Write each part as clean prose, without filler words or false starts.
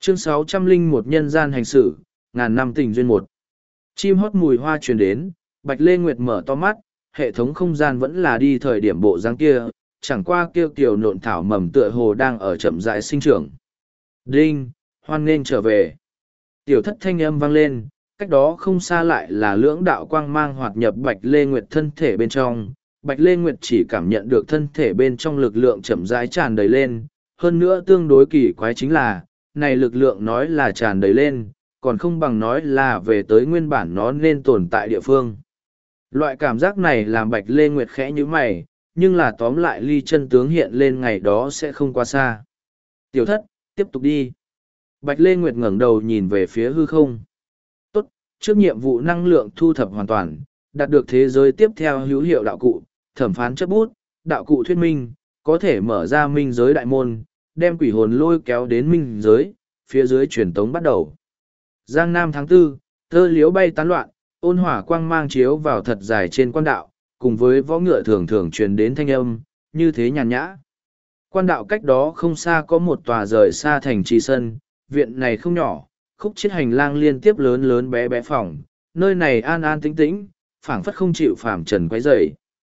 Chương 601 nhân gian hành xử, ngàn năm tình duyên một. Chim hót mùi hoa truyền đến, Bạch Lê Nguyệt mở to mắt, hệ thống không gian vẫn là đi thời điểm bộ dáng kia, chẳng qua kêu kiều nộn thảo mầm tựa hồ đang ở chậm rãi sinh trưởng. Đinh, hoan nghênh trở về. Tiểu thất thanh âm vang lên, cách đó không xa lại là lưỡng đạo quang mang hoạt nhập Bạch Lê Nguyệt thân thể bên trong. Bạch Lê Nguyệt chỉ cảm nhận được thân thể bên trong lực lượng chậm rãi tràn đầy lên, hơn nữa tương đối kỳ quái chính là, này lực lượng nói là tràn đầy lên, còn không bằng nói là về tới nguyên bản nó nên tồn tại địa phương. Loại cảm giác này làm Bạch Lê Nguyệt khẽ như mày, nhưng là tóm lại ly chân tướng hiện lên ngày đó sẽ không quá xa. Tiểu thất, tiếp tục đi. Bạch Lê Nguyệt ngẩng đầu nhìn về phía hư không. Tốt, trước nhiệm vụ năng lượng thu thập hoàn toàn, đạt được thế giới tiếp theo hữu hiệu đạo cụ, thẩm phán chấp bút, đạo cụ thuyết minh, có thể mở ra minh giới đại môn, đem quỷ hồn lôi kéo đến minh giới, phía dưới truyền tống bắt đầu. Giang Nam tháng 4, tơ liếu bay tán loạn, ôn hỏa quang mang chiếu vào thật dài trên quan đạo, cùng với võ ngựa thường thường truyền đến thanh âm, như thế nhàn nhã. Quan đạo cách đó không xa có một tòa rời xa thành trì sân, viện này không nhỏ, khúc chiết hành lang liên tiếp lớn lớn bé bé phòng, nơi này an an tĩnh tĩnh, phảng phất không chịu phàm trần quấy rầy.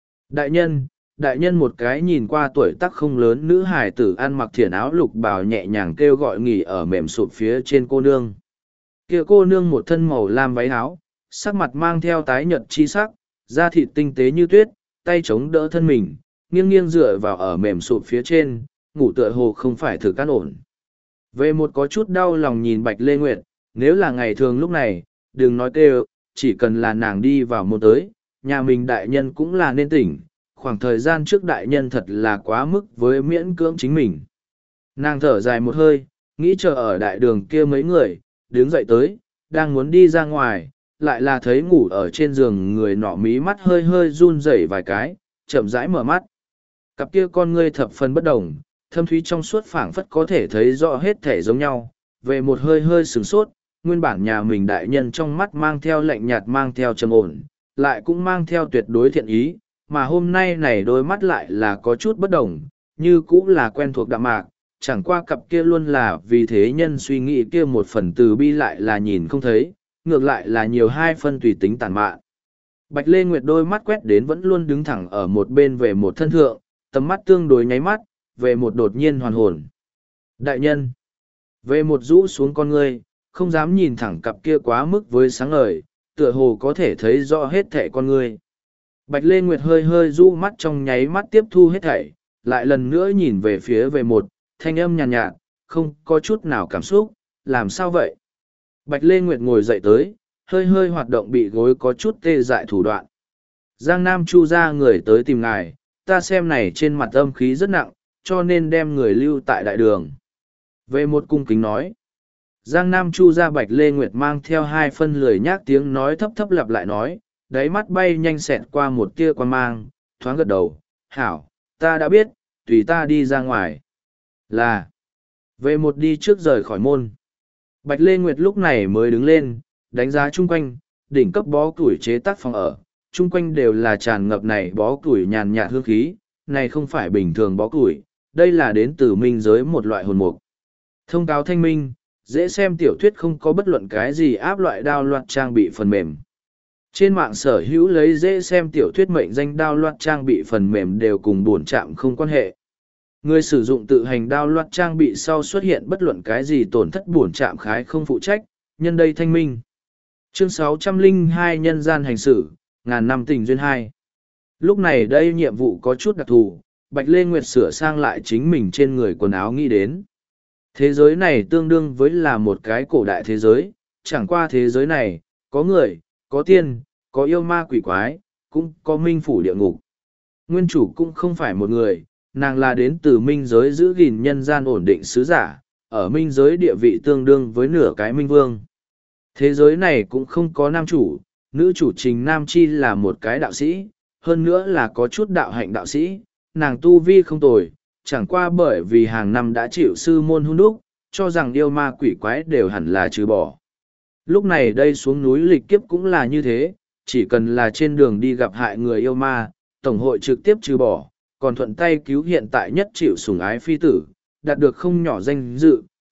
Đại nhân một cái nhìn qua tuổi tác không lớn nữ hài tử ăn mặc thiển áo lục bào nhẹ nhàng kêu gọi nghỉ ở mềm sụp phía trên cô nương. Kia cô nương một thân màu lam váy áo, sắc mặt mang theo tái nhợt chi sắc, da thịt tinh tế như tuyết, tay chống đỡ thân mình, nghiêng nghiêng dựa vào ở mềm sụp phía trên, ngủ tựa hồ không phải thực an ổn. Về một có chút đau lòng nhìn Bạch Lê Nguyệt, nếu là ngày thường lúc này, đừng nói kêu, chỉ cần là nàng đi vào môn tới, nhà mình đại nhân cũng là nên tỉnh, khoảng thời gian trước đại nhân thật là quá mức với miễn cưỡng chính mình. Nàng thở dài một hơi, nghĩ chờ ở đại đường kia mấy người, đứng dậy tới, đang muốn đi ra ngoài, lại là thấy ngủ ở trên giường người nọ mí mắt hơi hơi run rẩy vài cái, chậm rãi mở mắt. Cặp kia con ngươi thập phần bất đồng, thâm thúy trong suốt phảng phất có thể thấy rõ hết thể giống nhau, về một hơi hơi sửng sốt, nguyên bản nhà mình đại nhân trong mắt mang theo lạnh nhạt mang theo trầm ổn, lại cũng mang theo tuyệt đối thiện ý, mà hôm nay này đôi mắt lại là có chút bất đồng, như cũng là quen thuộc đạm mạc, chẳng qua cặp kia luôn là vì thế nhân suy nghĩ kia một phần từ bi lại là nhìn không thấy, ngược lại là nhiều hai phân tùy tính tàn mạn. Bạch Lê Nguyệt đôi mắt quét đến vẫn luôn đứng thẳng ở một bên về một thân thượng, tầm mắt tương đối nháy mắt, về một đột nhiên hoàn hồn. Đại nhân, về một rũ xuống con ngươi, không dám nhìn thẳng cặp kia quá mức với sáng ngời, tựa hồ có thể thấy rõ hết thảy con ngươi. Bạch Lê Nguyệt hơi hơi rũ mắt trong nháy mắt tiếp thu hết thảy, lại lần nữa nhìn về phía về một, thanh âm nhàn nhạt, không có chút nào cảm xúc, làm sao vậy? Bạch Lê Nguyệt ngồi dậy tới, hơi hơi hoạt động bị gối có chút tê dại thủ đoạn. Giang Nam Chu ra người tới tìm ngài, ta xem này trên mặt âm khí rất nặng, cho nên đem người lưu tại đại đường. Về một cung kính nói. Giang Nam Chu ra Bạch Lê Nguyệt mang theo hai phân lười nhác tiếng nói thấp thấp lặp lại nói, đáy mắt bay nhanh xẹt qua một tia quan mang, thoáng gật đầu, hảo, ta đã biết, tùy ta đi ra ngoài. Là, về một đi trước rời khỏi môn. Bạch Lê Nguyệt lúc này mới đứng lên, đánh giá chung quanh, đỉnh cấp bó củi chế tác phòng ở, chung quanh đều là tràn ngập này bó củi nhàn nhạt hương khí, này không phải bình thường bó củi, đây là đến từ minh giới một loại hồn mục. Thông cáo thanh minh, dễ xem tiểu thuyết không có bất luận cái gì áp loại đao loạt trang bị phần mềm. Trên mạng sở hữu lấy dễ xem tiểu thuyết mệnh danh đao loạt trang bị phần mềm đều cùng buồn chạm không quan hệ. Người sử dụng tự hành đao loạt trang bị sau xuất hiện bất luận cái gì tổn thất buồn chạm khái không phụ trách, nhân đây thanh minh. Chương 602 nhân gian hành xử, ngàn năm tình duyên 2. Lúc này đây nhiệm vụ có chút đặc thù, Bạch Lê Nguyệt sửa sang lại chính mình trên người quần áo nghĩ đến. Thế giới này tương đương với là một cái cổ đại thế giới, chẳng qua thế giới này, có người, có tiên, có yêu ma quỷ quái, cũng có minh phủ địa ngục. Nguyên chủ cũng không phải một người, nàng là đến từ minh giới giữ gìn nhân gian ổn định sứ giả, ở minh giới địa vị tương đương với nửa cái minh vương. Thế giới này cũng không có nam chủ, nữ chủ Trình Nam Chi là một cái đạo sĩ, hơn nữa là có chút đạo hạnh đạo sĩ, nàng tu vi không tồi, chẳng qua bởi vì hàng năm đã chịu sư môn hun đúc, cho rằng yêu ma quỷ quái đều hẳn là trừ bỏ. Lúc này đây xuống núi lịch kiếp cũng là như thế, chỉ cần là trên đường đi gặp hại người yêu ma, Tổng hội trực tiếp trừ bỏ, còn thuận tay cứu hiện tại nhất chịu sủng ái phi tử, đạt được không nhỏ danh dự,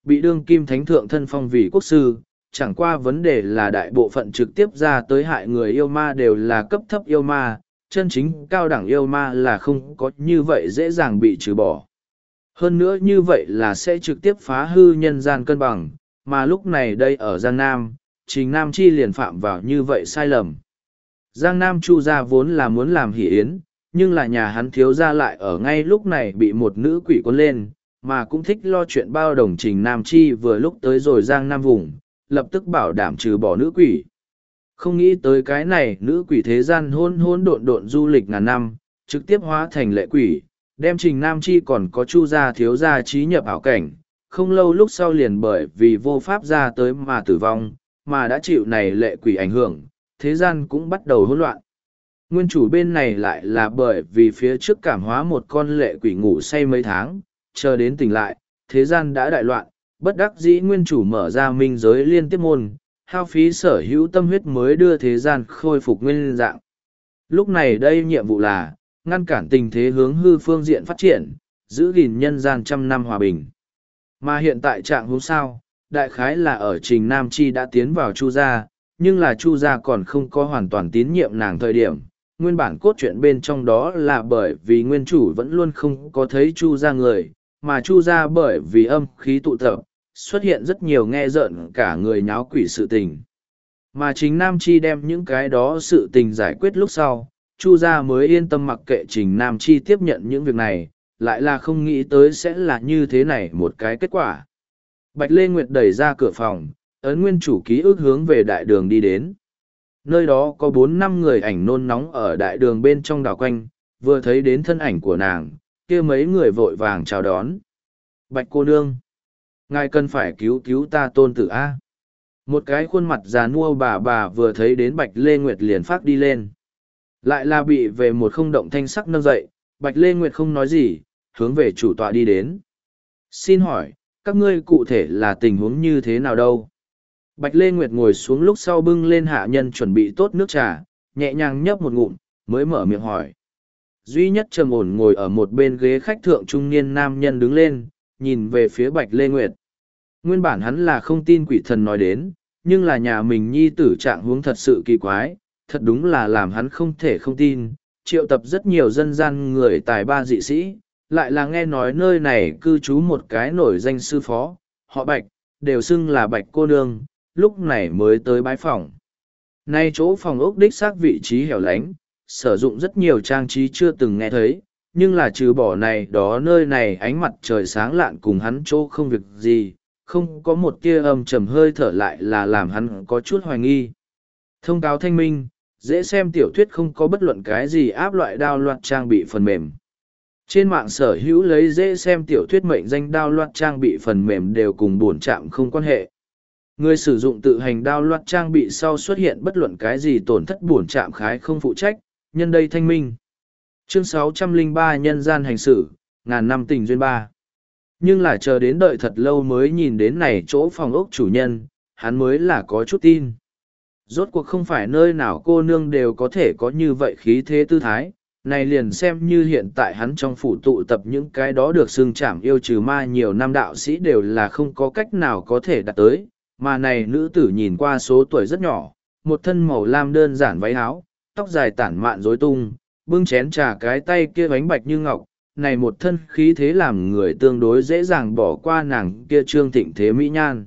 bị đương kim thánh thượng thân phong vì quốc sư, chẳng qua vấn đề là đại bộ phận trực tiếp ra tới hại người yêu ma đều là cấp thấp yêu ma, chân chính cao đẳng yêu ma là không có như vậy dễ dàng bị trừ bỏ. Hơn nữa như vậy là sẽ trực tiếp phá hư nhân gian cân bằng, mà lúc này đây ở Giang Nam, Trình Nam Chi liền phạm vào như vậy sai lầm. Giang Nam Chu gia vốn là muốn làm hỷ yến, nhưng là nhà hắn thiếu gia lại ở ngay lúc này bị một nữ quỷ cuốn lên, mà cũng thích lo chuyện bao đồng. Trình Nam Chi vừa lúc tới rồi Giang Nam vùng, lập tức bảo đảm trừ bỏ nữ quỷ. Không nghĩ tới cái này nữ quỷ thế gian hôn hôn độn độn du lịch ngàn năm, trực tiếp hóa thành lệ quỷ, đem Trình Nam Chi còn có Chu gia thiếu gia trí nhập ảo cảnh, không lâu lúc sau liền bởi vì vô pháp ra tới mà tử vong, mà đã chịu này lệ quỷ ảnh hưởng, thế gian cũng bắt đầu hỗn loạn. Nguyên chủ bên này lại là bởi vì phía trước cảm hóa một con lệ quỷ ngủ say mấy tháng, chờ đến tỉnh lại, thế gian đã đại loạn, bất đắc dĩ nguyên chủ mở ra minh giới liên tiếp môn, hao phí sở hữu tâm huyết mới đưa thế gian khôi phục nguyên dạng. Lúc này đây nhiệm vụ là, ngăn cản tình thế hướng hư phương diện phát triển, giữ gìn nhân gian trăm năm hòa bình. Mà hiện tại trạng huống sao, đại khái là ở Trình Nam Chi đã tiến vào Chu gia, nhưng là Chu gia còn không có hoàn toàn tín nhiệm nàng thời điểm. Nguyên bản cốt truyện bên trong đó là bởi vì nguyên chủ vẫn luôn không có thấy Chu gia người, mà Chu gia bởi vì âm khí tụ tập, xuất hiện rất nhiều nghe rợn cả người nháo quỷ sự tình. Mà chính Nam Chi đem những cái đó sự tình giải quyết lúc sau, Chu gia mới yên tâm mặc kệ Trình Nam Chi tiếp nhận những việc này, lại là không nghĩ tới sẽ là như thế này một cái kết quả. Bạch Lê Nguyệt đẩy ra cửa phòng, ấn nguyên chủ ký ức hướng về đại đường đi đến. Nơi đó có 4-5 người ảnh nôn nóng ở đại đường bên trong đảo quanh, vừa thấy đến thân ảnh của nàng, kia mấy người vội vàng chào đón. Bạch cô nương, ngài cần phải cứu cứu ta tôn tử A. Một cái khuôn mặt già nua bà vừa thấy đến Bạch Lê Nguyệt liền phát đi lên. Lại là bị về một không động thanh sắc nâng dậy, Bạch Lê Nguyệt không nói gì, hướng về chủ tọa đi đến. Xin hỏi, các ngươi cụ thể là tình huống như thế nào đâu? Bạch Lê Nguyệt ngồi xuống lúc sau bưng lên hạ nhân chuẩn bị tốt nước trà, nhẹ nhàng nhấp một ngụm, mới mở miệng hỏi. Duy nhất trầm ổn ngồi ở một bên ghế khách thượng trung niên nam nhân đứng lên, nhìn về phía Bạch Lê Nguyệt. Nguyên bản hắn là không tin quỷ thần nói đến, nhưng là nhà mình nhi tử trạng huống thật sự kỳ quái, thật đúng là làm hắn không thể không tin. Triệu tập rất nhiều dân gian người tài ba dị sĩ, lại là nghe nói nơi này cư trú một cái nổi danh sư phó, họ Bạch, đều xưng là Bạch cô nương, lúc này mới tới bái phòng. Nay chỗ phòng ốc đích xác vị trí hẻo lánh, sử dụng rất nhiều trang trí chưa từng nghe thấy, nhưng là trừ bỏ này đó nơi này ánh mặt trời sáng lạn cùng hắn chỗ không việc gì, không có một tia âm trầm hơi thở lại là làm hắn có chút hoài nghi. Thông cáo thanh minh, dễ xem tiểu thuyết không có bất luận cái gì áp loại đao loạt trang bị phần mềm. Trên mạng sở hữu lấy dễ xem tiểu thuyết mệnh danh đao loạt trang bị phần mềm đều cùng bổn trạm không quan hệ. Người sử dụng tự hành đao loạt trang bị sau xuất hiện bất luận cái gì tổn thất bổn trạm khái không phụ trách, nhân đây thanh minh. Chương 603 Nhân gian hành xử, ngàn năm tình duyên 3. Nhưng là chờ đến đợi thật lâu mới nhìn đến này chỗ phòng ốc chủ nhân, hắn mới là có chút tin. Rốt cuộc không phải nơi nào cô nương đều có thể có như vậy khí thế tư thái, này liền xem như hiện tại hắn trong phủ tụ tập những cái đó được xưng chảm yêu trừ ma nhiều năm đạo sĩ đều là không có cách nào có thể đạt tới, mà này nữ tử nhìn qua số tuổi rất nhỏ, một thân màu lam đơn giản váy áo, tóc dài tản mạn rối tung, bưng chén trà cái tay kia bánh bạch như ngọc, này một thân khí thế làm người tương đối dễ dàng bỏ qua nàng kia trương thịnh thế mỹ nhan.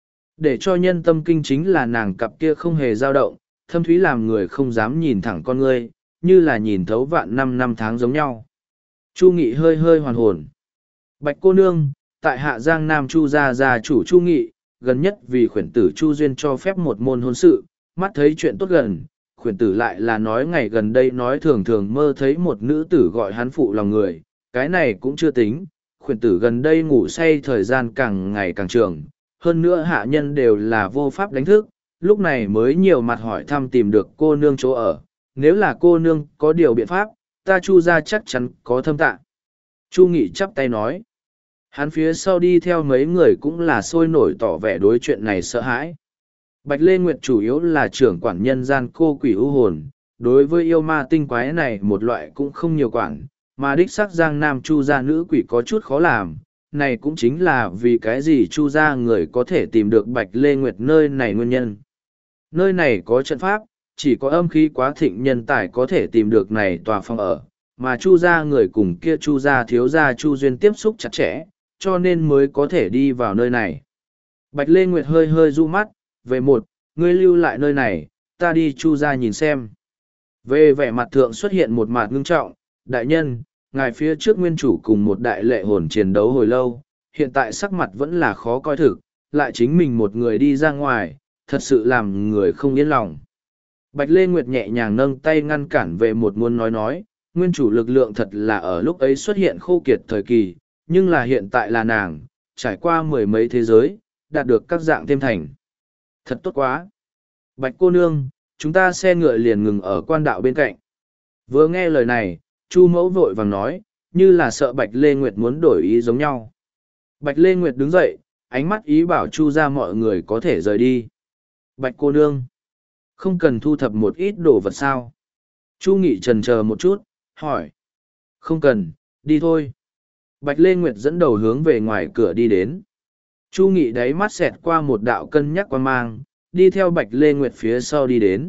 Để cho nhân tâm kinh chính là nàng cặp kia không hề dao động, thâm thúy làm người không dám nhìn thẳng con ngươi, như là nhìn thấu vạn năm tháng giống nhau. Chu Nghị hơi hơi hoàn hồn. Bạch cô nương, tại hạ Giang Nam Chu gia chủ Chu Nghị, gần nhất vì khuyển tử Chu Duyên cho phép một môn hôn sự, mắt thấy chuyện tốt gần, khuyển tử lại là nói ngày gần đây nói thường thường mơ thấy một nữ tử gọi hắn phụ lòng người, cái này cũng chưa tính, khuyển tử gần đây ngủ say thời gian càng ngày càng trường, hơn nữa hạ nhân đều là vô pháp đánh thức, lúc này mới nhiều mặt hỏi thăm tìm được cô nương chỗ ở, nếu là cô nương có điều biện pháp, ta Chu gia chắc chắn có thâm tạ. Chu Nghị chắp tay nói, hắn phía sau đi theo mấy người cũng là sôi nổi tỏ vẻ đối chuyện này sợ hãi. Bạch Lê Nguyệt chủ yếu là trưởng quản nhân gian cô quỷ u hồn, đối với yêu ma tinh quái này một loại cũng không nhiều quản, mà đích xác Giang Nam Chu gia nữ quỷ có chút khó làm, này cũng chính là vì cái gì Chu gia người có thể tìm được Bạch Lê Nguyệt nơi này nguyên nhân. Nơi này có trận pháp, chỉ có âm khí quá thịnh nhân tài có thể tìm được này tòa phòng ở, mà Chu gia người cùng kia Chu gia thiếu gia Chu Duyên tiếp xúc chặt chẽ, cho nên mới có thể đi vào nơi này. Bạch Lê Nguyệt hơi hơi du mắt, về một, ngươi lưu lại nơi này, ta đi Chu gia nhìn xem. Về vẻ mặt thượng xuất hiện một mặt ngưng trọng, đại nhân, ngài phía trước nguyên chủ cùng một đại lệ hồn chiến đấu hồi lâu, hiện tại sắc mặt vẫn là khó coi thực, lại chính mình một người đi ra ngoài, thật sự làm người không yên lòng. Bạch Lê Nguyệt nhẹ nhàng nâng tay ngăn cản về một muốn nói, nguyên chủ lực lượng thật là ở lúc ấy xuất hiện khô kiệt thời kỳ, nhưng là hiện tại là nàng, trải qua mười mấy thế giới, đạt được các dạng thêm thành. Thật tốt quá. Bạch cô nương, chúng ta xe ngựa liền ngừng ở quan đạo bên cạnh. Vừa nghe lời này, Chu mẫu vội vàng nói, như là sợ Bạch Lê Nguyệt muốn đổi ý giống nhau. Bạch Lê Nguyệt đứng dậy, ánh mắt ý bảo Chu ra mọi người có thể rời đi. Bạch cô nương, không cần thu thập một ít đồ vật sao? Chu Nghị chần chờ một chút, hỏi. Không cần, đi thôi. Bạch Lê Nguyệt dẫn đầu hướng về ngoài cửa đi đến. Chu Nghị đáy mắt xẹt qua một đạo cân nhắc quan mang, đi theo Bạch Lê Nguyệt phía sau đi đến.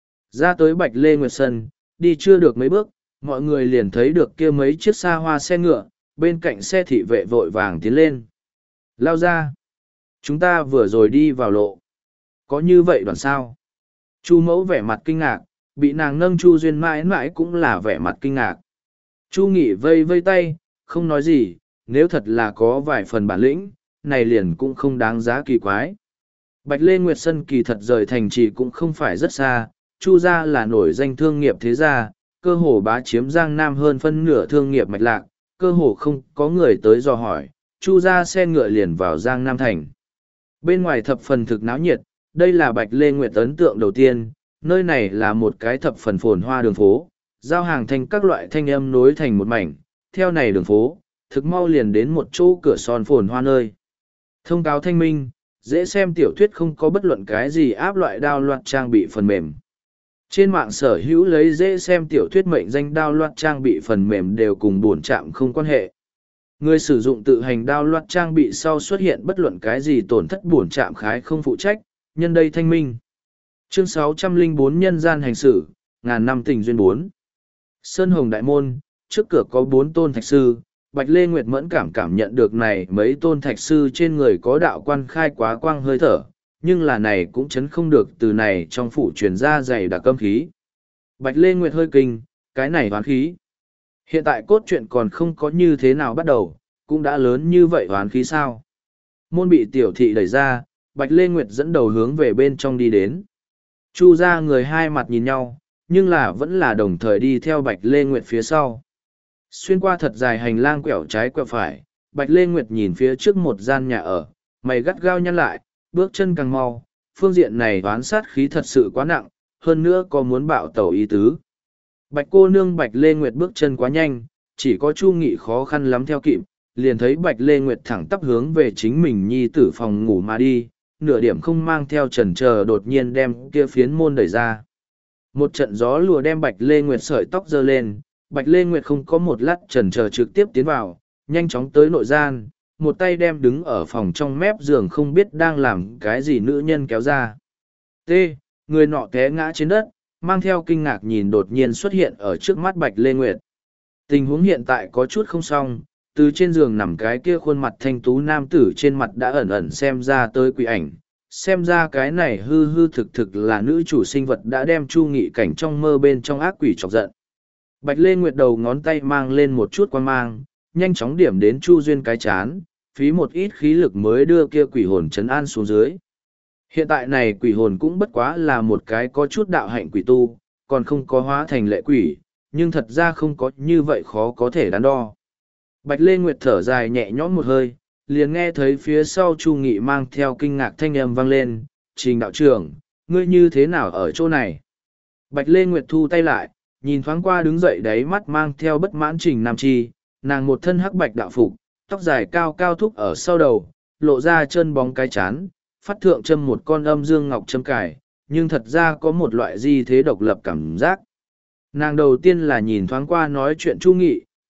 Ra tới Bạch Lê Nguyệt sân, đi chưa được mấy bước, mọi người liền thấy được kia mấy chiếc xa hoa xe ngựa, bên cạnh xe thị vệ vội vàng tiến lên. Lao ra! Chúng ta vừa rồi đi vào lộ. Có như vậy đoạn sao? Chu mẫu vẻ mặt kinh ngạc, bị nàng nâng Chu Duyên mãi mãi cũng là vẻ mặt kinh ngạc. Chu Nghị vây vây tay, không nói gì, nếu thật là có vài phần bản lĩnh, này liền cũng không đáng giá kỳ quái. Bạch Lê Nguyệt Sân kỳ thật rời thành trì cũng không phải rất xa, Chu gia là nổi danh thương nghiệp thế gia, cơ hồ bá chiếm Giang Nam hơn phân nửa thương nghiệp mạch lạc, cơ hồ không có người tới dò hỏi, Chu gia xe ngựa liền vào Giang Nam thành. Bên ngoài thập phần thực náo nhiệt, đây là Bạch Lê Nguyệt ấn tượng đầu tiên, nơi này là một cái thập phần phồn hoa đường phố, giao hàng thành các loại thanh âm nối thành một mảnh, theo này đường phố, thực mau liền đến một chỗ cửa son phồn hoa nơi. Thông cáo thanh minh, dễ xem tiểu thuyết không có bất luận cái gì áp loại đao loạt trang bị phần mềm. Trên mạng sở hữu lấy dễ xem tiểu thuyết mệnh danh đao loạt trang bị phần mềm đều cùng bổn trạm không quan hệ. Người sử dụng tự hành đao loạt trang bị sau xuất hiện bất luận cái gì tổn thất bổn trạm khái không phụ trách, nhân đây thanh minh. Chương 604 Nhân gian hành xử, ngàn năm tình duyên 4. Sơn Hồng Đại Môn, trước cửa có 4 tôn thạch sư, Bạch Lê Nguyệt mẫn cảm nhận được này mấy tôn thạch sư trên người có đạo quan khai quá quang hơi thở, nhưng là này cũng chấn không được từ này trong phủ truyền ra dày đặc âm khí. Bạch Lê Nguyệt hơi kinh, cái này hoán khí. Hiện tại cốt truyện còn không có như thế nào bắt đầu, cũng đã lớn như vậy hoán khí sao. Môn bị tiểu thị đẩy ra, Bạch Lê Nguyệt dẫn đầu hướng về bên trong đi đến. Chu ra người hai mặt nhìn nhau, nhưng là vẫn là đồng thời đi theo Bạch Lê Nguyệt phía sau. Xuyên qua thật dài hành lang quẹo trái quẹo phải, Bạch Lê Nguyệt nhìn phía trước một gian nhà ở, mày gắt gao nhăn lại, bước chân càng mau, phương diện này toán sát khí thật sự quá nặng, hơn nữa có muốn bạo tẩu ý tứ. Bạch cô nương Bạch Lê Nguyệt bước chân quá nhanh, chỉ có Chu Nghị khó khăn lắm theo kịp, liền thấy Bạch Lê Nguyệt thẳng tắp hướng về chính mình nhi tử phòng ngủ mà đi, nửa điểm không mang theo chần chờ đột nhiên đem kia phiến môn đẩy ra. Một trận gió lùa đem Bạch Lê Nguyệt sợi tóc giơ lên, Bạch Lê Nguyệt không có một lát chần chờ trực tiếp tiến vào, nhanh chóng tới nội gian, một tay đem đứng ở phòng trong mép giường không biết đang làm cái gì nữ nhân kéo ra. T. Người nọ té ngã trên đất, mang theo kinh ngạc nhìn đột nhiên xuất hiện ở trước mắt Bạch Lê Nguyệt. Tình huống hiện tại có chút không xong, từ trên giường nằm cái kia khuôn mặt thanh tú nam tử trên mặt đã ẩn ẩn xem ra tới quỷ ảnh. Xem ra cái này hư hư thực thực là nữ chủ sinh vật đã đem Chu Nghị cảnh trong mơ bên trong ác quỷ chọc giận. Bạch Lê Nguyệt đầu ngón tay mang lên một chút quan mang, nhanh chóng điểm đến Chu Duyên cái chán, phí một ít khí lực mới đưa kia quỷ hồn trấn an xuống dưới. Hiện tại này quỷ hồn cũng bất quá là một cái có chút đạo hạnh quỷ tu, còn không có hóa thành lệ quỷ, nhưng thật ra không có như vậy khó có thể đắn đo. Bạch Lê Nguyệt thở dài nhẹ nhõm một hơi, liền nghe thấy phía sau Chu Nghị mang theo kinh ngạc thanh âm vang lên, Trình đạo trưởng, ngươi như thế nào ở chỗ này? Bạch Lê Nguyệt thu tay lại, nhìn thoáng qua đứng dậy đáy mắt mang theo bất mãn Trình Nam Chi, nàng một thân hắc bạch đạo phục, tóc dài cao cao thúc ở sau đầu, lộ ra chân bóng cái chán, phát thượng châm một con âm dương ngọc châm cài, nhưng thật ra có một loại di thế độc lập cảm giác. Nàng đầu tiên là nhìn thoáng qua nói chuyện Chu Nghị,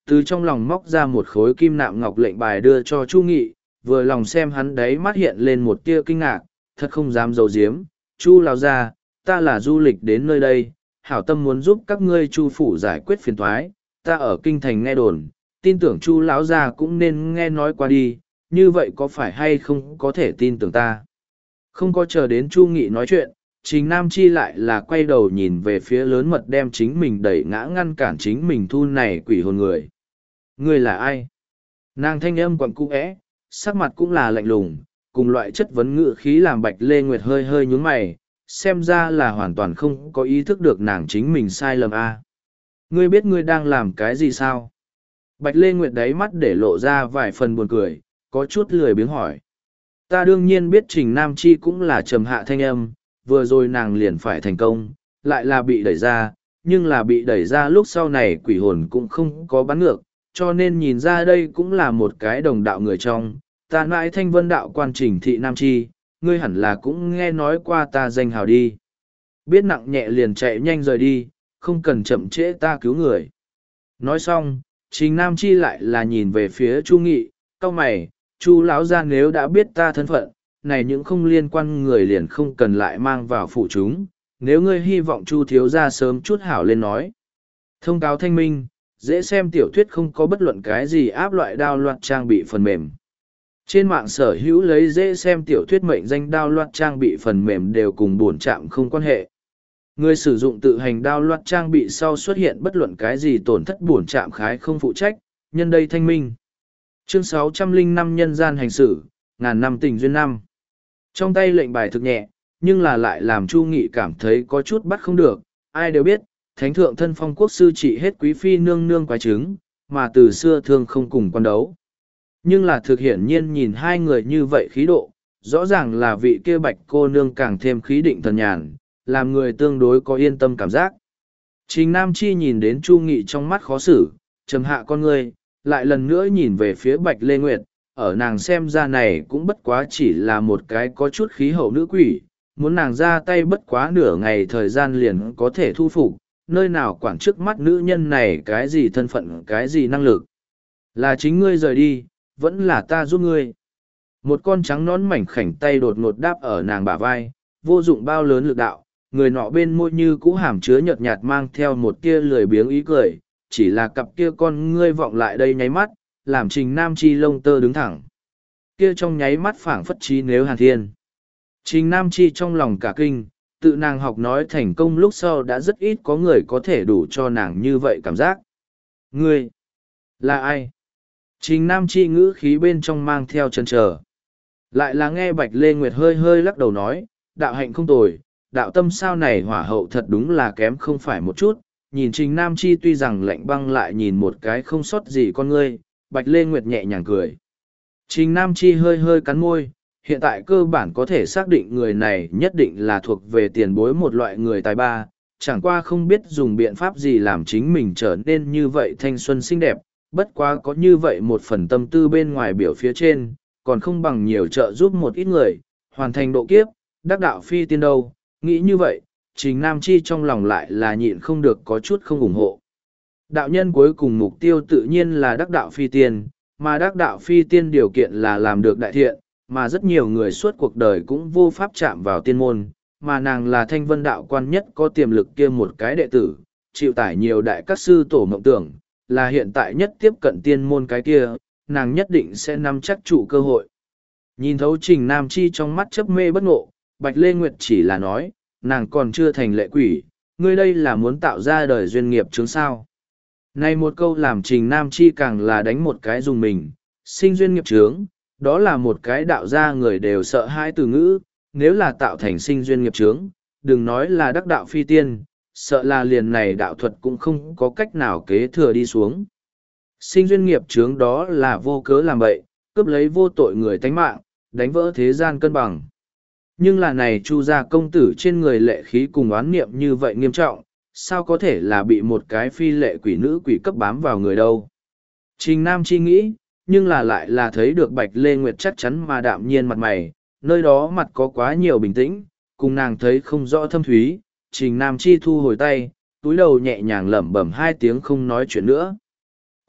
từ trong lòng móc ra một khối kim nạm ngọc lệnh bài đưa cho Chu Nghị, vừa lòng xem hắn đấy mắt hiện lên một tia kinh ngạc, thật không dám giấu giếm. Chu lão gia, ta là du lịch đến nơi đây, hảo tâm muốn giúp các ngươi Chu phủ giải quyết phiền toái, ta ở kinh thành nghe đồn, tin tưởng Chu lão gia cũng nên nghe nói qua đi, như vậy có phải hay không có thể tin tưởng ta. Không có chờ đến Chu Nghị nói chuyện, Trình Nam Chi lại là quay đầu nhìn về phía lớn mật đem chính mình đẩy ngã ngăn cản chính mình thu này quỷ hồn người. Ngươi là ai? Nàng thanh âm quặn cũ ẽ, sắc mặt cũng là lạnh lùng, cùng loại chất vấn ngữ khí làm Bạch Lê Nguyệt hơi hơi nhún mày, xem ra là hoàn toàn không có ý thức được nàng chính mình sai lầm a. Ngươi biết ngươi đang làm cái gì sao? Bạch Lê Nguyệt đáy mắt để lộ ra vài phần buồn cười, có chút lười biếng hỏi. Ta đương nhiên biết Trình Nam Chi cũng là trầm hạ thanh âm, vừa rồi nàng liền phải thành công, lại là bị đẩy ra, nhưng là bị đẩy ra lúc sau này quỷ hồn cũng không có bắn ngược, cho nên nhìn ra đây cũng là một cái đồng đạo người trong. Ta mãi Thanh Vân đạo quan Trình thị Nam Chi, ngươi hẳn là cũng nghe nói qua ta danh hào đi. Biết nặng nhẹ liền chạy nhanh rời đi, không cần chậm trễ ta cứu người. Nói xong, Trình Nam Chi lại là nhìn về phía Chu Nghị, cau mày, Chu lão gia nếu đã biết ta thân phận, này những không liên quan người liền không cần lại mang vào phụ chúng, nếu ngươi hy vọng Chu thiếu gia sớm chút hảo lên nói. Thông cáo thanh minh, dễ xem tiểu thuyết không có bất luận cái gì áp loại đao loạt trang bị phần mềm. Trên mạng sở hữu lấy dễ xem tiểu thuyết mệnh danh đao loạt trang bị phần mềm đều cùng bổn trạm không quan hệ. Người sử dụng tự hành đao loạt trang bị sau xuất hiện bất luận cái gì tổn thất bổn trạm khái không phụ trách, nhân đây thanh minh. Chương 605 nhân gian hành xử, ngàn năm tình duyên năm. Trong tay lệnh bài thực nhẹ, nhưng là lại làm Chu Nghị cảm thấy có chút bắt không được, ai đều biết, thánh thượng thân phong quốc sư trị hết quý phi nương nương quái chứng, mà từ xưa thường không cùng quan đấu. Nhưng là thực hiển nhiên nhìn hai người như vậy khí độ, rõ ràng là vị kia Bạch cô nương càng thêm khí định thần nhàn, làm người tương đối có yên tâm cảm giác. Trình Nam Chi nhìn đến Chu Nghị trong mắt khó xử, trầm hạ con người, lại lần nữa nhìn về phía Bạch Lê Nguyệt, ở nàng xem ra này cũng bất quá chỉ là một cái có chút khí hậu nữ quỷ, muốn nàng ra tay bất quá nửa ngày thời gian liền có thể thu phục, nơi nào quản trước mắt nữ nhân này cái gì thân phận cái gì năng lực. Là chính ngươi rời đi, vẫn là ta giúp ngươi. Một con trắng nón mảnh khảnh tay đột ngột đáp ở nàng bả vai, vô dụng bao lớn lực đạo, người nọ bên môi như cũ hàm chứa nhợt nhạt mang theo một tia lười biếng ý cười, chỉ là cặp kia con ngươi vọng lại đây nháy mắt, làm Trình Nam Chi lông tơ đứng thẳng. Kia trong nháy mắt phảng phất trí nếu hàn thiên. Trình Nam Chi trong lòng cả kinh, tự nàng học nói thành công lúc sau đã rất ít có người có thể đủ cho nàng như vậy cảm giác. Ngươi, là ai? Trình Nam Chi ngữ khí bên trong mang theo chần chờ. Lại là nghe Bạch Lê Nguyệt hơi hơi lắc đầu nói, đạo hạnh không tồi, đạo tâm sao này hỏa hậu thật đúng là kém không phải một chút. Nhìn Trình Nam Chi tuy rằng lạnh băng lại nhìn một cái không sót gì con ngươi, Bạch Lê Nguyệt nhẹ nhàng cười. Trình Nam Chi hơi hơi cắn môi, hiện tại cơ bản có thể xác định người này nhất định là thuộc về tiền bối một loại người tài ba, chẳng qua không biết dùng biện pháp gì làm chính mình trở nên như vậy thanh xuân xinh đẹp, bất quá có như vậy một phần tâm tư bên ngoài biểu phía trên, còn không bằng nhiều trợ giúp một ít người, hoàn thành độ kiếp, đắc đạo phi tiên đâu, nghĩ như vậy, Trình Nam Chi trong lòng lại là nhịn không được có chút không ủng hộ. Đạo nhân cuối cùng mục tiêu tự nhiên là đắc đạo phi tiên, mà đắc đạo phi tiên điều kiện là làm được đại thiện, mà rất nhiều người suốt cuộc đời cũng vô pháp chạm vào tiên môn, mà nàng là Thanh Vân đạo quan nhất có tiềm lực kia một cái đệ tử, chịu tải nhiều đại các sư tổ mộng tưởng, là hiện tại nhất tiếp cận tiên môn cái kia, nàng nhất định sẽ nắm chắc trụ cơ hội. Nhìn thấu Trình Nam Chi trong mắt chớp mê bất ngộ, Bạch Lê Nguyệt chỉ là nói, nàng còn chưa thành lệ quỷ, ngươi đây là muốn tạo ra đời duyên nghiệp chứng sao. Này một câu làm Trình Nam Chi càng là đánh một cái dùng mình, sinh duyên nghiệp chướng, đó là một cái đạo gia người đều sợ hãi từ ngữ, nếu là tạo thành sinh duyên nghiệp chướng, đừng nói là đắc đạo phi tiên, sợ là liền này đạo thuật cũng không có cách nào kế thừa đi xuống. Sinh duyên nghiệp chướng đó là vô cớ làm bậy, cướp lấy vô tội người tánh mạng, đánh vỡ thế gian cân bằng. Nhưng là này Chu gia công tử trên người lệ khí cùng oán niệm như vậy nghiêm trọng, sao có thể là bị một cái phi lệ quỷ nữ quỷ cấp bám vào người đâu. Trình Nam Chi nghĩ, nhưng là lại là thấy được Bạch Lê Nguyệt chắc chắn mà đạm nhiên mặt mày, nơi đó mặt có quá nhiều bình tĩnh, cùng nàng thấy không rõ thâm thúy, Trình Nam Chi thu hồi tay, túi đầu nhẹ nhàng lẩm bẩm hai tiếng không nói chuyện nữa.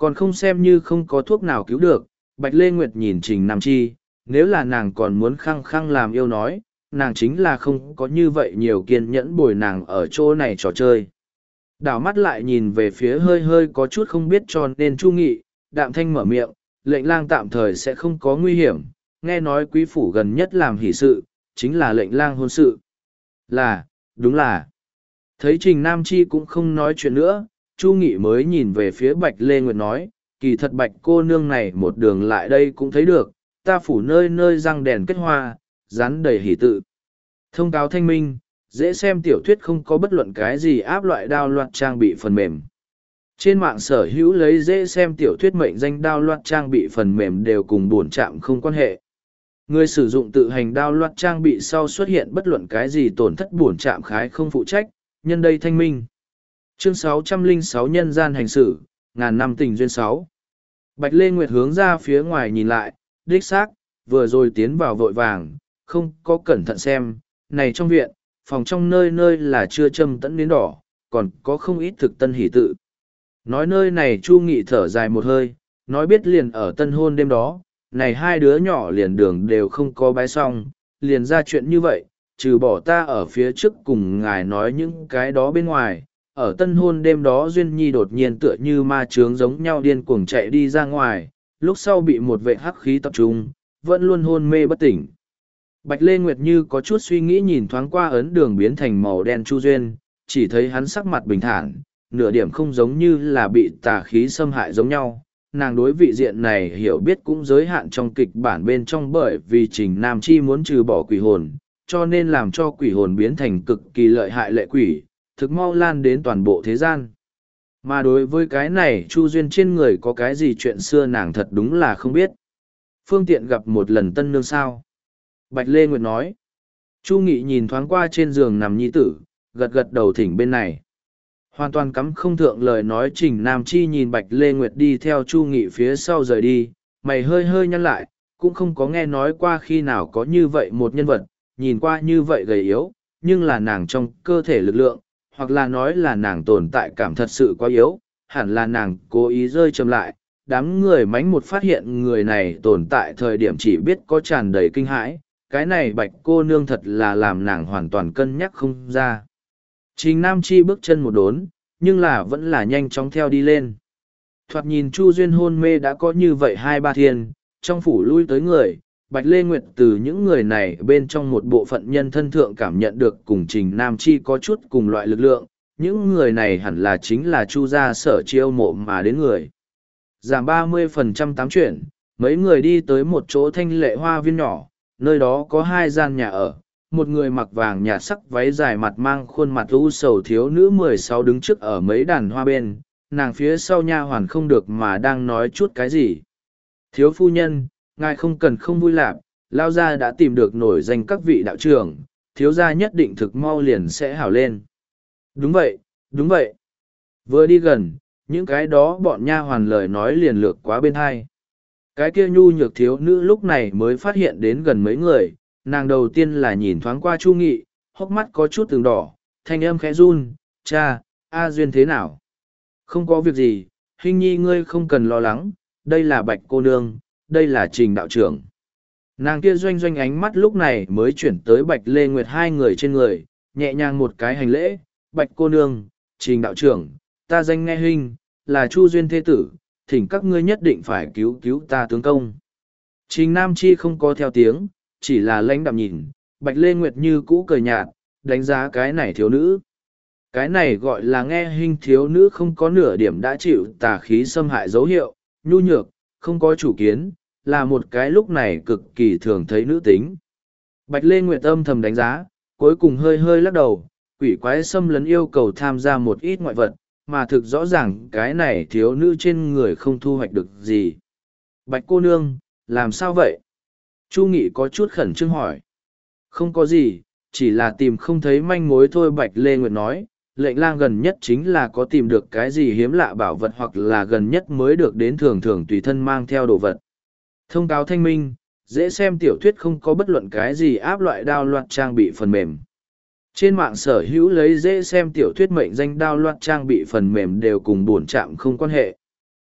Còn không xem như không có thuốc nào cứu được, Bạch Lê Nguyệt nhìn Trình Nam Chi, nếu là nàng còn muốn khăng khăng làm yêu nói, nàng chính là không có như vậy nhiều kiên nhẫn bồi nàng ở chỗ này trò chơi. Đảo mắt lại nhìn về phía hơi hơi có chút không biết cho nên Chu Nghị, đạm thanh mở miệng, lệnh lang tạm thời sẽ không có nguy hiểm, nghe nói quý phủ gần nhất làm hỷ sự, chính là lệnh lang hôn sự. Là, đúng là. Thấy Trình Nam Chi cũng không nói chuyện nữa, Chu Nghị mới nhìn về phía Bạch Lê Nguyệt nói, kỳ thật Bạch cô nương này một đường lại đây cũng thấy được, ta phủ nơi nơi răng đèn kết hoa, rán đầy hỷ tự. Thông cáo thanh minh, dễ xem tiểu thuyết không có bất luận cái gì áp loại đao loạt trang bị phần mềm. Trên mạng sở hữu lấy dễ xem tiểu thuyết mệnh danh đao loạt trang bị phần mềm đều cùng bổn trạm không quan hệ. Người sử dụng tự hành đao loạt trang bị sau xuất hiện bất luận cái gì tổn thất bổn trạm khái không phụ trách, nhân đây thanh minh. Chương 606 Nhân gian hành xử, ngàn năm tình duyên 6. Bạch Lê Nguyệt hướng ra phía ngoài nhìn lại, đích xác, vừa rồi tiến vào vội vàng, không có cẩn thận xem, này trong viện, phòng trong nơi nơi là chưa châm tẫn đến đỏ, còn có không ít thực tân hỷ tự. Nói nơi này Chu Nghị thở dài một hơi, nói biết liền ở tân hôn đêm đó, này hai đứa nhỏ liền đường đều không có bái xong, liền ra chuyện như vậy, trừ bỏ ta ở phía trước cùng ngài nói những cái đó bên ngoài. Ở tân hôn đêm đó Duyên Nhi đột nhiên tựa như ma trướng giống nhau điên cuồng chạy đi ra ngoài, lúc sau bị một vệ hắc khí tập trung, vẫn luôn hôn mê bất tỉnh. Bạch Lê Nguyệt như có chút suy nghĩ nhìn thoáng qua ấn đường biến thành màu đen Chu Duyên, chỉ thấy hắn sắc mặt bình thản, nửa điểm không giống như là bị tà khí xâm hại giống nhau. Nàng đối vị diện này hiểu biết cũng giới hạn trong kịch bản bên trong bởi vì Trình Nam Chi muốn trừ bỏ quỷ hồn, cho nên làm cho quỷ hồn biến thành cực kỳ lợi hại lệ quỷ, thực mau lan đến toàn bộ thế gian. Mà đối với cái này Chu Duyên trên người có cái gì chuyện xưa nàng thật đúng là không biết. Phương tiện gặp một lần tân nương sao. Bạch Lê Nguyệt nói. Chu Nghị nhìn thoáng qua trên giường nằm nhi tử, gật gật đầu thỉnh bên này. Hoàn toàn cắm không thượng lời nói Trình Nam Chi nhìn Bạch Lê Nguyệt đi theo Chu Nghị phía sau rời đi, mày hơi hơi nhăn lại, cũng không có nghe nói qua khi nào có như vậy một nhân vật, nhìn qua như vậy gầy yếu, nhưng là nàng trong cơ thể lực lượng, hoặc là nói là nàng tồn tại cảm thật sự quá yếu, hẳn là nàng cố ý rơi chậm lại. Đám người mánh một phát hiện người này tồn tại thời điểm chỉ biết có tràn đầy kinh hãi, cái này Bạch cô nương thật là làm nàng hoàn toàn cân nhắc không ra. Trình Nam Chi bước chân một đốn, nhưng là vẫn là nhanh chóng theo đi lên. Thoạt nhìn Chu Duyên hôn mê đã có như vậy hai ba thiên, trong phủ lui tới người, Bạch Lê Nguyệt từ những người này bên trong một bộ phận nhân thân thượng cảm nhận được cùng Trình Nam Chi có chút cùng loại lực lượng, những người này hẳn là chính là Chu gia sở chiêu mộ mà đến người. Giảm 30% tám chuyển, mấy người đi tới một chỗ thanh lệ hoa viên nhỏ, nơi đó có hai gian nhà ở, một người mặc vàng nhạt sắc váy dài mặt mang khuôn mặt u sầu thiếu nữ 16 đứng trước ở mấy đàn hoa bên, nàng phía sau nha hoàn không được mà đang nói chút cái gì. Thiếu phu nhân, ngài không cần không vui lạc, lao gia đã tìm được nổi danh các vị đạo trưởng, thiếu gia nhất định thực mau liền sẽ hảo lên. Đúng vậy, đúng vậy. Vừa đi gần, những cái đó bọn nha hoàn lời nói liền lược quá bên hai. Cái kia nhu nhược thiếu nữ lúc này mới phát hiện đến gần mấy người, nàng đầu tiên là nhìn thoáng qua Chu Nghị, hốc mắt có chút từng đỏ, thanh âm khẽ run, cha, A Duyên thế nào? Không có việc gì, Hình nhi ngươi không cần lo lắng, đây là Bạch cô nương, đây là Trình đạo trưởng. Nàng kia doanh doanh ánh mắt lúc này mới chuyển tới Bạch Lê Nguyệt hai người trên người, nhẹ nhàng một cái hành lễ, Bạch cô nương, Trình đạo trưởng, ta danh nghe Hình, là Chu Duyên thế tử, thỉnh các ngươi nhất định phải cứu cứu ta tướng công. Trình Nam Chi không có theo tiếng, chỉ là lãnh đạm nhìn, Bạch Lê Nguyệt như cũ cười nhạt, đánh giá cái này thiếu nữ. Cái này gọi là nghe Hình thiếu nữ không có nửa điểm đã chịu tà khí xâm hại dấu hiệu, nhu nhược, không có chủ kiến, là một cái lúc này cực kỳ thường thấy nữ tính. Bạch Lê Nguyệt âm thầm đánh giá, cuối cùng hơi hơi lắc đầu, quỷ quái xâm lấn yêu cầu tham gia một ít ngoại vật, mà thực rõ ràng cái này thiếu nữ trên người không thu hoạch được gì. Bạch cô nương, làm sao vậy? Chu Nghị có chút khẩn trương hỏi. Không có gì, chỉ là tìm không thấy manh mối thôi. Bạch Lê Nguyệt nói, lệnh lang gần nhất chính là có tìm được cái gì hiếm lạ bảo vật hoặc là gần nhất mới được đến thường thường tùy thân mang theo đồ vật. Thông cáo thanh minh, dễ xem tiểu thuyết không có bất luận cái gì áp loại đao loạt trang bị phần mềm. Trên mạng sở hữu lấy dễ xem tiểu thuyết mệnh danh đao loạt trang bị phần mềm đều cùng bổn trạm không quan hệ.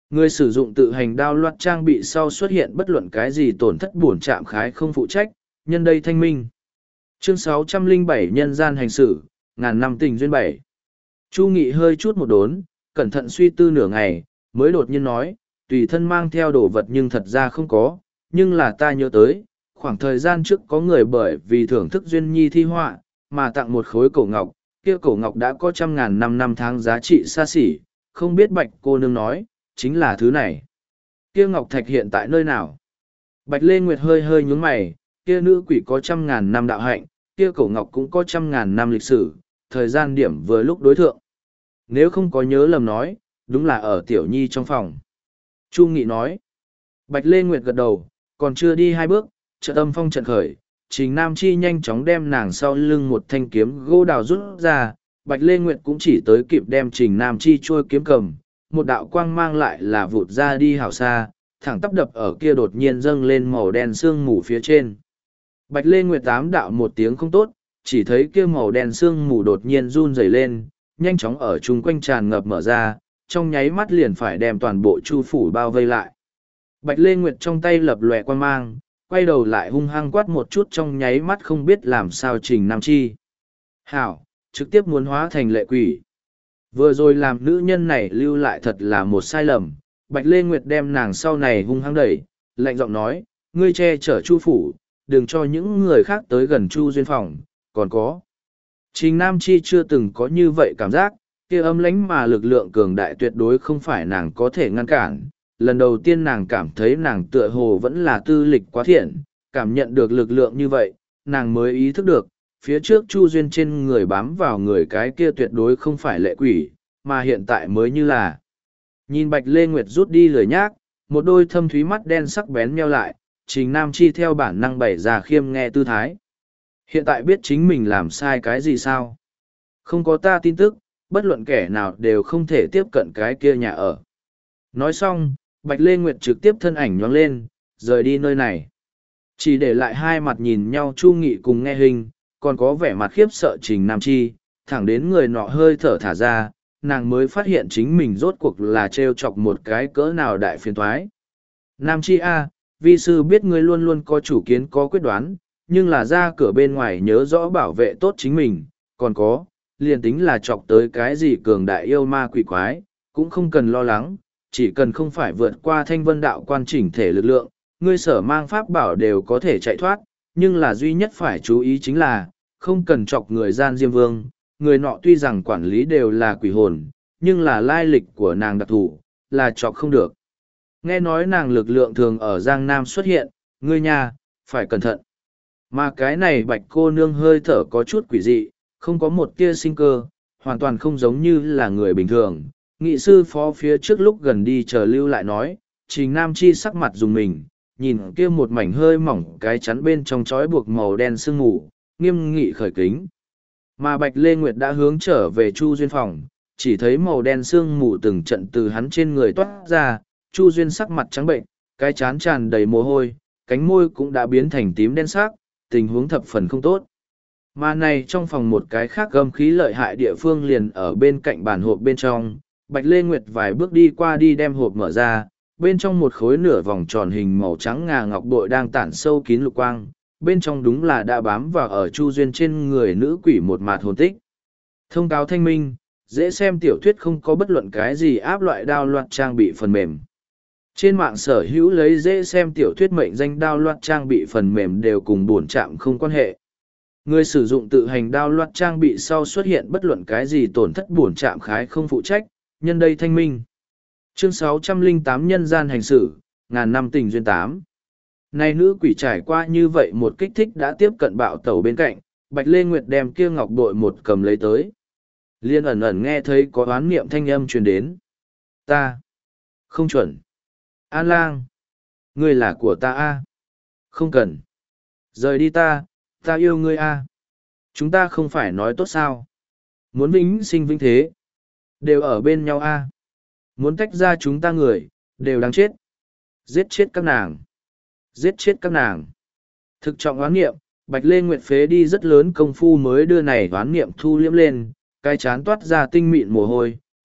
Người sử dụng tự hành đao loạt trang bị sau xuất hiện bất luận cái gì tổn thất bổn trạm khái không phụ trách, nhân đây thanh minh. Chương 607 nhân gian hành xử, ngàn năm tình duyên 7. Chu Nghị hơi chút một đốn, cẩn thận suy tư nửa ngày, mới đột nhiên nói, tùy thân mang theo đồ vật nhưng thật ra không có, nhưng là ta nhớ tới, khoảng thời gian trước có người bởi vì thưởng thức duyên nhi thi họa, mà tặng một khối cổ ngọc, kia cổ ngọc đã có 100.000 năm tháng giá trị xa xỉ, không biết Bạch cô nương nói, chính là thứ này. Kia ngọc thạch hiện tại nơi nào? Bạch Lê Nguyệt hơi hơi nhướng mày, kia nữ quỷ có 100.000 năm đạo hạnh, kia cổ ngọc cũng có 100.000 năm lịch sử, thời gian điểm vừa lúc đối thượng. Nếu không có nhớ lầm nói, đúng là ở Tiểu Nhi trong phòng. Chu Nghị nói. Bạch Lê Nguyệt gật đầu, còn chưa đi 2 bước, chợt âm phong trận khởi, Trình Nam Chi nhanh chóng đem nàng sau lưng một thanh kiếm gỗ đào rút ra, Bạch Lê Nguyệt cũng chỉ tới kịp đem Trình Nam Chi trôi kiếm cầm, một đạo quang mang lại là vụt ra đi hảo xa, thẳng tắp đập ở kia đột nhiên dâng lên màu đen sương mù phía trên. Bạch Lê Nguyệt tám đạo một tiếng không tốt, chỉ thấy kia màu đen sương mù đột nhiên run rẩy lên, nhanh chóng ở chung quanh tràn ngập mở ra, trong nháy mắt liền phải đem toàn bộ chu phủ bao vây lại. Bạch Lê Nguyệt trong tay lập lòe quang mang, quay đầu lại hung hăng quát một chút trong nháy mắt không biết làm sao Trình Nam Chi. Hảo, trực tiếp muốn hóa thành lệ quỷ. Vừa rồi làm nữ nhân này lưu lại thật là một sai lầm, Bạch Lê Nguyệt đem nàng sau này hung hăng đẩy, lạnh giọng nói, ngươi che chở chu phủ, đừng cho những người khác tới gần chu duyên phòng, còn có. Trình Nam Chi chưa từng có như vậy cảm giác, kia âm lãnh mà lực lượng cường đại tuyệt đối không phải nàng có thể ngăn cản. Lần đầu tiên nàng cảm thấy nàng tựa hồ vẫn là tư lịch quá thiện, cảm nhận được lực lượng như vậy, nàng mới ý thức được, phía trước Chu Duyên trên người bám vào người cái kia tuyệt đối không phải lệ quỷ, mà hiện tại mới như là. Nhìn Bạch Lê Nguyệt rút đi lười nhác, một đôi thâm thúy mắt đen sắc bén meo lại, Trình Nam Chi theo bản năng bày ra khiêm nghe tư thái. Hiện tại biết chính mình làm sai cái gì sao? Không có ta tin tức, bất luận kẻ nào đều không thể tiếp cận cái kia nhà ở. Nói xong, Bạch Lê Nguyệt trực tiếp thân ảnh nhoáng lên, rời đi nơi này. Chỉ để lại hai mặt nhìn nhau Chu Nghị cùng Nghe Hình, còn có vẻ mặt khiếp sợ Trình Nam Chi, thẳng đến người nọ hơi thở thả ra, nàng mới phát hiện chính mình rốt cuộc là trêu chọc một cái cỡ nào đại phiền toái. Nam Chi A, vi sư biết ngươi luôn luôn có chủ kiến có quyết đoán, nhưng là ra cửa bên ngoài nhớ rõ bảo vệ tốt chính mình, còn có, liền tính là chọc tới cái gì cường đại yêu ma quỷ quái, cũng không cần lo lắng, chỉ cần không phải vượt qua thanh vân đạo quan chỉnh thể lực lượng, ngươi sở mang pháp bảo đều có thể chạy thoát, nhưng là duy nhất phải chú ý chính là, không cần chọc người gian diêm vương, người nọ tuy rằng quản lý đều là quỷ hồn, nhưng là lai lịch của nàng đặc thù, là chọc không được. Nghe nói nàng lực lượng thường ở Giang Nam xuất hiện, ngươi nhà, phải cẩn thận. Mà cái này Bạch cô nương hơi thở có chút quỷ dị, không có một tia sinh cơ, hoàn toàn không giống như là người bình thường. Nghị sư phó phía trước lúc gần đi chờ lưu lại nói, Trình Nam Chi sắc mặt dùng mình, nhìn kia một mảnh hơi mỏng cái chắn bên trong trói buộc màu đen sương mù, nghiêm nghị khởi kính. Mà Bạch Lê Nguyệt đã hướng trở về Chu Duyên phòng, chỉ thấy màu đen sương mù từng trận từ hắn trên người toát ra, Chu Duyên sắc mặt trắng bệnh, cái chán tràn đầy mồ hôi, cánh môi cũng đã biến thành tím đen sắc, tình huống thập phần không tốt. Mà này trong phòng một cái khác gâm khí lợi hại địa phương liền ở bên cạnh bàn hộp bên trong, Bạch Lê Nguyệt vài bước đi qua đi đem hộp mở ra, bên trong một khối nửa vòng tròn hình màu trắng ngà ngọc bội đang tản sâu kín lục quang, bên trong đúng là đã bám vào ở Chu Duyên trên người nữ quỷ một mạt hồn tích. Thông cáo thanh minh, dễ xem tiểu thuyết không có bất luận cái gì áp loại đao loạt trang bị phần mềm. Trên mạng sở hữu lấy dễ xem tiểu thuyết mệnh danh đao loạt trang bị phần mềm đều cùng bổn trạm không quan hệ. Người sử dụng tự hành đao loạt trang bị sau xuất hiện bất luận cái gì tổn thất bổn trạm khái không phụ trách, nhân đây thanh minh. Chương 608 nhân gian hành xử, ngàn năm tình duyên 8. Này nữ quỷ trải qua như vậy một kích thích đã tiếp cận bạo tẩu bên cạnh, Bạch Lê Nguyệt đem kia ngọc bội một cầm lấy tới. Liên ẩn ẩn nghe thấy có oán niệm thanh âm truyền đến. Ta. Không chuẩn. An lang. Ngươi là của ta a. Không cần. Rời đi ta yêu ngươi a. Chúng ta không phải nói tốt sao. Muốn vĩnh sinh vĩnh thế. Đều ở bên nhau a. Muốn tách ra chúng ta người, đều đáng chết. Giết chết các nàng. Giết chết các nàng. Thực trọng oán niệm, Bạch Lê Nguyệt phế đi rất lớn công phu mới đưa này oán niệm thu liễm lên, cái chán toát ra tinh mịn mồ hôi,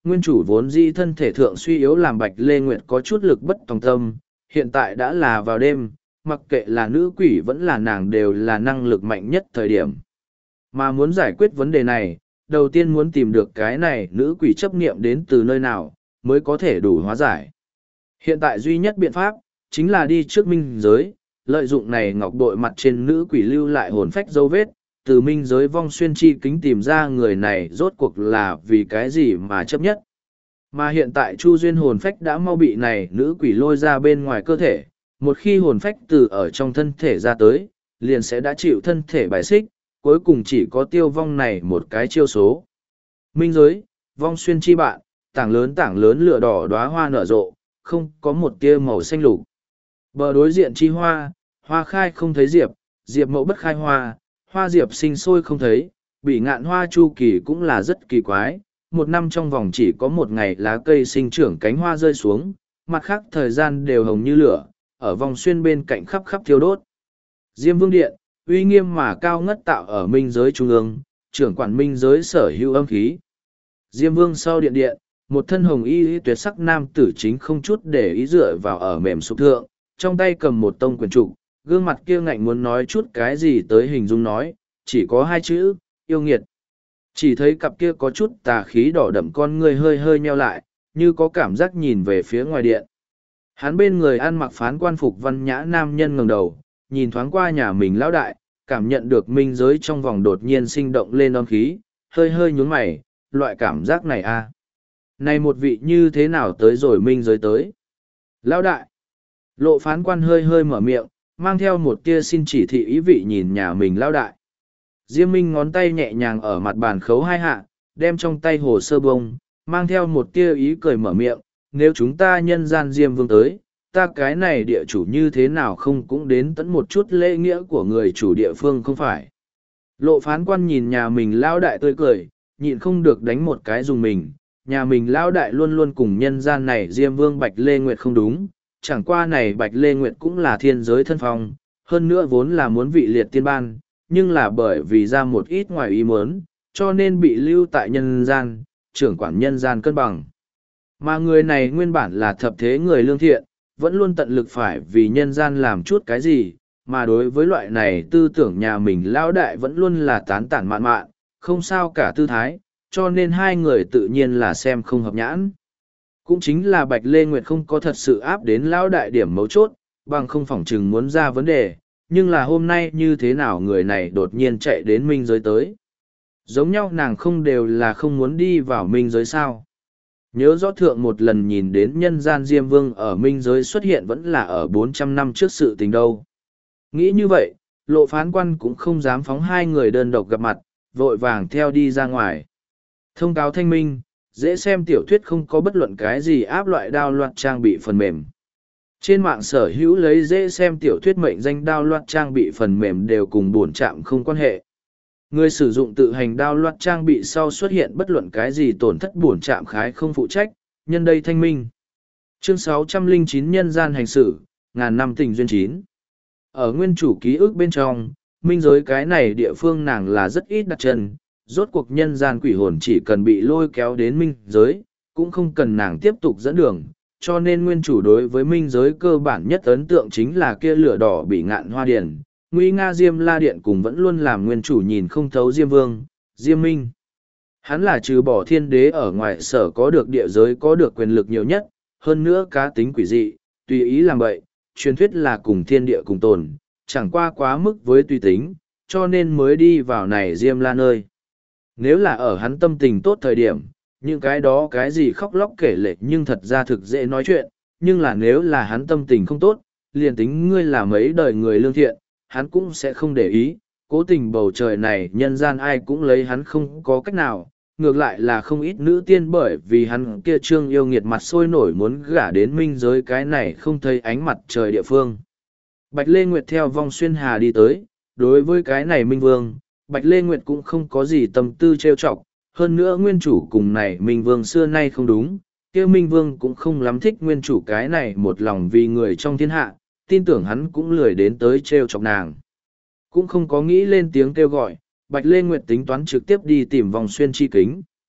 nguyên chủ vốn dĩ thân thể thượng suy yếu làm Bạch Lê Nguyệt có chút lực bất tòng tâm, hiện tại đã là vào đêm, mặc kệ là nữ quỷ vẫn là nàng đều là năng lực mạnh nhất thời điểm. Mà muốn giải quyết vấn đề này, đầu tiên muốn tìm được cái này nữ quỷ chấp niệm đến từ nơi nào, mới có thể đủ hóa giải. Hiện tại duy nhất biện pháp, chính là đi trước minh giới, lợi dụng này ngọc bội mặt trên nữ quỷ lưu lại hồn phách dấu vết, từ minh giới vong xuyên chi kính tìm ra người này rốt cuộc là vì cái gì mà chấp nhất. Mà hiện tại Chu Duyên hồn phách đã mau bị này nữ quỷ lôi ra bên ngoài cơ thể, một khi hồn phách từ ở trong thân thể ra tới, liền sẽ đã chịu thân thể bài xích, cuối cùng chỉ có tiêu vong này một cái chiêu số. Minh giới, vong xuyên chi bạn, tảng lớn lửa đỏ đóa hoa nở rộ, không có một tia màu xanh lục. Bờ đối diện chi hoa, hoa khai không thấy diệp, diệp mẫu bất khai hoa, hoa diệp sinh sôi không thấy, bị ngạn hoa chu kỳ cũng là rất kỳ quái. Một năm trong vòng chỉ có một ngày lá cây sinh trưởng cánh hoa rơi xuống, mặt khác thời gian đều hồng như lửa, ở vòng xuyên bên cạnh khắp khắp thiêu đốt. Diêm Vương Điện, uy nghiêm mà cao ngất tạo ở minh giới trung ương, trưởng quản minh giới sở hữu âm khí. Diêm Vương sau điện điện, một thân hồng y tuyệt sắc nam tử chính không chút để ý dựa vào ở mềm sụp thượng, trong tay cầm một tông quyền trục, gương mặt kia ngạnh muốn nói chút cái gì tới hình dung nói, chỉ có hai chữ, yêu nghiệt. Chỉ thấy cặp kia có chút tà khí đỏ đậm con người hơi hơi nheo lại, như có cảm giác nhìn về phía ngoài điện. Hắn bên người ăn mặc phán quan phục văn nhã nam nhân ngẩng đầu, nhìn thoáng qua nhà mình lão đại, cảm nhận được minh giới trong vòng đột nhiên sinh động lên âm khí, hơi hơi nhún mày, loại cảm giác này a, này một vị như thế nào tới rồi minh giới tới. Lão đại, lộ phán quan hơi hơi mở miệng, mang theo một tia xin chỉ thị ý vị nhìn nhà mình lão đại. Diêm Minh ngón tay nhẹ nhàng ở mặt bàn khấu hai hạ, đem trong tay hồ sơ bông, mang theo một tia ý cười mở miệng, nếu chúng ta nhân gian Diêm Vương tới, ta cái này địa chủ như thế nào không cũng đến tận một chút lễ nghĩa của người chủ địa phương không phải. Lộ phán quan nhìn nhà mình lão đại tươi cười, nhịn không được đánh một cái dùng mình, nhà mình lão đại luôn luôn cùng nhân gian này Diêm Vương Bạch Lê Nguyệt không đúng, chẳng qua này Bạch Lê Nguyệt cũng là thiên giới thân phong, hơn nữa vốn là muốn vị liệt tiên ban, nhưng là bởi vì ra một ít ngoài ý muốn, cho nên bị lưu tại nhân gian, trưởng quản nhân gian cân bằng. Mà người này nguyên bản là thập thế người lương thiện, vẫn luôn tận lực phải vì nhân gian làm chút cái gì, mà đối với loại này tư tưởng nhà mình lão đại vẫn luôn là tán tản mạn mạn, không sao cả tư thái, cho nên hai người tự nhiên là xem không hợp nhãn. Cũng chính là Bạch Lê Nguyệt không có thật sự áp đến lão đại điểm mấu chốt, bằng không phỏng chừng muốn ra vấn đề, nhưng là hôm nay như thế nào người này đột nhiên chạy đến minh giới tới. Giống nhau nàng không đều là không muốn đi vào minh giới sao. Nhớ rõ thượng một lần nhìn đến nhân gian Diêm Vương ở minh giới xuất hiện vẫn là ở 400 năm trước sự tình đâu. Nghĩ như vậy, lộ phán quan cũng không dám phóng hai người đơn độc gặp mặt, vội vàng theo đi ra ngoài. Thông cáo thanh minh, dễ xem tiểu thuyết không có bất luận cái gì áp loại đao loạt trang bị phần mềm. Trên mạng sở hữu lấy dễ xem tiểu thuyết mệnh danh đao loạt trang bị phần mềm đều cùng bổn trạm không quan hệ. Người sử dụng tự hành đao loạt trang bị sau xuất hiện bất luận cái gì tổn thất bổn trạm khái không phụ trách, nhân đây thanh minh. Chương 609 Nhân gian hành xử, ngàn năm tình duyên 9. Ở nguyên chủ ký ức bên trong, minh giới cái này địa phương nàng là rất ít đặt chân, rốt cuộc nhân gian quỷ hồn chỉ cần bị lôi kéo đến minh giới, cũng không cần nàng tiếp tục dẫn đường, cho nên nguyên chủ đối với minh giới cơ bản nhất ấn tượng chính là kia lửa đỏ bị ngạn hoa điển, nguy nga Diêm La Điện cùng vẫn luôn làm nguyên chủ nhìn không thấu Diêm Vương, Diêm Minh. Hắn là trừ bỏ thiên đế ở ngoài sở có được địa giới có được quyền lực nhiều nhất, hơn nữa cá tính quỷ dị, tùy ý làm vậy, truyền thuyết là cùng thiên địa cùng tồn, chẳng qua quá mức với tùy tính, cho nên mới đi vào này Diêm La nơi. Nếu là ở hắn tâm tình tốt thời điểm, những cái đó cái gì khóc lóc kể lệ nhưng thật ra thực dễ nói chuyện, nhưng là nếu là hắn tâm tình không tốt, liền tính ngươi là mấy đời người lương thiện, hắn cũng sẽ không để ý, cố tình bầu trời này nhân gian ai cũng lấy hắn không có cách nào, ngược lại là không ít nữ tiên bởi vì hắn kia trương yêu nghiệt mặt sôi nổi muốn gả đến minh giới cái này không thấy ánh mặt trời địa phương. Bạch Lê Nguyệt theo vong xuyên hà đi tới, đối với cái này minh vương, Bạch Lê Nguyệt cũng không có gì tâm tư trêu chọc, hơn nữa nguyên chủ cùng này minh vương xưa nay không đúng, kia minh vương cũng không lắm thích nguyên chủ cái này một lòng vì người trong thiên hạ, tin tưởng hắn cũng lười đến tới trêu chọc nàng. Cũng không có nghĩ lên tiếng kêu gọi, Bạch Lê Nguyệt tính toán trực tiếp đi tìm vòng xuyên chi kính.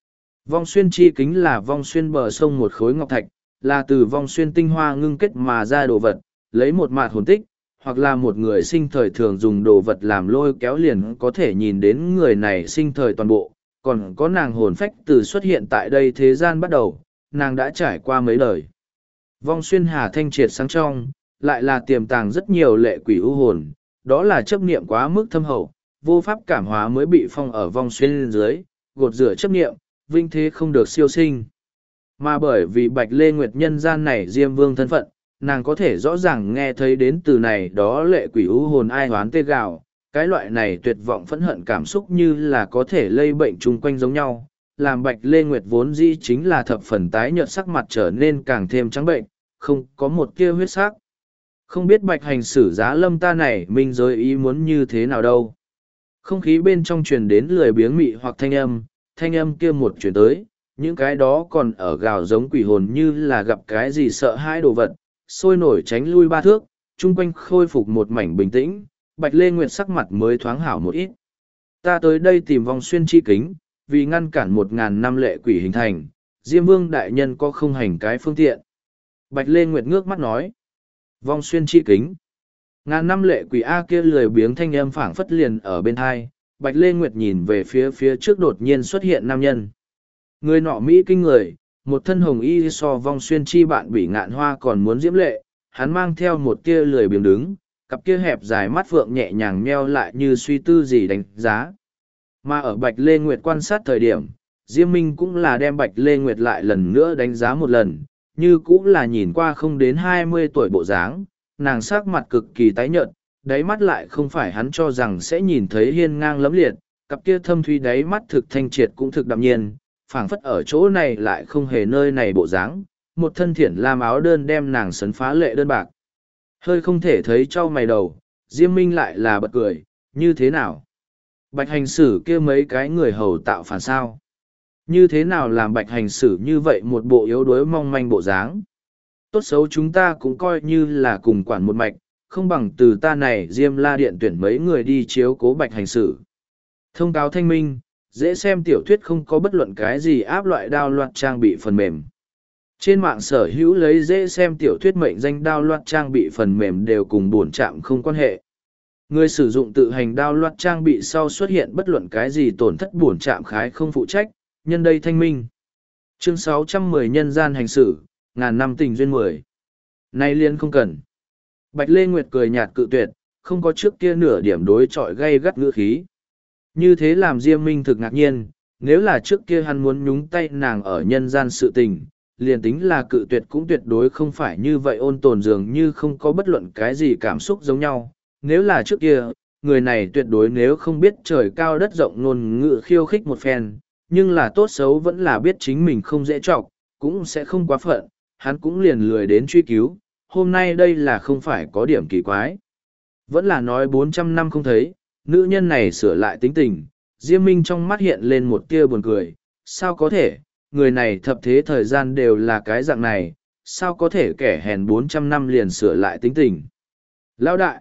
Vong xuyên chi kính là vong xuyên bờ sông một khối ngọc thạch, là từ vong xuyên tinh hoa ngưng kết mà ra đồ vật, lấy một mạt hồn tích, hoặc là một người sinh thời thường dùng đồ vật làm lôi kéo liền có thể nhìn đến người này sinh thời toàn bộ, còn có nàng hồn phách từ xuất hiện tại đây thế gian bắt đầu, nàng đã trải qua mấy đời. Vong xuyên hà thanh triệt sáng trong, lại là tiềm tàng rất nhiều lệ quỷ u hồn, đó là chấp niệm quá mức thâm hậu, vô pháp cảm hóa mới bị phong ở vong xuyên dưới, gột rửa chấp niệm, vinh thế không được siêu sinh. Mà bởi vì Bạch Lê Nguyệt nhân gian này Diêm Vương thân phận, nàng có thể rõ ràng nghe thấy đến từ này đó lệ quỷ u hồn ai hoán tê gào, cái loại này tuyệt vọng phẫn hận cảm xúc như là có thể lây bệnh chung quanh giống nhau, làm Bạch Lê Nguyệt vốn dĩ chính là thập phần tái nhợt sắc mặt trở nên càng thêm trắng bệnh, không có một tia huyết sắc. Không biết Bạch hành xử giá lâm ta này mình giới ý muốn như thế nào đâu. Không khí bên trong truyền đến lười biếng mị hoặc thanh âm kia một chuyển tới, những cái đó còn ở gào giống quỷ hồn như là gặp cái gì sợ hãi đồ vật, sôi nổi tránh lui ba thước, chung quanh khôi phục một mảnh bình tĩnh, Bạch Lê Nguyệt sắc mặt mới thoáng hảo một ít. Ta tới đây tìm vong xuyên chi kính, vì ngăn cản 1.000 năm lệ quỷ hình thành, Diêm Vương đại nhân có không hành cái phương tiện. Bạch Lê Nguyệt ngước mắt nói, vong xuyên chi kính. Ngàn năm lệ quỷ A kia lười biếng thanh âm phảng phất liền ở bên hai, Bạch Lê Nguyệt nhìn về phía trước đột nhiên xuất hiện nam nhân. Người nọ Mỹ kinh người, một thân hồng y so vong xuyên chi bạn bị ngạn hoa còn muốn diễm lệ, hắn mang theo một tia lười biếng đứng, cặp kia hẹp dài mắt phượng nhẹ nhàng meo lại như suy tư gì đánh giá. Mà ở Bạch Lê Nguyệt quan sát thời điểm, Diêm Minh cũng là đem Bạch Lê Nguyệt lại lần nữa đánh giá một lần, như cũng là nhìn qua không đến 20 tuổi bộ dáng, nàng sắc mặt cực kỳ tái nhợt, đáy mắt lại không phải hắn cho rằng sẽ nhìn thấy hiên ngang lẫm liệt, cặp kia thâm thúy đáy mắt thực thanh triệt cũng thực đạm nhiên, phảng phất ở chỗ này lại không hề nơi này bộ dáng, một thân thiển lam áo đơn đem nàng sấn phá lệ đơn bạc. Hơi không thể thấy trao mày đầu, Diêm Minh lại là bật cười, như thế nào? Bạch hành xử kia mấy cái người hầu tạo phản sao? Như thế nào làm bạch hành xử như vậy một bộ yếu đuối mong manh bộ dáng? Tốt xấu chúng ta cũng coi như là cùng quản một mạch, không bằng từ ta này Diêm La Điện tuyển mấy người đi chiếu cố bạch hành xử. Thông cáo thanh minh, dễ xem tiểu thuyết không có bất luận cái gì áp loại đao loạt trang bị phần mềm. Trên mạng sở hữu lấy dễ xem tiểu thuyết mệnh danh đao loạt trang bị phần mềm đều cùng bổn trạm không quan hệ. Người sử dụng tự hành đao loạt trang bị sau xuất hiện bất luận cái gì tổn thất bổn trạm khái không phụ trách, nhân đây thanh minh. Chương 610 nhân gian hành xử, ngàn năm tình duyên 10. Nay liên không cần. Bạch Lê Nguyệt cười nhạt cự tuyệt, không có trước kia nửa điểm đối chọi gây gắt ngữ khí. Như thế làm Diêm Minh thực ngạc nhiên, nếu là trước kia hắn muốn nhúng tay nàng ở nhân gian sự tình, liền tính là cự tuyệt cũng tuyệt đối không phải như vậy ôn tồn dường như không có bất luận cái gì cảm xúc giống nhau. Nếu là trước kia, người này tuyệt đối nếu không biết trời cao đất rộng ngôn ngữ khiêu khích một phen, nhưng là tốt xấu vẫn là biết chính mình không dễ trọc, cũng sẽ không quá phận, hắn cũng liền lười đến truy cứu, hôm nay đây là không phải có điểm kỳ quái. Vẫn là nói 400 năm không thấy, nữ nhân này sửa lại tính tình, Diêm Minh trong mắt hiện lên một tia buồn cười, sao có thể, người này thập thế thời gian đều là cái dạng này, sao có thể kẻ hèn 400 năm liền sửa lại tính tình. Lão đại,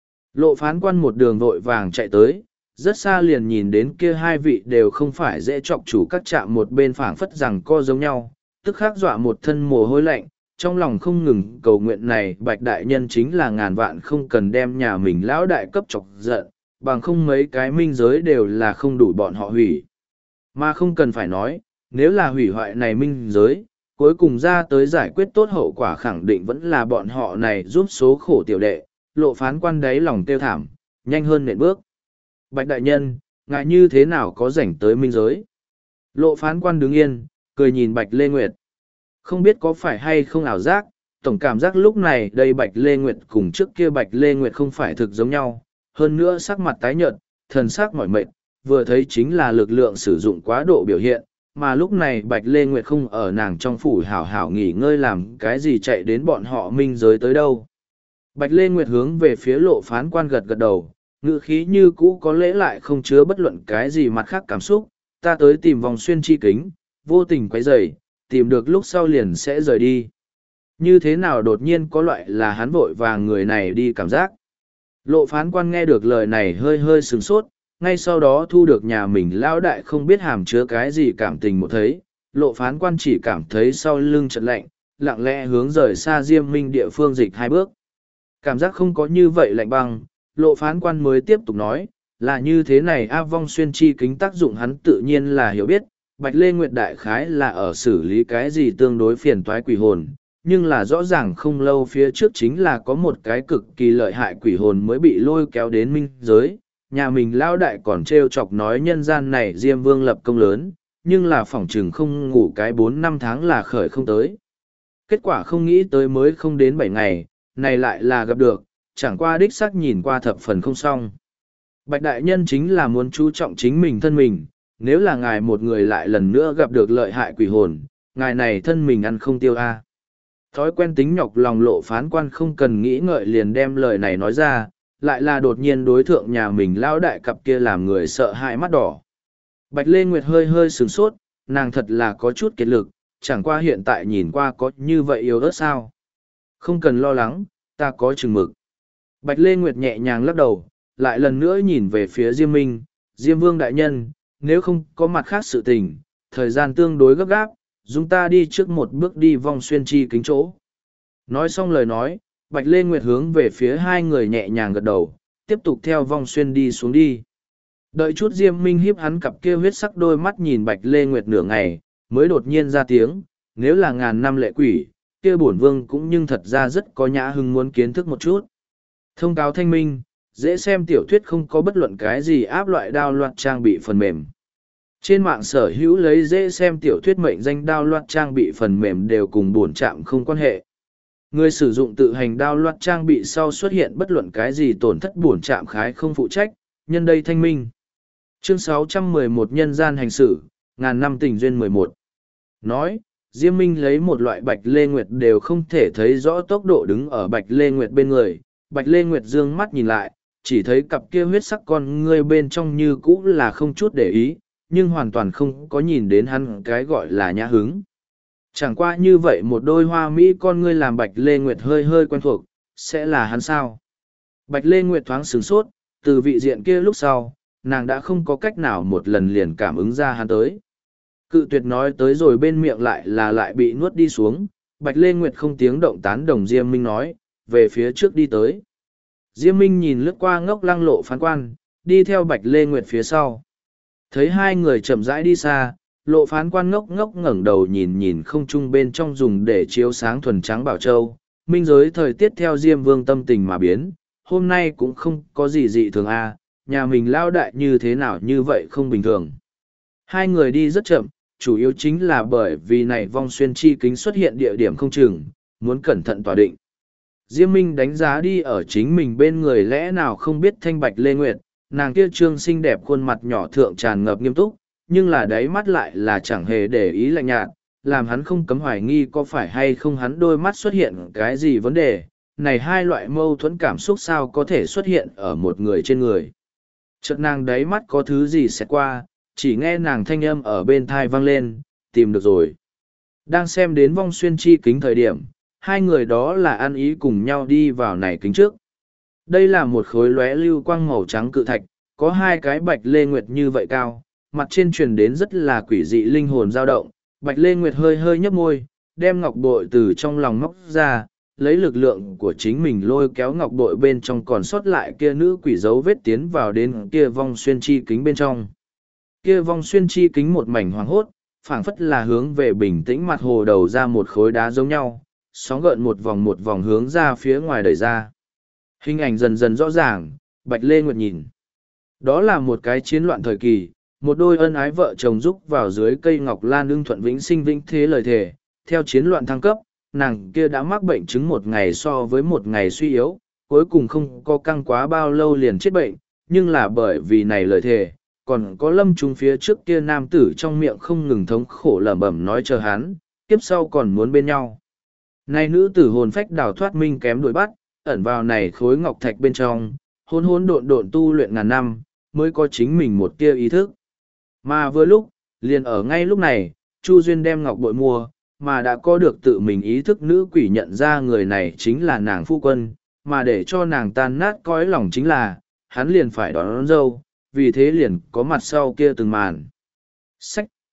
lộ phán quan một đường vội vàng chạy tới, rất xa liền nhìn đến kia hai vị đều không phải dễ chọc chủ các trạm một bên phảng phất rằng co giống nhau, tức khắc dọa một thân mồ hôi lạnh, trong lòng không ngừng cầu nguyện này Bạch đại nhân chính là ngàn vạn không cần đem nhà mình lão đại cấp chọc giận, bằng không mấy cái minh giới đều là không đủ bọn họ hủy. Mà không cần phải nói, nếu là hủy hoại này minh giới, cuối cùng ra tới giải quyết tốt hậu quả khẳng định vẫn là bọn họ này giúp số khổ tiểu đệ, lộ phán quan đáy lòng tiêu thảm, nhanh hơn nện bước. Bạch đại nhân, ngại như thế nào có rảnh tới minh giới? Lộ phán quan đứng yên, cười nhìn Bạch Lê Nguyệt. Không biết có phải hay không ảo giác, tổng cảm giác lúc này đây Bạch Lê Nguyệt cùng trước kia Bạch Lê Nguyệt không phải thực giống nhau, hơn nữa sắc mặt tái nhợt, thần sắc mỏi mệt, vừa thấy chính là lực lượng sử dụng quá độ biểu hiện, mà lúc này Bạch Lê Nguyệt không ở nàng trong phủ hảo hảo nghỉ ngơi làm cái gì chạy đến bọn họ minh giới tới đâu. Bạch Lê Nguyệt hướng về phía lộ phán quan gật gật đầu, ngữ khí như cũ có lẽ lại không chứa bất luận cái gì mặt khác cảm xúc, ta tới tìm vòng xuyên chi kính, vô tình quấy rầy, tìm được lúc sau liền sẽ rời đi. Như thế nào đột nhiên có loại là hắn vội vàng người này đi cảm giác. Lộ phán quan nghe được lời này hơi hơi sửng sốt, ngay sau đó thu được nhà mình lão đại không biết hàm chứa cái gì cảm tình một thấy, Lộ phán quan chỉ cảm thấy sau lưng chợt lạnh, lặng lẽ hướng rời xa Diêm Minh địa phương dịch 2 bước. Cảm giác không có như vậy lạnh băng, lộ phán quan mới tiếp tục nói, là như thế này A Vong Xuyên chi kính tác dụng hắn tự nhiên là hiểu biết, Bạch Lê Nguyệt đại khái là ở xử lý cái gì tương đối phiền toái quỷ hồn, nhưng là rõ ràng không lâu phía trước chính là có một cái cực kỳ lợi hại quỷ hồn mới bị lôi kéo đến minh giới, nhà mình lao đại còn trêu chọc nói nhân gian này Diêm Vương lập công lớn, nhưng là phỏng chừng không ngủ cái 4-5 tháng là khởi không tới. Kết quả không nghĩ tới mới không đến 7 ngày, này lại là gặp được, chẳng qua đích xác nhìn qua thập phần không xong. Bạch đại nhân chính là muốn chú trọng chính mình thân mình, nếu là ngài một người lại lần nữa gặp được lợi hại quỷ hồn, ngài này thân mình ăn không tiêu a. Thói quen tính nhọc lòng lộ phán quan không cần nghĩ ngợi liền đem lời này nói ra, lại là đột nhiên đối thượng nhà mình lao đại cặp kia làm người sợ hãi mắt đỏ. Bạch Lê Nguyệt hơi hơi sửng sốt, nàng thật là có chút kiệt lực, chẳng qua hiện tại nhìn qua có như vậy yếu ớt sao. Không cần lo lắng, ta có chừng mực. Bạch Lê Nguyệt nhẹ nhàng lắc đầu, lại lần nữa nhìn về phía Diêm Minh, Diêm Vương đại nhân, nếu không có mặt khác sự tình, thời gian tương đối gấp gáp, chúng ta đi trước một bước đi vong xuyên chi kính chỗ. Nói xong lời nói, Bạch Lê Nguyệt hướng về phía hai người nhẹ nhàng gật đầu, tiếp tục theo vong xuyên đi xuống đi. Đợi chút Diêm Minh hiếp hắn cặp kia huyết sắc đôi mắt nhìn Bạch Lê Nguyệt nửa ngày, mới đột nhiên ra tiếng, nếu là ngàn năm lệ quỷ, kia bổn vương cũng nhưng thật ra rất có nhã hứng muốn kiến thức một chút. Thông cáo thanh minh, dễ xem tiểu thuyết không có bất luận cái gì áp loại đao loạt trang bị phần mềm. Trên mạng sở hữu lấy dễ xem tiểu thuyết mệnh danh đao loạt trang bị phần mềm đều cùng bổn trạm không quan hệ. Người sử dụng tự hành đao loạt trang bị sau xuất hiện bất luận cái gì tổn thất bổn trạm khái không phụ trách, nhân đây thanh minh. Chương 611 Nhân gian hành xử, ngàn năm tình duyên 11. Nói, Diêm Minh lấy một loại Bạch Lê Nguyệt đều không thể thấy rõ tốc độ đứng ở Bạch Lê Nguyệt bên người. Bạch Lê Nguyệt dương mắt nhìn lại, chỉ thấy cặp kia huyết sắc con ngươi bên trong như cũ là không chút để ý, nhưng hoàn toàn không có nhìn đến hắn cái gọi là nhã hứng. Chẳng qua như vậy một đôi hoa mỹ con ngươi làm Bạch Lê Nguyệt hơi hơi quen thuộc, sẽ là hắn sao? Bạch Lê Nguyệt thoáng sửng sốt, từ vị diện kia lúc sau, nàng đã không có cách nào một lần liền cảm ứng ra hắn tới. Cự tuyệt nói tới rồi bên miệng lại bị nuốt đi xuống, Bạch Lê Nguyệt không tiếng động tán đồng Diêm Minh nói, về phía trước đi tới. Diêm Minh nhìn lướt qua ngốc lăng lộ phán quan, đi theo Bạch Lê Nguyệt phía sau. Thấy hai người chậm rãi đi xa, lộ phán quan ngốc ngốc ngẩng đầu nhìn nhìn không trung bên trong dùng để chiếu sáng thuần trắng bảo châu. Minh giới thời tiết theo Diêm Vương tâm tình mà biến, hôm nay cũng không có gì dị thường a, nhà mình lao đại như thế nào như vậy không bình thường. Hai người đi rất chậm, chủ yếu chính là bởi vì này vong xuyên chi kính xuất hiện địa điểm không chừng, muốn cẩn thận tỏa định. Diêm Minh đánh giá đi ở chính mình bên người lẽ nào không biết thanh Bạch Lê Nguyệt, nàng kia trương xinh đẹp khuôn mặt nhỏ thượng tràn ngập nghiêm túc, nhưng là đáy mắt lại là chẳng hề để ý lạnh nhạt, làm hắn không cấm hoài nghi có phải hay không hắn đôi mắt xuất hiện cái gì vấn đề. Này hai loại mâu thuẫn cảm xúc sao có thể xuất hiện ở một người trên người. Chợt nàng đáy mắt có thứ gì sẽ qua, chỉ nghe nàng thanh âm ở bên thai vang lên, tìm được rồi. Đang xem đến vong xuyên chi kính thời điểm, hai người đó là ăn ý cùng nhau đi vào này kính trước. Đây là một khối lóe lưu quang màu trắng cự thạch, có hai cái Bạch Lê Nguyệt như vậy cao, mặt trên truyền đến rất là quỷ dị linh hồn dao động. Bạch Lê Nguyệt hơi hơi nhấp môi, đem ngọc bội từ trong lòng móc ra, lấy lực lượng của chính mình lôi kéo ngọc bội bên trong còn sót lại kia nữ quỷ dấu vết tiến vào đến kia vong xuyên chi kính bên trong. Kia vong xuyên chi kính một mảnh hoàng hốt, phảng phất là hướng về bình tĩnh mặt hồ đầu ra một khối đá giống nhau, sóng gợn một vòng hướng ra phía ngoài đẩy ra. Hình ảnh dần dần rõ ràng, Bạch Lê Nguyệt nhìn. Đó là một cái chiến loạn thời kỳ, một đôi ân ái vợ chồng giúp vào dưới cây ngọc lan ưng thuận vĩnh sinh vĩnh thế lời thề. Theo chiến loạn thăng cấp, nàng kia đã mắc bệnh chứng một ngày so với một ngày suy yếu, cuối cùng không có căng quá bao lâu liền chết bệnh, nhưng là bởi vì này lời thề, còn có lâm trùng phía trước kia nam tử trong miệng không ngừng thống khổ lẩm bẩm nói chờ hắn, tiếp sau còn muốn bên nhau. Này nữ tử hồn phách đào thoát minh kém đuổi bắt, ẩn vào này khối ngọc thạch bên trong, hỗn hỗn độn độn tu luyện ngàn năm, mới có chính mình một tia ý thức. Mà vừa lúc, liền ở ngay lúc này, Chu Duyên đem ngọc bội mua, mà đã có được tự mình ý thức nữ quỷ nhận ra người này chính là nàng phu quân, mà để cho nàng tan nát cõi lòng chính là, hắn liền phải đón dâu, vì thế liền có mặt sau kia từng màn. Sách,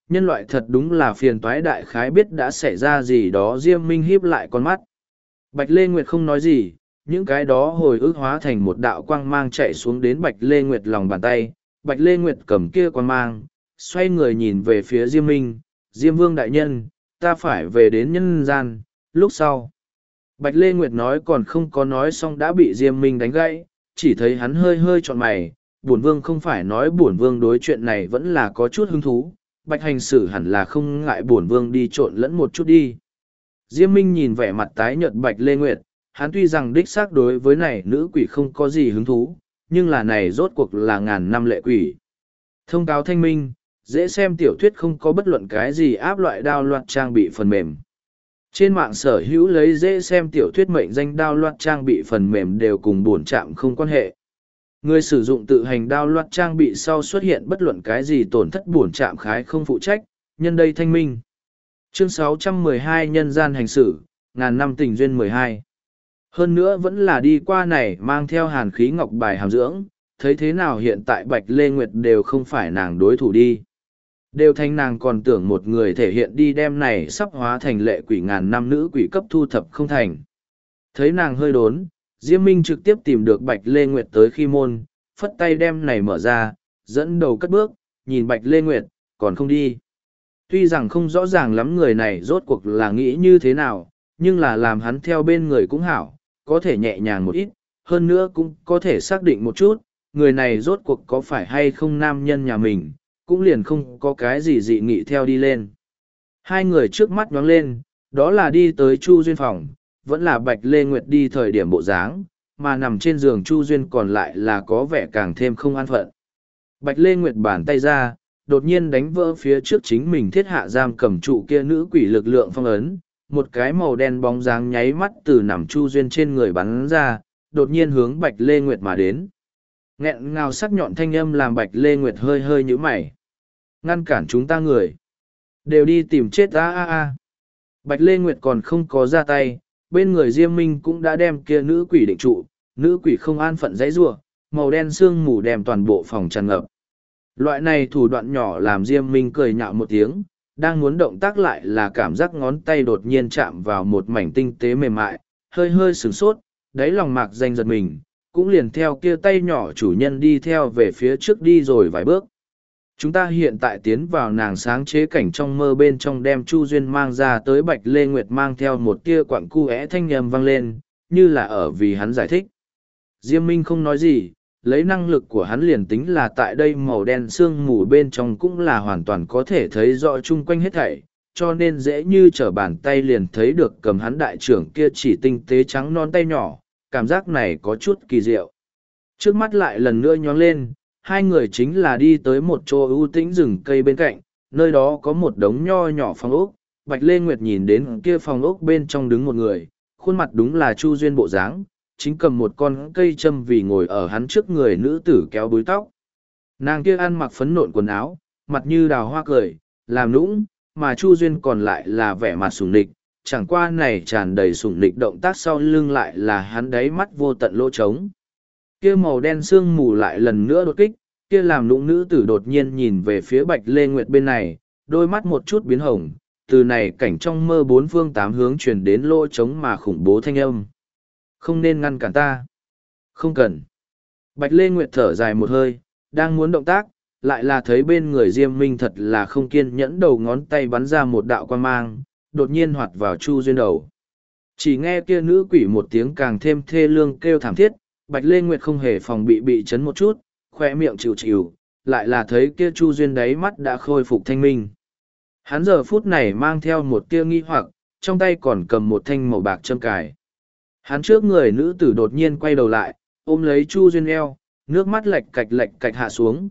nhân loại thật đúng là phiền toái, đại khái biết đã xảy ra gì đó. Diêm Minh híp lại con mắt. Bạch Lê Nguyệt không nói gì, những cái đó hồi ức hóa thành một đạo quang mang chạy xuống đến Bạch Lê Nguyệt lòng bàn tay. Bạch Lê Nguyệt cầm kia quang mang, xoay người nhìn về phía Diêm Minh. Diêm Vương đại nhân, ta phải về đến nhân gian, lúc sau. Bạch Lê Nguyệt nói còn không có nói xong đã bị Diêm Minh đánh gãy, chỉ thấy hắn hơi hơi trọn mày. Bổn Vương không phải nói bổn Vương đối chuyện này vẫn là có chút hứng thú, Bạch hành xử hẳn là không ngại bổn Vương đi trộn lẫn một chút đi. Diêm Minh nhìn vẻ mặt tái nhợt Bạch Lê Nguyệt, hắn tuy rằng đích xác đối với này nữ quỷ không có gì hứng thú, nhưng là này rốt cuộc là ngàn năm lệ quỷ. Thông cáo thanh minh, dễ xem tiểu thuyết không có bất luận cái gì áp loại đao loạt trang bị phần mềm. Trên mạng sở hữu lấy dễ xem tiểu thuyết mệnh danh đao loạt trang bị phần mềm đều cùng bổn trạm không quan hệ. Người sử dụng tự hành đao loạt trang bị sau xuất hiện bất luận cái gì tổn thất bổn trạm khái không phụ trách, nhân đây thanh minh. Chương 612 Nhân gian hành xử, ngàn năm tình duyên 12. Hơn nữa vẫn là đi qua này mang theo hàn khí ngọc bài hàm dưỡng, thấy thế nào hiện tại Bạch Lê Nguyệt đều không phải nàng đối thủ đi. Đều thành nàng còn tưởng một người thể hiện đi đem này sắp hóa thành lệ quỷ ngàn năm nữ quỷ cấp thu thập không thành. Thấy nàng hơi đốn, Diêm Minh trực tiếp tìm được Bạch Lê Nguyệt tới khi môn, phất tay đem này mở ra, dẫn đầu cất bước, nhìn Bạch Lê Nguyệt, còn không đi. Tuy rằng không rõ ràng lắm người này rốt cuộc là nghĩ như thế nào, nhưng là làm hắn theo bên người cũng hảo, có thể nhẹ nhàng một ít, hơn nữa cũng có thể xác định một chút, người này rốt cuộc có phải hay không nam nhân nhà mình, cũng liền không có cái gì dị nghị theo đi lên. Hai người trước mắt nhoáng lên, đó là đi tới Chu Duyên phòng, vẫn là Bạch Lê Nguyệt đi thời điểm bộ dáng, mà nằm trên giường Chu Duyên còn lại là có vẻ càng thêm không an phận. Bạch Lê Nguyệt bàn tay ra, đột nhiên đánh vỡ phía trước chính mình thiết hạ giam cầm trụ kia nữ quỷ lực lượng phong ấn, một cái màu đen bóng dáng nháy mắt từ nằm Chu Duyên trên người bắn ra, đột nhiên hướng Bạch Lê Nguyệt mà đến. Nghẹn ngào sắc nhọn thanh âm làm Bạch Lê Nguyệt hơi hơi nhíu mày. Ngăn cản chúng ta người. Đều đi tìm chết a. Bạch Lê Nguyệt còn không có ra tay, bên người Diêm Minh cũng đã đem kia nữ quỷ định trụ, nữ quỷ không an phận dãy rủa, màu đen sương mù đem toàn bộ phòng tràn ngập. Loại này thủ đoạn nhỏ làm Diêm Minh cười nhạo một tiếng, đang muốn động tác lại là cảm giác ngón tay đột nhiên chạm vào một mảnh tinh tế mềm mại, hơi hơi sửng sốt, đáy lòng mạc danh giật mình, cũng liền theo kia tay nhỏ chủ nhân đi theo về phía trước đi rồi vài bước. Chúng ta hiện tại tiến vào nàng sáng chế cảnh trong mơ bên trong đem Chu Duyên mang ra tới Bạch Lê Nguyệt mang theo một tia quặng cu thanh âm vang lên, như là ở vì hắn giải thích. Diêm Minh không nói gì, lấy năng lực của hắn liền tính là tại đây màu đen sương mù bên trong cũng là hoàn toàn có thể thấy rõ chung quanh hết thảy, cho nên dễ như trở bàn tay liền thấy được cầm hắn đại trưởng kia chỉ tinh tế trắng non tay nhỏ, cảm giác này có chút kỳ diệu. Trước mắt lại lần nữa nhóng lên, hai người chính là đi tới một chỗ ưu tĩnh rừng cây bên cạnh, nơi đó có một đống nho nhỏ phòng ốc. Bạch Lê Nguyệt nhìn đến kia phòng ốc bên trong đứng một người, khuôn mặt đúng là Chu Duyên bộ dáng, chính cầm một con cây châm vì ngồi ở hắn trước người nữ tử kéo búi tóc. Nàng kia ăn mặc phấn nộn quần áo, mặt như đào hoa cười, làm nũng, mà Chu Duyên còn lại là vẻ mặt sủng nịch, chẳng qua này tràn đầy sủng nịch động tác sau lưng lại là hắn đáy mắt vô tận lỗ trống. Kia màu đen sương mù lại lần nữa đột kích, kia làm nũng nữ tử đột nhiên nhìn về phía Bạch Lê Nguyệt bên này, đôi mắt một chút biến hồng, từ này cảnh trong mơ bốn phương tám hướng truyền đến lỗ trống mà khủng bố thanh âm. Không nên ngăn cản ta. Không cần. Bạch Lê Nguyệt thở dài một hơi, đang muốn động tác, lại là thấy bên người Diêm Minh thật là không kiên nhẫn, đầu ngón tay bắn ra một đạo quang mang, đột nhiên hoạt vào Chu Duyên đầu. Chỉ nghe kia nữ quỷ một tiếng càng thêm thê lương kêu thảm thiết, Bạch Lê Nguyệt không hề phòng bị chấn một chút, khoe miệng chịu chịu, lại là thấy kia Chu Duyên đáy mắt đã khôi phục thanh minh. Hắn giờ phút này mang theo một tia nghi hoặc, trong tay còn cầm một thanh màu bạc châm cài. Hắn trước người nữ tử đột nhiên quay đầu lại, ôm lấy Chu Duyên eo, nước mắt lạch cạch hạ xuống.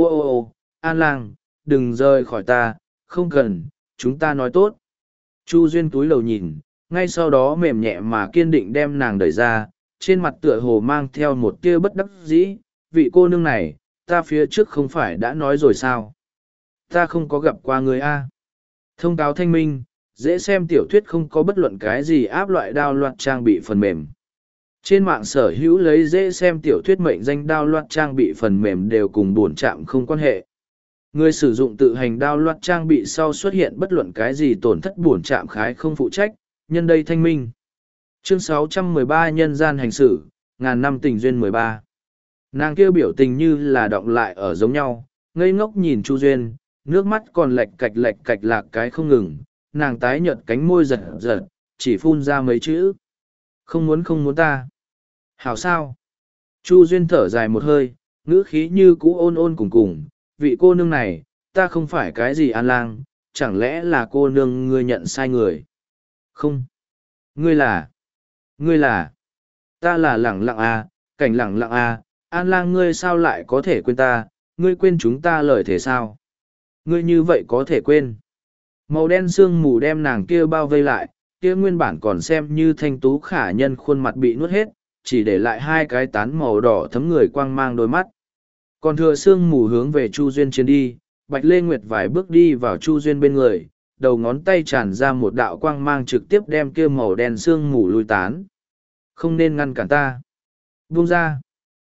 Ô, An Lang, đừng rời khỏi ta, không cần, chúng ta nói tốt. Chu Duyên túi lầu nhìn, ngay sau đó mềm nhẹ mà kiên định đem nàng đẩy ra, trên mặt tựa hồ mang theo một tia bất đắc dĩ. Vị cô nương này, ta phía trước không phải đã nói rồi sao? Ta không có gặp qua người A. Thông cáo thanh minh, dễ xem tiểu thuyết không có bất luận cái gì áp loại đao loạt trang bị phần mềm. Trên mạng sở hữu lấy dễ xem tiểu thuyết mệnh danh đao loạt trang bị phần mềm đều cùng buồn chạm không quan hệ. Người sử dụng tự hành đao loạt trang bị sau xuất hiện bất luận cái gì tổn thất bổn trạm khái không phụ trách, nhân đây thanh minh. Chương 613 Nhân gian hành xử, ngàn năm tình duyên 13. Nàng kêu biểu tình như là đọng lại ở giống nhau, ngây ngốc nhìn Chu Duyên, nước mắt còn lệch cạch lạc cái không ngừng, nàng tái nhợt cánh môi giật giật, chỉ phun ra mấy chữ. Không muốn ta. Hảo sao? Chu Duyên thở dài một hơi, ngữ khí như cũ ôn ôn cùng cùng, vị cô nương này, ta không phải cái gì an lang, chẳng lẽ là cô nương ngươi nhận sai người? Không. Ngươi là, ta là lẳng lặng à, cảnh lẳng lặng à, an lang ngươi sao lại có thể quên ta, ngươi quên chúng ta lời thế sao? Ngươi như vậy có thể quên. Màu đen sương mù đem nàng kia bao vây lại, kia nguyên bản còn xem như thanh tú khả nhân khuôn mặt bị nuốt hết, chỉ để lại hai cái tán màu đỏ thấm người quang mang đôi mắt. Còn thừa sương mù hướng về Chu Duyên chiến đi, Bạch Lê Nguyệt vài bước đi vào Chu Duyên bên người, đầu ngón tay tràn ra một đạo quang mang trực tiếp đem kia màu đen sương mù lui tán. Không nên ngăn cản ta. Buông ra.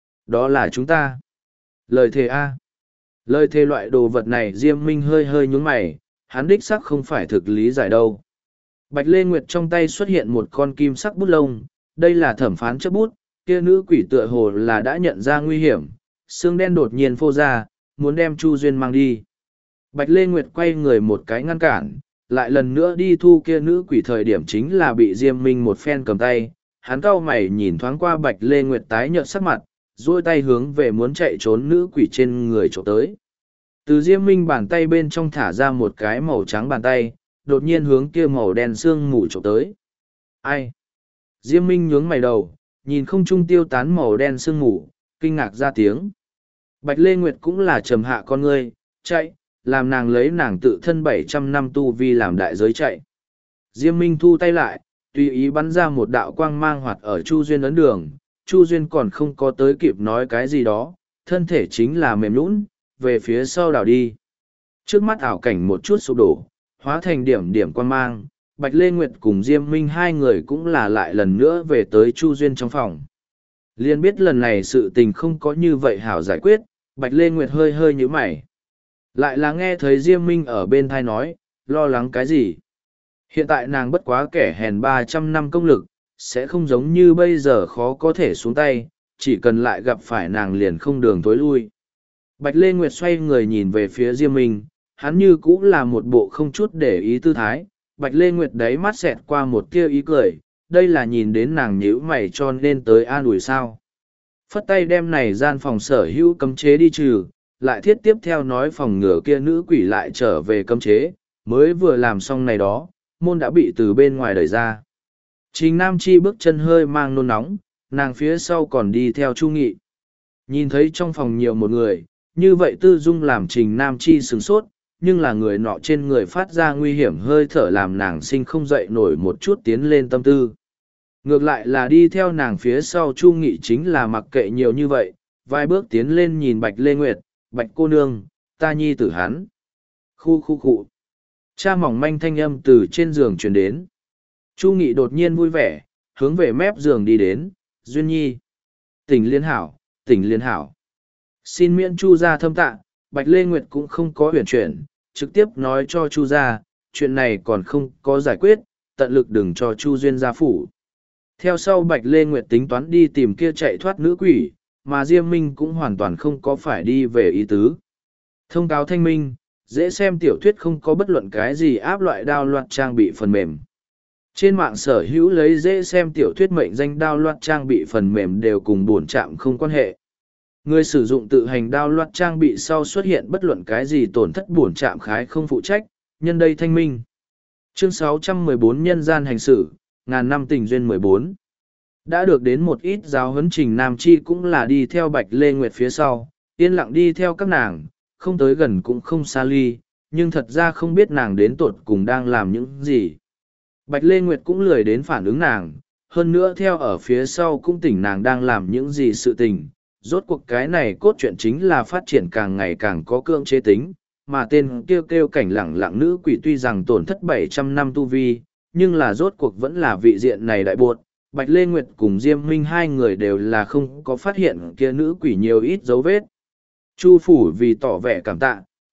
Đó là chúng ta. Lời thề A. Lời thề loại đồ vật này Diêm Minh hơi hơi nhún mày, hắn đích sắc không phải thực lý giải đâu. Bạch Lê Nguyệt trong tay xuất hiện một con kim sắc bút lông, đây là thẩm phán chấp bút, kia nữ quỷ tựa hồ là đã nhận ra nguy hiểm, xương đen đột nhiên phô ra, muốn đem Chu Duyên mang đi. Bạch Lê Nguyệt quay người một cái ngăn cản, lại lần nữa đi thu kia nữ quỷ thời điểm chính là bị Diêm Minh một phen cầm tay, hắn cau mày nhìn thoáng qua Bạch Lê Nguyệt tái nhợt sắc mặt, duỗi tay hướng về muốn chạy trốn nữ quỷ trên người trộm tới. Từ Diêm Minh bàn tay bên trong thả ra một cái màu trắng bàn tay, đột nhiên hướng kia màu đen sương mù trộm tới. Ai? Diêm Minh nhướng mày đầu, nhìn không trung tiêu tán màu đen sương mù, kinh ngạc ra tiếng. Bạch Lê Nguyệt cũng là trầm hạ con ngươi, chạy, làm nàng lấy nàng tự thân 700 năm tu vi làm đại giới chạy. Diêm Minh thu tay lại, tùy ý bắn ra một đạo quang mang hoạt ở Chu Duyên ấn đường, Chu Duyên còn không có tới kịp nói cái gì đó, thân thể chính là mềm nhũn, về phía sau đảo đi. Trước mắt ảo cảnh một chút sụp đổ, hóa thành điểm điểm quang mang, Bạch Lê Nguyệt cùng Diêm Minh hai người cũng là lại lần nữa về tới Chu Duyên trong phòng. Liên biết lần này sự tình không có như vậy hảo giải quyết, Bạch Lê Nguyệt hơi hơi nhíu mày. Lại là nghe thấy Diêm Minh ở bên thai nói, lo lắng cái gì? Hiện tại nàng bất quá kẻ hèn 300 năm công lực, sẽ không giống như bây giờ khó có thể xuống tay, chỉ cần lại gặp phải nàng liền không đường tối lui. Bạch Lê Nguyệt xoay người nhìn về phía Diêm Minh, hắn như cũng là một bộ không chút để ý tư thái. Bạch Lê Nguyệt đáy mắt xẹt qua một tia ý cười, đây là nhìn đến nàng nhíu mày cho nên tới an ủi sao. Phất tay đem này gian phòng sở hữu cấm chế đi trừ, lại thiết tiếp theo nói phòng ngừa kia nữ quỷ lại trở về cấm chế, mới vừa làm xong này đó, môn đã bị từ bên ngoài đẩy ra. Trình Nam Chi bước chân hơi mang nôn nóng, nàng phía sau còn đi theo Chu Nghị. Nhìn thấy trong phòng nhiều một người, như vậy tư dung làm Trình Nam Chi sửng sốt, nhưng là người nọ trên người phát ra nguy hiểm hơi thở làm nàng sinh không dậy nổi một chút tiến lên tâm tư. Ngược lại là đi theo nàng phía sau Chu Nghị chính là mặc kệ nhiều như vậy, vài bước tiến lên nhìn Bạch Lê Nguyệt, Bạch cô nương, ta nhi tử hắn. Khu. Cha mỏng manh thanh âm từ trên giường truyền đến. Chu Nghị đột nhiên vui vẻ, hướng về mép giường đi đến, Duyên nhi. Tỉnh liên hảo. Xin miễn Chu gia thâm tạ, Bạch Lê Nguyệt cũng không có huyền chuyển, trực tiếp nói cho Chu gia, chuyện này còn không có giải quyết, tận lực đừng cho Chu Duyên gia phủ. Theo sau Bạch Lê Nguyệt tính toán đi tìm kia chạy thoát nữ quỷ, mà Diêm Minh cũng hoàn toàn không có phải đi về ý tứ. Thông cáo thanh minh, dễ xem tiểu thuyết không có bất luận cái gì áp loại đao loạt trang bị phần mềm. Trên mạng sở hữu lấy dễ xem tiểu thuyết mệnh danh đao loạt trang bị phần mềm đều cùng bổn trạm không quan hệ. Người sử dụng tự hành đao loạt trang bị sau xuất hiện bất luận cái gì tổn thất bổn trạm khái không phụ trách, nhân đây thanh minh. Chương 614 Nhân gian hành xử, ngàn năm tình duyên 14. Đã được đến một ít giáo huấn Trình Nam Chi cũng là đi theo Bạch Lê Nguyệt phía sau, yên lặng đi theo các nàng, không tới gần cũng không xa ly, nhưng thật ra không biết nàng đến tột cùng đang làm những gì. Bạch Lê Nguyệt cũng lười đến phản ứng nàng, hơn nữa theo ở phía sau cũng tỉnh nàng đang làm những gì sự tình. Rốt cuộc cái này cốt truyện chính là phát triển càng ngày càng có cưỡng chế tính, mà tên kêu cảnh lẳng lặng nữ quỷ tuy rằng tổn thất 700 năm tu vi, nhưng là rốt cuộc vẫn là vị diện này đại buột. Bạch Lê Nguyệt cùng Diêm Minh hai người đều là không có phát hiện kia nữ quỷ nhiều ít dấu vết. Chu phủ vì tỏ vẻ cảm tạ,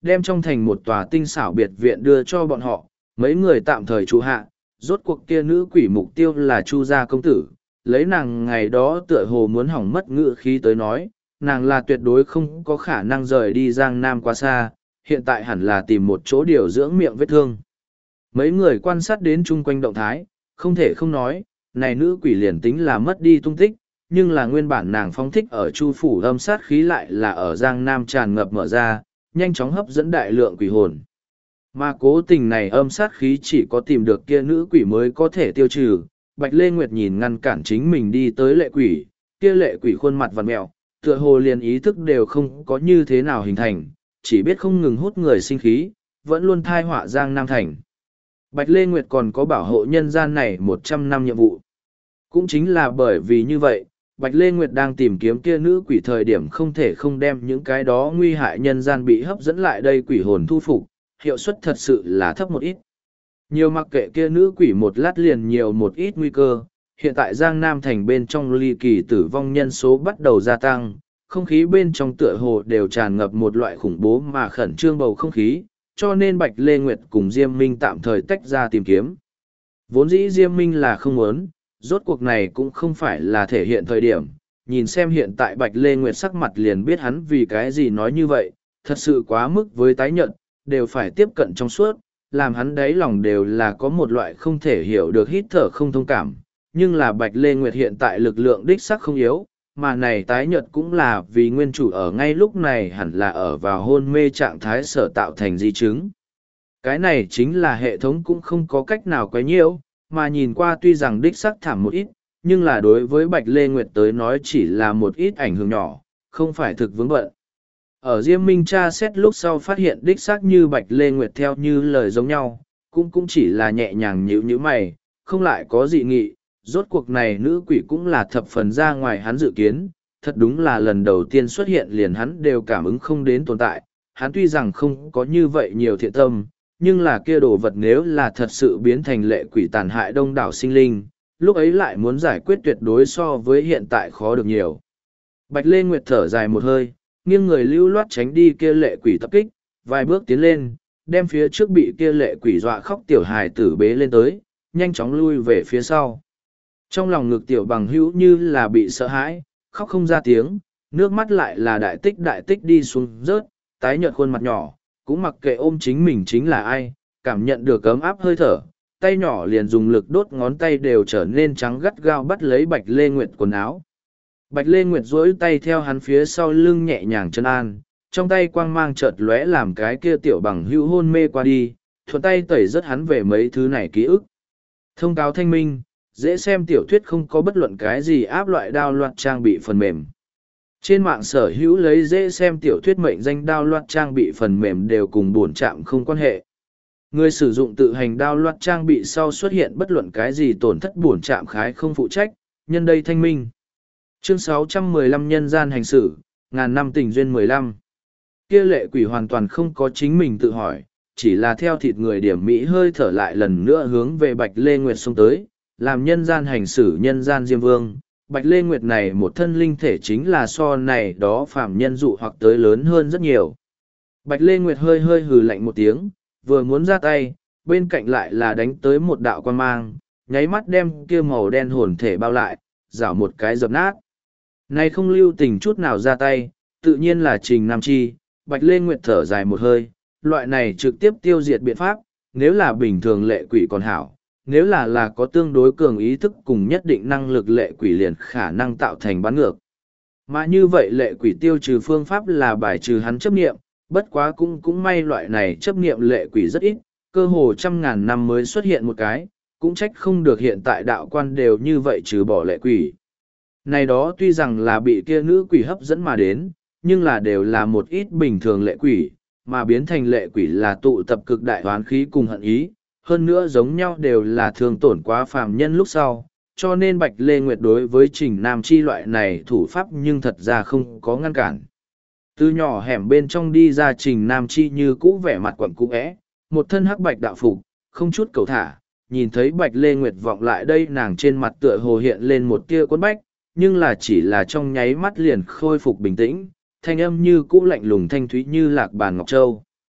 đem trong thành một tòa tinh xảo biệt viện đưa cho bọn họ, mấy người tạm thời trụ hạ, rốt cuộc kia nữ quỷ mục tiêu là Chu gia công tử, lấy nàng ngày đó tựa hồ muốn hỏng mất ngự khí tới nói, nàng là tuyệt đối không có khả năng rời đi Giang Nam quá xa, hiện tại hẳn là tìm một chỗ điều dưỡng miệng vết thương. Mấy người quan sát đến chung quanh động thái, không thể không nói, này nữ quỷ liền tính là mất đi tung tích, nhưng là nguyên bản nàng phóng thích ở Chu phủ âm sát khí lại là ở Giang Nam tràn ngập mở ra, nhanh chóng hấp dẫn đại lượng quỷ hồn. Mà cố tình này âm sát khí chỉ có tìm được kia nữ quỷ mới có thể tiêu trừ. Bạch Lê Nguyệt nhìn ngăn cản chính mình đi tới lệ quỷ, kia lệ quỷ khuôn mặt vằn mẹo, tựa hồ liền ý thức đều không có như thế nào hình thành, chỉ biết không ngừng hút người sinh khí, vẫn luôn thai họa Giang Nam thành. Bạch Lê Nguyệt còn có bảo hộ nhân gian này 100 năm nhiệm vụ. Cũng chính là bởi vì như vậy, Bạch Lê Nguyệt đang tìm kiếm kia nữ quỷ thời điểm không thể không đem những cái đó nguy hại nhân gian bị hấp dẫn lại đây quỷ hồn thu phục, hiệu suất thật sự là thấp một ít. Nhiều mặc kệ kia nữ quỷ một lát liền nhiều một ít nguy cơ, hiện tại Giang Nam thành bên trong ly kỳ tử vong nhân số bắt đầu gia tăng, không khí bên trong tựa hồ đều tràn ngập một loại khủng bố mà khẩn trương bầu không khí, cho nên Bạch Lê Nguyệt cùng Diêm Minh tạm thời tách ra tìm kiếm. Vốn dĩ Diêm Minh là không muốn, rốt cuộc này cũng không phải là thể hiện thời điểm, nhìn xem hiện tại Bạch Lê Nguyệt sắc mặt liền biết hắn vì cái gì nói như vậy, thật sự quá mức với tái nhận, đều phải tiếp cận trong suốt, làm hắn đáy lòng đều là có một loại không thể hiểu được hít thở không thông cảm. Nhưng là Bạch Lê Nguyệt hiện tại lực lượng đích sắc không yếu, mà này tái nhợt cũng là vì nguyên chủ ở ngay lúc này hẳn là ở vào hôn mê trạng thái sở tạo thành di chứng. Cái này chính là hệ thống cũng không có cách nào quấy nhiễu, mà nhìn qua tuy rằng đích sắc thảm một ít, nhưng là đối với Bạch Lê Nguyệt tới nói chỉ là một ít ảnh hưởng nhỏ, không phải thực vướng bận. Ở Diêm Minh tra xét lúc sau phát hiện đích xác như Bạch Lê Nguyệt theo như lời giống nhau, cũng chỉ là nhẹ nhàng nhíu mày, không lại có dị nghị, rốt cuộc này nữ quỷ cũng là thập phần ra ngoài hắn dự kiến, thật đúng là lần đầu tiên xuất hiện liền hắn đều cảm ứng không đến tồn tại, hắn tuy rằng không có như vậy nhiều thiện tâm, nhưng là kia đồ vật nếu là thật sự biến thành lệ quỷ tàn hại đông đảo sinh linh, lúc ấy lại muốn giải quyết tuyệt đối so với hiện tại khó được nhiều. Bạch Lê Nguyệt thở dài một hơi, nghiêng người lưu loát tránh đi kia lệ quỷ tập kích, vài bước tiến lên, đem phía trước bị kia lệ quỷ dọa khóc tiểu hài tử bế lên tới, nhanh chóng lui về phía sau. Trong lòng ngực tiểu bằng hữu như là bị sợ hãi, khóc không ra tiếng, nước mắt lại là đại tích đi xuống rớt, tái nhợt khuôn mặt nhỏ, cũng mặc kệ ôm chính mình chính là ai, cảm nhận được ấm áp hơi thở, tay nhỏ liền dùng lực đốt ngón tay đều trở nên trắng gắt gao bắt lấy Bạch Lê Nguyệt quần áo. Bạch Lê Nguyệt duỗi tay theo hắn phía sau lưng nhẹ nhàng chân an, trong tay quang mang chợt lóe làm cái kia tiểu bằng hữu hôn mê qua đi, thuận tay tẩy rất hắn về mấy thứ này ký ức. Thông cáo thanh minh, dễ xem tiểu thuyết không có bất luận cái gì áp loại đao loạt trang bị phần mềm. Trên mạng sở hữu lấy dễ xem tiểu thuyết mệnh danh đao loạt trang bị phần mềm đều cùng bổn trạm không quan hệ. Người sử dụng tự hành đao loạt trang bị sau xuất hiện bất luận cái gì tổn thất bổn trạm khái không phụ trách, nhân đây thanh minh. Chương 615 nhân gian hành xử, ngàn năm tình duyên 15. Kia lệ quỷ hoàn toàn không có chính mình tự hỏi, chỉ là theo thịt người điểm Mỹ hơi thở lại lần nữa hướng về Bạch Lê Nguyệt xông tới, làm nhân gian hành xử nhân gian Diêm Vương. Bạch Lê Nguyệt này một thân linh thể chính là so này đó phạm nhân dụ hoặc tới lớn hơn rất nhiều. Bạch Lê Nguyệt hơi hơi hừ lạnh một tiếng, vừa muốn ra tay, bên cạnh lại là đánh tới một đạo quan mang, nháy mắt đem kia màu đen hồn thể bao lại, rảo một cái dập nát. Này không lưu tình chút nào ra tay, tự nhiên là Trình Nam Chi, Bạch Lê Nguyệt thở dài một hơi, loại này trực tiếp tiêu diệt biện pháp, nếu là bình thường lệ quỷ còn hảo, nếu là có tương đối cường ý thức cùng nhất định năng lực lệ quỷ liền khả năng tạo thành bán ngược. Mà như vậy lệ quỷ tiêu trừ phương pháp là bài trừ hắn chấp niệm, bất quá cũng may loại này chấp niệm lệ quỷ rất ít, cơ hồ trăm ngàn năm mới xuất hiện một cái, cũng trách không được hiện tại đạo quan đều như vậy trừ bỏ lệ quỷ. Này đó tuy rằng là bị kia nữ quỷ hấp dẫn mà đến, nhưng là đều là một ít bình thường lệ quỷ, mà biến thành lệ quỷ là tụ tập cực đại hoán khí cùng hận ý, hơn nữa giống nhau đều là thương tổn quá phàm nhân lúc sau, cho nên Bạch Lê Nguyệt đối với Trình Nam Chi loại này thủ pháp nhưng thật ra không có ngăn cản. Từ nhỏ hẻm bên trong đi ra Trình Nam Chi như cũ vẻ mặt quặn cũ é, một thân hắc bạch đạo phục, không chút cầu thả, nhìn thấy Bạch Lê Nguyệt vọng lại đây nàng trên mặt tựa hồ hiện lên một tia cuốn bách, nhưng là chỉ là trong nháy mắt liền khôi phục bình tĩnh, thanh âm như cũ lạnh lùng thanh thúy như lạc bàn ngọc châu.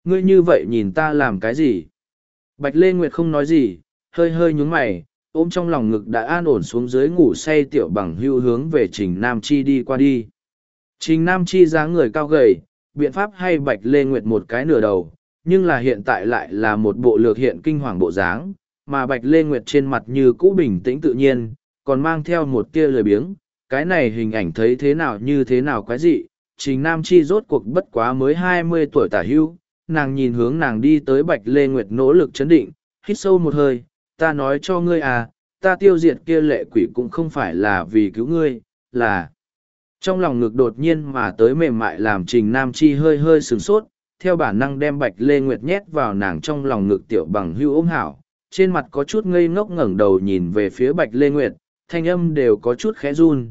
ngươi như vậy nhìn ta làm cái gì? Bạch Lê Nguyệt không nói gì, hơi hơi nhúng mày, ôm trong lòng ngực đã an ổn xuống dưới ngủ say tiểu bằng hưu hướng về Trình Nam Chi đi qua đi. Trình Nam Chi dáng người cao gầy, biện pháp hay Bạch Lê Nguyệt một cái nửa đầu, nhưng là hiện tại lại là một bộ lược hiện kinh hoàng bộ dáng, mà Bạch Lê Nguyệt trên mặt như cũ bình tĩnh tự nhiên, còn mang theo một tia lười biếng, cái này hình ảnh thấy thế nào như thế nào quái dị. Trình Nam Chi rốt cuộc bất quá mới 20 tuổi tả hưu, nàng nhìn hướng nàng đi tới Bạch Lê Nguyệt nỗ lực chấn định, hít sâu một hơi, ta nói cho ngươi à, ta tiêu diệt kia lệ quỷ cũng không phải là vì cứu ngươi, là... Trong lòng ngực đột nhiên mà tới mềm mại làm Trình Nam Chi hơi hơi sửng sốt, theo bản năng đem Bạch Lê Nguyệt nhét vào nàng trong lòng ngực tiểu bằng hưu ôm hảo, trên mặt có chút ngây ngốc ngẩng đầu nhìn về phía Bạch Lê Nguyệt, thanh âm đều có chút khẽ run,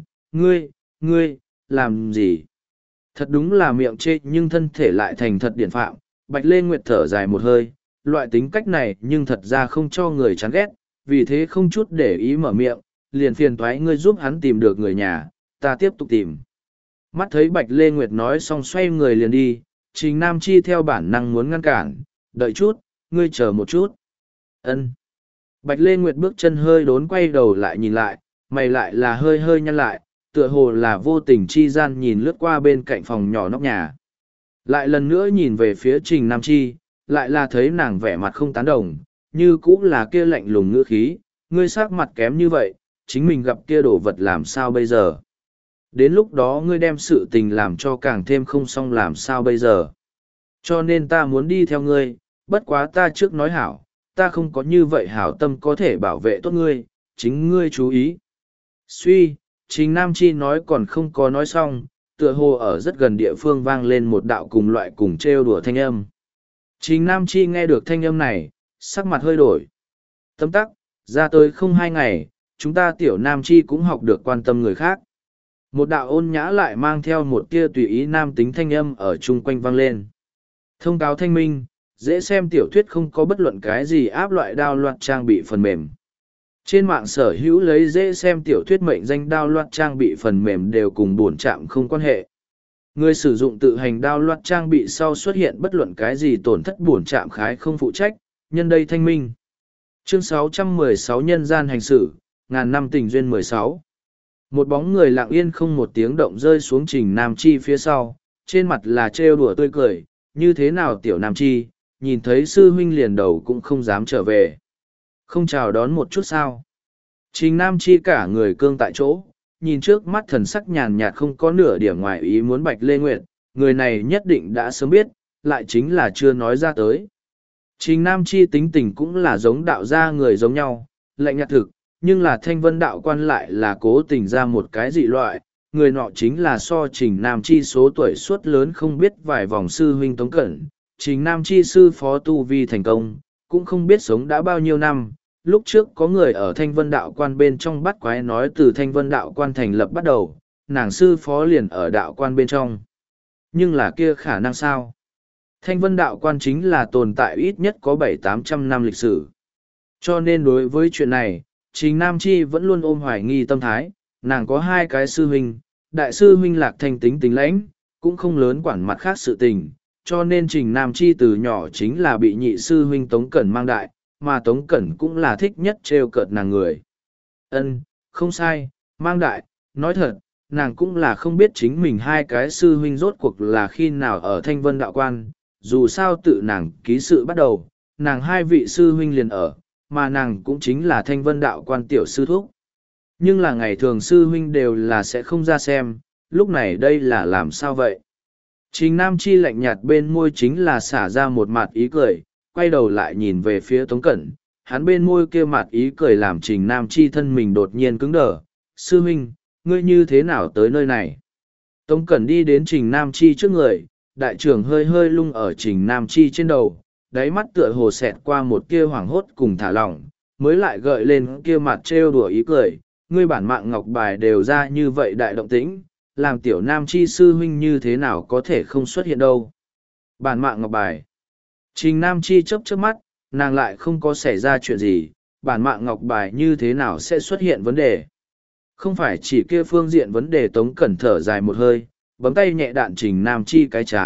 ngươi, làm gì? Thật đúng là miệng chê nhưng thân thể lại thành thật điển phạm, Bạch Lê Nguyệt thở dài một hơi, loại tính cách này nhưng thật ra không cho người chán ghét, vì thế không chút để ý mở miệng, liền phiền thoái ngươi giúp hắn tìm được người nhà, ta tiếp tục tìm. Mắt thấy Bạch Lê Nguyệt nói xong xoay người liền đi, Trình Nam Chi theo bản năng muốn ngăn cản, đợi chút, ngươi chờ một chút. Ân. Bạch Lê Nguyệt bước chân hơi đốn quay đầu lại nhìn lại, mày lại là hơi hơi nhăn lại, tựa hồ là vô tình chi gian nhìn lướt qua bên cạnh phòng nhỏ nóc nhà. Lại lần nữa nhìn về phía Trình Nam Chi, lại là thấy nàng vẻ mặt không tán đồng, như cũng là kia lạnh lùng ngữ khí, ngươi sắc mặt kém như vậy, chính mình gặp kia đồ vật làm sao bây giờ? Đến lúc đó ngươi đem sự tình làm cho càng thêm không xong làm sao bây giờ? Cho nên ta muốn đi theo ngươi, bất quá ta trước nói hảo, ta không có như vậy hảo tâm có thể bảo vệ tốt ngươi, chính ngươi chú ý. Suy, Trình Nam Chi nói còn không có nói xong, tựa hồ ở rất gần địa phương vang lên một đạo cùng loại cùng trêu đùa thanh âm. Trình Nam Chi nghe được thanh âm này, sắc mặt hơi đổi. Tấm tắc, ra tới không 2 ngày, chúng ta tiểu Nam Chi cũng học được quan tâm người khác. Một đạo ôn nhã lại mang theo một tia tùy ý nam tính thanh âm ở chung quanh vang lên. Thông cáo thanh minh, dễ xem tiểu thuyết không có bất luận cái gì áp loại đao loạt trang bị phần mềm. Trên mạng sở hữu lấy dễ xem tiểu thuyết mệnh danh đao loạt trang bị phần mềm đều cùng bổn trạm không quan hệ. Người sử dụng tự hành đao loạt trang bị sau xuất hiện bất luận cái gì tổn thất bổn trạm khái không phụ trách, nhân đây thanh minh. Chương 616 Nhân gian hành xử, ngàn năm tình duyên 16. Một bóng người lặng yên không một tiếng động rơi xuống Trình Nam Chi phía sau, trên mặt là trêu đùa tươi cười, như thế nào tiểu Nam Chi, nhìn thấy sư huynh liền đầu cũng không dám trở về. Không chào đón một chút sao. Trình Nam Chi cả người cương tại chỗ, nhìn trước mắt thần sắc nhàn nhạt không có nửa điểm ngoài ý muốn Bạch Lê Nguyệt, người này nhất định đã sớm biết, lại chính là chưa nói ra tới. Trình Nam Chi tính tình cũng là giống đạo gia người giống nhau, lạnh nhạt thực, nhưng là thanh vân đạo quan lại là cố tình ra một cái dị loại, người nọ chính là so Trình Nam Chi số tuổi suốt lớn không biết vài vòng sư huynh Tống Cẩn, Trình Nam Chi sư phó tu vi thành công, cũng không biết sống đã bao nhiêu năm. Lúc trước có người ở thanh vân đạo quan bên trong bắt quái nói từ thanh vân đạo quan thành lập bắt đầu, nàng sư phó liền ở đạo quan bên trong. Nhưng là kia khả năng sao? Thanh vân đạo quan chính là tồn tại ít nhất có 700-800 năm lịch sử. Cho nên đối với chuyện này, Trình Nam Chi vẫn luôn ôm hoài nghi tâm thái, nàng có 2 cái sư huynh, đại sư huynh Lạc Thanh tính tình lãnh, cũng không lớn quản mặt khác sự tình, cho nên Trình Nam Chi từ nhỏ chính là bị nhị sư huynh Tống Cẩn mang đại, mà Tống Cẩn cũng là thích nhất trêu cợt nàng người. Ân, không sai, mang đại, nói thật, nàng cũng là không biết chính mình 2 cái sư huynh rốt cuộc là khi nào ở Thanh Vân đạo quan, dù sao tự nàng ký sự bắt đầu, nàng 2 vị sư huynh liền ở, mà nàng cũng chính là Thanh Vân đạo quan tiểu sư thúc. Nhưng là ngày thường sư huynh đều là sẽ không ra xem, lúc này đây là làm sao vậy? Trình Nam Chi lạnh nhạt bên môi chính là xả ra một mặt ý cười, quay đầu lại nhìn về phía Tống Cẩn, hắn bên môi kia mặt ý cười làm Trình Nam Chi thân mình đột nhiên cứng đờ. Sư huynh, ngươi như thế nào tới nơi này? Tống Cẩn đi đến Trình Nam Chi trước người, đại trưởng hơi hơi lung ở Trình Nam Chi trên đầu, đáy mắt tựa hồ xẹt qua một kia hoảng hốt cùng thả lỏng, mới lại gợi lên kia mặt trêu đùa ý cười, ngươi bản mạng ngọc bài đều ra như vậy đại động tĩnh, làm tiểu Nam Chi sư huynh như thế nào có thể không xuất hiện đâu. Bản mạng ngọc bài. Trình Nam Chi chớp chớp mắt, nàng lại không có xảy ra chuyện gì, bản mạng ngọc bài như thế nào sẽ xuất hiện vấn đề. Không phải chỉ kia phương diện vấn đề. Tống Cẩn thở dài một hơi, bấm tay nhẹ đạn Trình Nam Chi cái chán,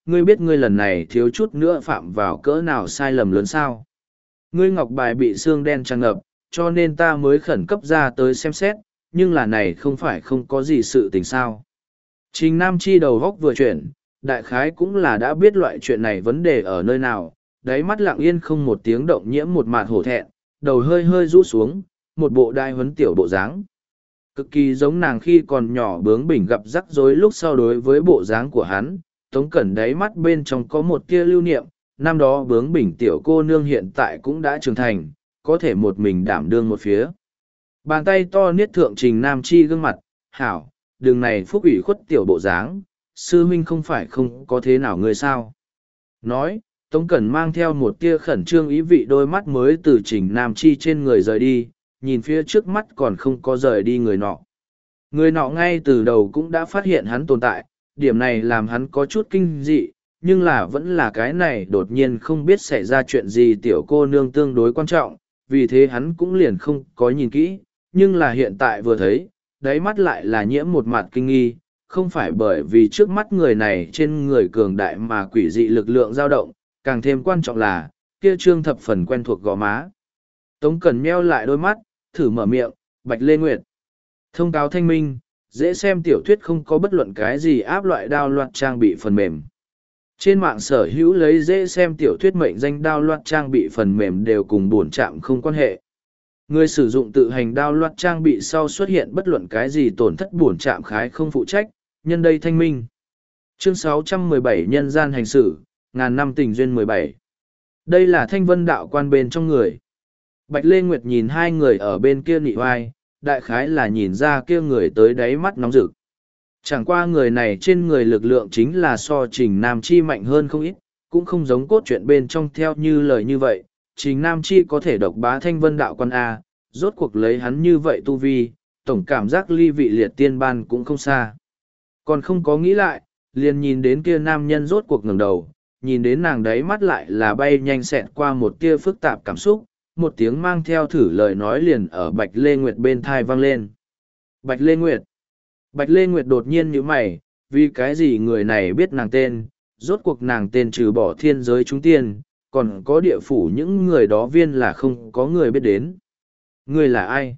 ngươi biết ngươi lần này thiếu chút nữa phạm vào cỡ nào sai lầm lớn sao? Ngươi ngọc bài bị xương đen tràn ngập, cho nên ta mới khẩn cấp ra tới xem xét, nhưng là này không phải không có gì sự tình sao. Trình Nam Chi đầu góc vừa chuyển, đại khái cũng là đã biết loại chuyện này vấn đề ở nơi nào, đáy mắt lặng yên không một tiếng động nhiễm một mạt hổ thẹn, đầu hơi hơi rũ xuống, một bộ đai huấn tiểu bộ dáng. Cực kỳ giống nàng khi còn nhỏ bướng bỉnh gặp rắc rối lúc sau đối với bộ dáng của hắn, Tống Cẩn đáy mắt bên trong có một tia lưu niệm, năm đó bướng bỉnh tiểu cô nương hiện tại cũng đã trưởng thành, có thể một mình đảm đương một phía. Bàn tay to niết thượng Trình Nam Chi gương mặt, hảo, đường này phúc ủy khuất tiểu bộ dáng, sư huynh không phải không có thế nào người sao. Nói, Tống Cẩn mang theo một tia khẩn trương ý vị đôi mắt mới từ Trình Nam Chi trên người rời đi, nhìn phía trước mắt còn không có rời đi người nọ. Người nọ ngay từ đầu cũng đã phát hiện hắn tồn tại, điểm này làm hắn có chút kinh dị, nhưng là vẫn là cái này đột nhiên không biết xảy ra chuyện gì tiểu cô nương tương đối quan trọng, vì thế hắn cũng liền không có nhìn kỹ, nhưng là hiện tại vừa thấy, đáy mắt lại là nhiễm một mặt kinh nghi, không phải bởi vì trước mắt người này trên người cường đại mà quỷ dị lực lượng dao động, càng thêm quan trọng là, kia trương thập phần quen thuộc gò má. Tống Cẩn meo lại đôi mắt, thử mở miệng, Bạch Lê Nguyệt. Thông cáo thanh minh, dễ xem tiểu thuyết không có bất luận cái gì áp loại đao loạt trang bị phần mềm. Trên mạng sở hữu lấy dễ xem tiểu thuyết mệnh danh đao loạt trang bị phần mềm đều cùng bổn trạm không quan hệ. Người sử dụng tự hành đao loạt trang bị sau xuất hiện bất luận cái gì tổn thất bổn trạm khái không phụ trách, nhân đây thanh minh. Chương 617 Nhân gian hành xử, ngàn năm tình duyên 17. Đây là thanh vân đạo quan bên trong người. Bạch Lê Nguyệt nhìn hai người ở bên kia nị oai, đại khái là nhìn ra kia người tới đáy mắt nóng rực. Chẳng qua người này trên người lực lượng chính là so Trình Nam Chi mạnh hơn không ít, cũng không giống cốt truyện bên trong theo như lời như vậy. Trình Nam Chi có thể độc bá thanh vân đạo quan A, rốt cuộc lấy hắn như vậy tu vi, tổng cảm giác ly vị liệt tiên ban cũng không xa. Còn không có nghĩ lại, liền nhìn đến kia nam nhân rốt cuộc ngẩng đầu, nhìn đến nàng đấy mắt lại là bay nhanh xẹt qua một tia phức tạp cảm xúc, một tiếng mang theo thử lời nói liền ở Bạch Lê Nguyệt bên thai vang lên. Bạch Lê Nguyệt. Bạch Lê Nguyệt đột nhiên nhíu mày, vì cái gì người này biết nàng tên, rốt cuộc nàng tên trừ bỏ thiên giới chúng tiên, còn có địa phủ những người đó viên là không có người biết đến. Ngươi là ai?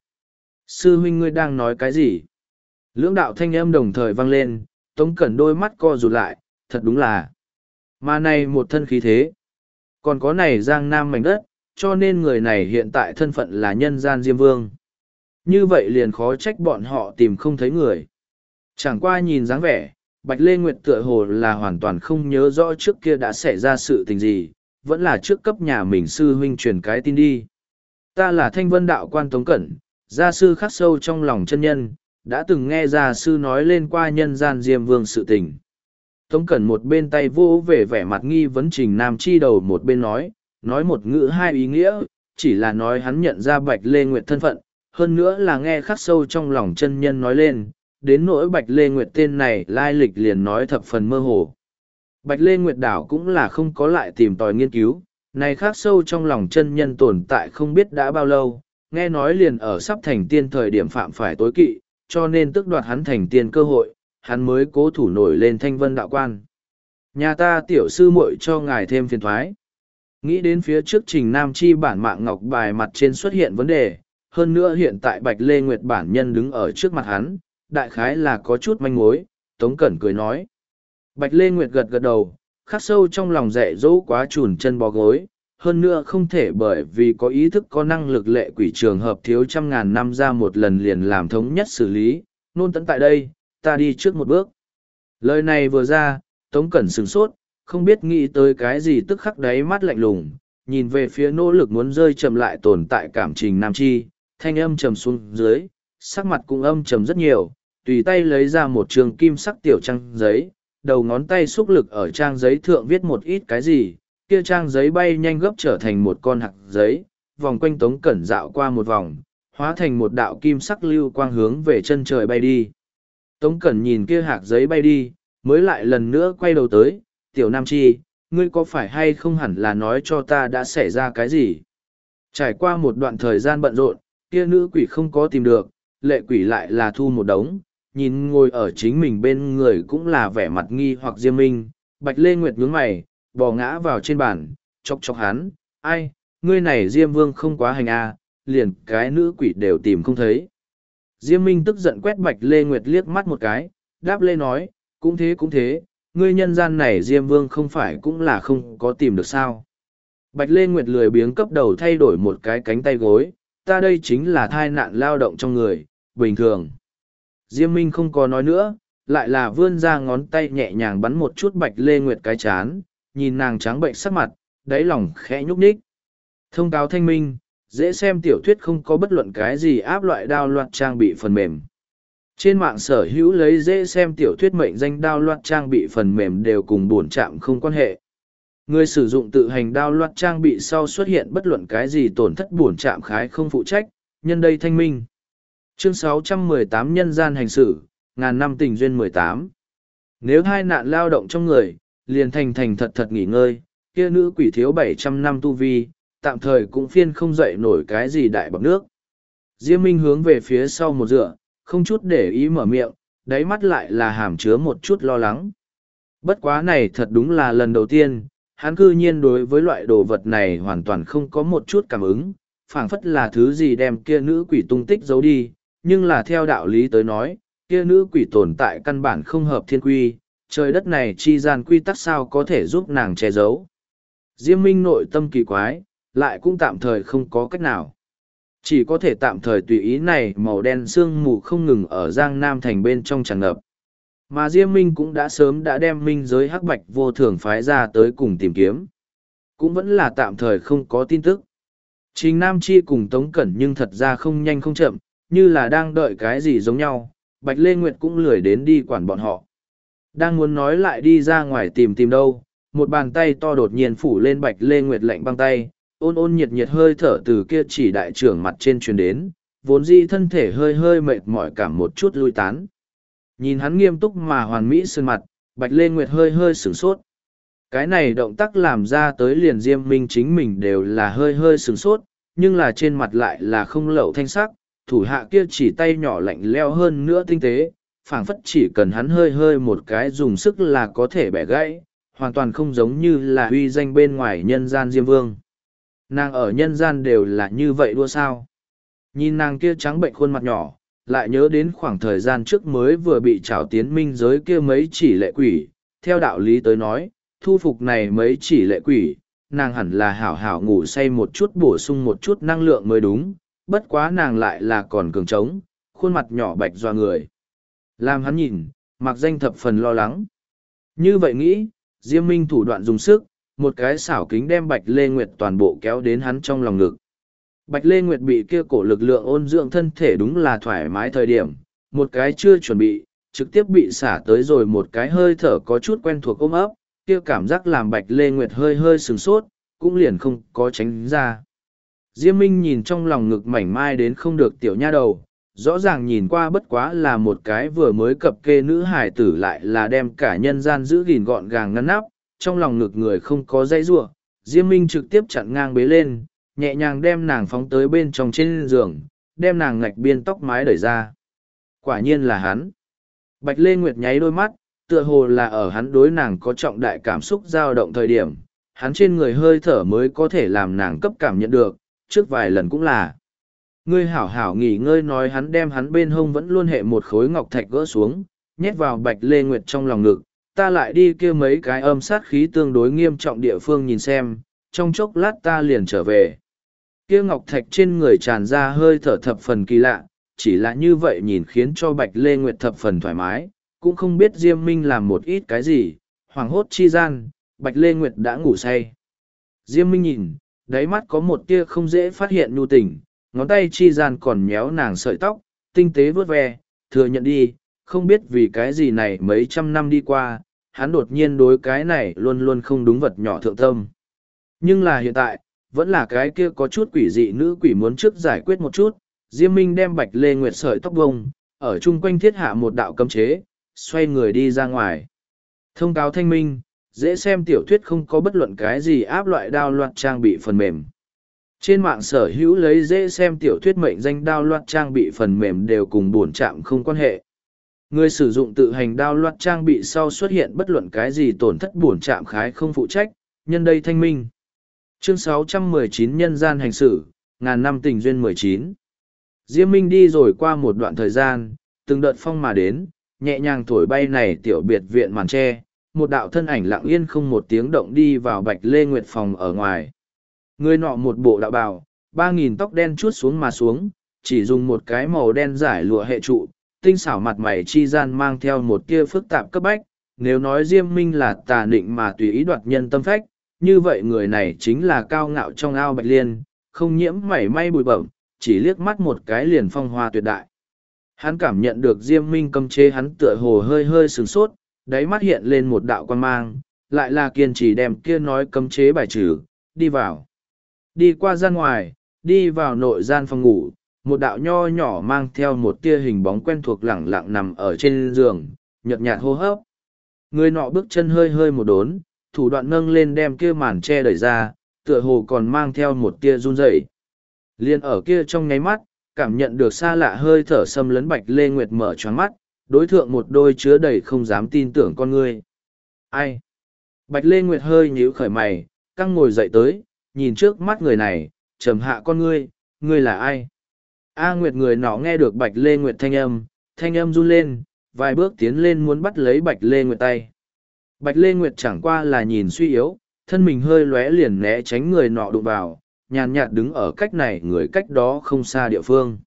Sư huynh ngươi đang nói cái gì? Lưỡng đạo thanh âm đồng thời vang lên, Tống Cẩn đôi mắt co rụt lại, thật đúng là. Mà này một thân khí thế. Còn có này giang nam mảnh đất, cho nên người này hiện tại thân phận là nhân gian Diêm Vương. Như vậy liền khó trách bọn họ tìm không thấy người. Chẳng qua nhìn dáng vẻ, Bạch Lê Nguyệt tựa hồ là hoàn toàn không nhớ rõ trước kia đã xảy ra sự tình gì, vẫn là trước cấp nhà mình sư huynh truyền cái tin đi. Ta là Thanh Vân Đạo Quan Tống Cẩn, gia sư khắc sâu trong lòng chân nhân, đã từng nghe gia sư nói lên qua nhân gian Diêm Vương sự tình. Tống Cẩn một bên tay vô về vẻ mặt nghi vấn Trình Nam Chi đầu một bên nói một ngữ hai ý nghĩa, chỉ là nói hắn nhận ra Bạch Lê Nguyệt thân phận, hơn nữa là nghe khắc sâu trong lòng chân nhân nói lên, đến nỗi Bạch Lê Nguyệt tên này lai lịch liền nói thập phần mơ hồ. Bạch Lê Nguyệt đảo cũng là không có lại tìm tòi nghiên cứu, này khắc sâu trong lòng chân nhân tồn tại không biết đã bao lâu, nghe nói liền ở sắp thành tiên thời điểm phạm phải tối kỵ, cho nên tức đoạt hắn thành tiên cơ hội, hắn mới cố thủ nổi lên Thanh Vân Đạo Quan. Nhà ta tiểu sư muội cho ngài thêm phiền thoái. Nghĩ đến phía trước Trình Nam Chi bản mạng ngọc bài mặt trên xuất hiện vấn đề, hơn nữa hiện tại Bạch Lê Nguyệt bản nhân đứng ở trước mặt hắn, đại khái là có chút manh mối, Tống Cẩn cười nói. Bạch Lê Nguyệt gật gật đầu, khắc sâu trong lòng dạy dỗ quá chùn chân bó gối, hơn nữa không thể bởi vì có ý thức có năng lực lệ quỷ trường hợp thiếu trăm ngàn năm ra một lần liền làm thống nhất xử lý, nôn tấn tại đây, ta đi trước một bước. Lời này vừa ra, Tống Cẩn sửng sốt, không biết nghĩ tới cái gì tức khắc đáy mắt lạnh lùng, nhìn về phía nỗ lực muốn rơi chậm lại tồn tại cảm Trình Nam Chi, thanh âm trầm xuống dưới, sắc mặt cũng âm trầm rất nhiều, tùy tay lấy ra một trường kim sắc tiểu trang giấy, đầu ngón tay xúc lực ở trang giấy thượng viết một ít cái gì, kia trang giấy bay nhanh gấp trở thành một con hạt giấy, vòng quanh Tống Cẩn dạo qua một vòng, hóa thành một đạo kim sắc lưu quang hướng về chân trời bay đi. Tống Cẩn nhìn kia hạt giấy bay đi, mới lại lần nữa quay đầu tới, tiểu Nam Chi, ngươi có phải hay không hẳn là nói cho ta đã xảy ra cái gì? Trải qua một đoạn thời gian bận rộn, kia nữ quỷ không có tìm được, lệ quỷ lại là thu một đống, nhìn ngồi ở chính mình bên người cũng là vẻ mặt nghi hoặc diêm minh, Bạch Lê Nguyệt nhướng mày, bò ngã vào trên bàn, chọc chọc hắn, ai, ngươi này Diêm Vương không quá hành à, liền cái nữ quỷ đều tìm không thấy. Diêm Minh tức giận quét Bạch Lê Nguyệt liếc mắt một cái, đáp lê nói, cũng thế, ngươi nhân gian này Diêm Vương không phải cũng là không có tìm được sao. Bạch Lê Nguyệt lười biếng cấp đầu thay đổi một cái cánh tay gối, ta đây chính là thai nạn lao động trong người, bình thường. Diêm Minh không có nói nữa, lại là vươn ra ngón tay nhẹ nhàng bắn một chút Bạch Lê Nguyệt cái chán, nhìn nàng trắng bệnh sắc mặt, đáy lòng khẽ nhúc nhích. Thông cáo thanh minh, dễ xem tiểu thuyết không có bất luận cái gì áp loại đao loạt trang bị phần mềm. Trên mạng sở hữu lấy dễ xem tiểu thuyết mệnh danh đao loạt trang bị phần mềm đều cùng bổn trạm không quan hệ. Người sử dụng tự hành đao loạt trang bị sau xuất hiện bất luận cái gì tổn thất bổn trạm khái không phụ trách, nhân đây thanh minh. Chương 618 Nhân gian hành xử, ngàn năm tình duyên 18. Nếu hai nạn lao động trong người, liền thành thật thật nghỉ ngơi, kia nữ quỷ thiếu 700 năm tu vi, tạm thời cũng phiên không dậy nổi cái gì đại bọc nước. Diêm Minh hướng về phía sau một dựa, không chút để ý mở miệng, đáy mắt lại là hàm chứa một chút lo lắng. Bất quá này thật đúng là lần đầu tiên, hắn cư nhiên đối với loại đồ vật này hoàn toàn không có một chút cảm ứng, phảng phất là thứ gì đem kia nữ quỷ tung tích giấu đi, nhưng là theo đạo lý tới nói, kia nữ quỷ tồn tại căn bản không hợp thiên quy, trời đất này chi gian quy tắc sao có thể giúp nàng che giấu. Diêm Minh nội tâm kỳ quái, lại cũng tạm thời không có cách nào. Chỉ có thể tạm thời tùy ý này màu đen sương mù không ngừng ở Giang Nam thành bên trong tràn ngập. Mà Diêm Minh cũng đã sớm đã đem minh giới hắc bạch vô thường phái ra tới cùng tìm kiếm. Cũng vẫn là tạm thời không có tin tức. Trình Nam Chi cùng Tống Cẩn nhưng thật ra không nhanh không chậm, như là đang đợi cái gì giống nhau, Bạch Lê Nguyệt cũng lười đến đi quản bọn họ. Đang muốn nói lại đi ra ngoài tìm đâu, một bàn tay to đột nhiên phủ lên Bạch Lê Nguyệt lạnh băng tay, ôn nhiệt hơi thở từ kia chỉ đại trưởng mặt trên truyền đến, vốn dĩ thân thể hơi mệt mỏi cảm một chút lui tán. Nhìn hắn nghiêm túc mà hoàn mỹ sơn mặt, Bạch Lê Nguyệt hơi sửng sốt. Cái này động tác làm ra tới liền Diêm Minh chính mình đều là hơi sửng sốt, nhưng là trên mặt lại là không lậu thanh sắc, thủ hạ kia chỉ tay nhỏ lạnh leo hơn nữa tinh tế, phảng phất chỉ cần hắn hơi một cái dùng sức là có thể bẻ gãy, hoàn toàn không giống như là uy danh bên ngoài nhân gian Diêm Vương. Nàng ở nhân gian đều là như vậy đua sao. Nhìn nàng kia trắng bệnh khuôn mặt nhỏ, lại nhớ đến khoảng thời gian trước mới vừa bị trảo tiến minh giới kia mấy chỉ lệ quỷ, theo đạo lý tới nói, thu phục này mấy chỉ lệ quỷ, nàng hẳn là hảo ngủ say một chút bổ sung một chút năng lượng mới đúng, bất quá nàng lại là còn cường trống, khuôn mặt nhỏ bạch doa người. Làm hắn nhìn, mặc danh thập phần lo lắng. Như vậy nghĩ, Diêm Minh thủ đoạn dùng sức, một cái xảo kính đem Bạch Lê Nguyệt toàn bộ kéo đến hắn trong lòng ngực. Bạch Lê Nguyệt bị kia cổ lực lượng ôn dưỡng thân thể đúng là thoải mái thời điểm, một cái chưa chuẩn bị, trực tiếp bị xả tới rồi một cái hơi thở có chút quen thuộc ôm ấp, kia cảm giác làm Bạch Lê Nguyệt hơi sừng sốt, cũng liền không có tránh ra. Diêm Minh nhìn trong lòng ngực mảnh mai đến không được tiểu nha đầu, rõ ràng nhìn qua bất quá là một cái vừa mới cập kê nữ hải tử lại là đem cả nhân gian giữ gìn gọn gàng ngăn nắp, trong lòng ngực người không có dây rua, Diêm Minh trực tiếp chặn ngang bế lên, nhẹ nhàng đem nàng phóng tới bên trong trên giường, đem nàng ngạch biên tóc mái đẩy ra. Quả nhiên là hắn. Bạch Lê Nguyệt nháy đôi mắt, tựa hồ là ở hắn đối nàng có trọng đại cảm xúc dao động thời điểm, hắn trên người hơi thở mới có thể làm nàng cấp cảm nhận được, trước vài lần cũng là. Ngươi hảo nghỉ ngơi nói hắn đem hắn bên hông vẫn luôn hệ một khối ngọc thạch gỡ xuống, nhét vào Bạch Lê Nguyệt trong lòng ngực, ta lại đi kia mấy cái âm sát khí tương đối nghiêm trọng địa phương nhìn xem, trong chốc lát ta liền trở về. Kia ngọc thạch trên người tràn ra hơi thở thập phần kỳ lạ, chỉ là như vậy nhìn khiến cho Bạch Lê Nguyệt thập phần thoải mái, cũng không biết Diêm Minh làm một ít cái gì, hoàng hốt chi gian, Bạch Lê Nguyệt đã ngủ say. Diêm Minh nhìn, đáy mắt có một tia không dễ phát hiện nhu tình, ngón tay chi gian còn nhéo nàng sợi tóc, tinh tế vớt ve, thừa nhận đi, không biết vì cái gì này mấy trăm năm đi qua, hắn đột nhiên đối cái này luôn luôn không đúng vật nhỏ thượng tâm. Nhưng là hiện tại, vẫn là cái kia có chút quỷ dị nữ quỷ muốn trước giải quyết một chút, Diêm Minh đem Bạch Lê Nguyệt sợi tóc bông, ở chung quanh thiết hạ một đạo cấm chế, xoay người đi ra ngoài. Thông cáo thanh minh, dễ xem tiểu thuyết không có bất luận cái gì áp loại đao loạt trang bị phần mềm. Trên mạng sở hữu lấy dễ xem tiểu thuyết mệnh danh đao loạt trang bị phần mềm đều cùng bổn trạm không quan hệ. Người sử dụng tự hành đao loạt trang bị sau xuất hiện bất luận cái gì tổn thất bổn trạm khái không phụ trách, nhân đây thanh minh. Chương 619 Nhân gian hành xử, ngàn năm tình duyên 19. Diêm Minh đi rồi qua một đoạn thời gian, từng đợt phong mà đến, nhẹ nhàng thổi bay này tiểu biệt viện màn tre, một đạo thân ảnh lặng yên không một tiếng động đi vào Bạch Lê Nguyệt phòng ở ngoài. Người nọ một bộ đạo bào, 3.000 tóc đen chuốt xuống mà xuống, chỉ dùng một cái màu đen giải lụa hệ trụ, tinh xảo mặt mày chi gian mang theo một tia phức tạp cấp bách. Nếu nói Diêm Minh là tà định mà tùy ý đoạt nhân tâm phách, như vậy người này chính là cao ngạo trong ao Bạch Liên, không nhiễm mảy may bụi bẩm, chỉ liếc mắt một cái liền phong hoa tuyệt đại. Hắn cảm nhận được Diêm Minh cấm chế, hắn tựa hồ hơi hơi sửng sốt, đáy mắt hiện lên một đạo quan mang, lại là kiên trì đem kia nói cấm chế bài trừ, đi vào. Đi qua gian ngoài, đi vào nội gian phòng ngủ, một đạo nho nhỏ mang theo một tia hình bóng quen thuộc lẳng lặng nằm ở trên giường, nhợt nhạt hô hấp. Người nọ bước chân hơi hơi một đốn, thủ đoạn nâng lên đem kia màn che đẩy ra, tựa hồ còn mang theo một tia run rẩy. Liên ở kia trong nháy mắt, cảm nhận được xa lạ hơi thở xâm lấn Bạch Lê Nguyệt mở choáng mắt, đối thượng một đôi chứa đầy không dám tin tưởng con ngươi. Ai? Bạch Lê Nguyệt hơi nhíu khởi mày, căng ngồi dậy tới, nhìn trước mắt người này, trầm hạ con ngươi là ai? A Nguyệt người nọ nghe được Bạch Lê Nguyệt thanh âm run lên, vài bước tiến lên muốn bắt lấy Bạch Lê Nguyệt tay. Bạch Lê Nguyệt chẳng qua là nhìn suy yếu, thân mình hơi lóe liền né tránh người nọ đụng vào, nhàn nhạt đứng ở cách này người cách đó không xa địa phương.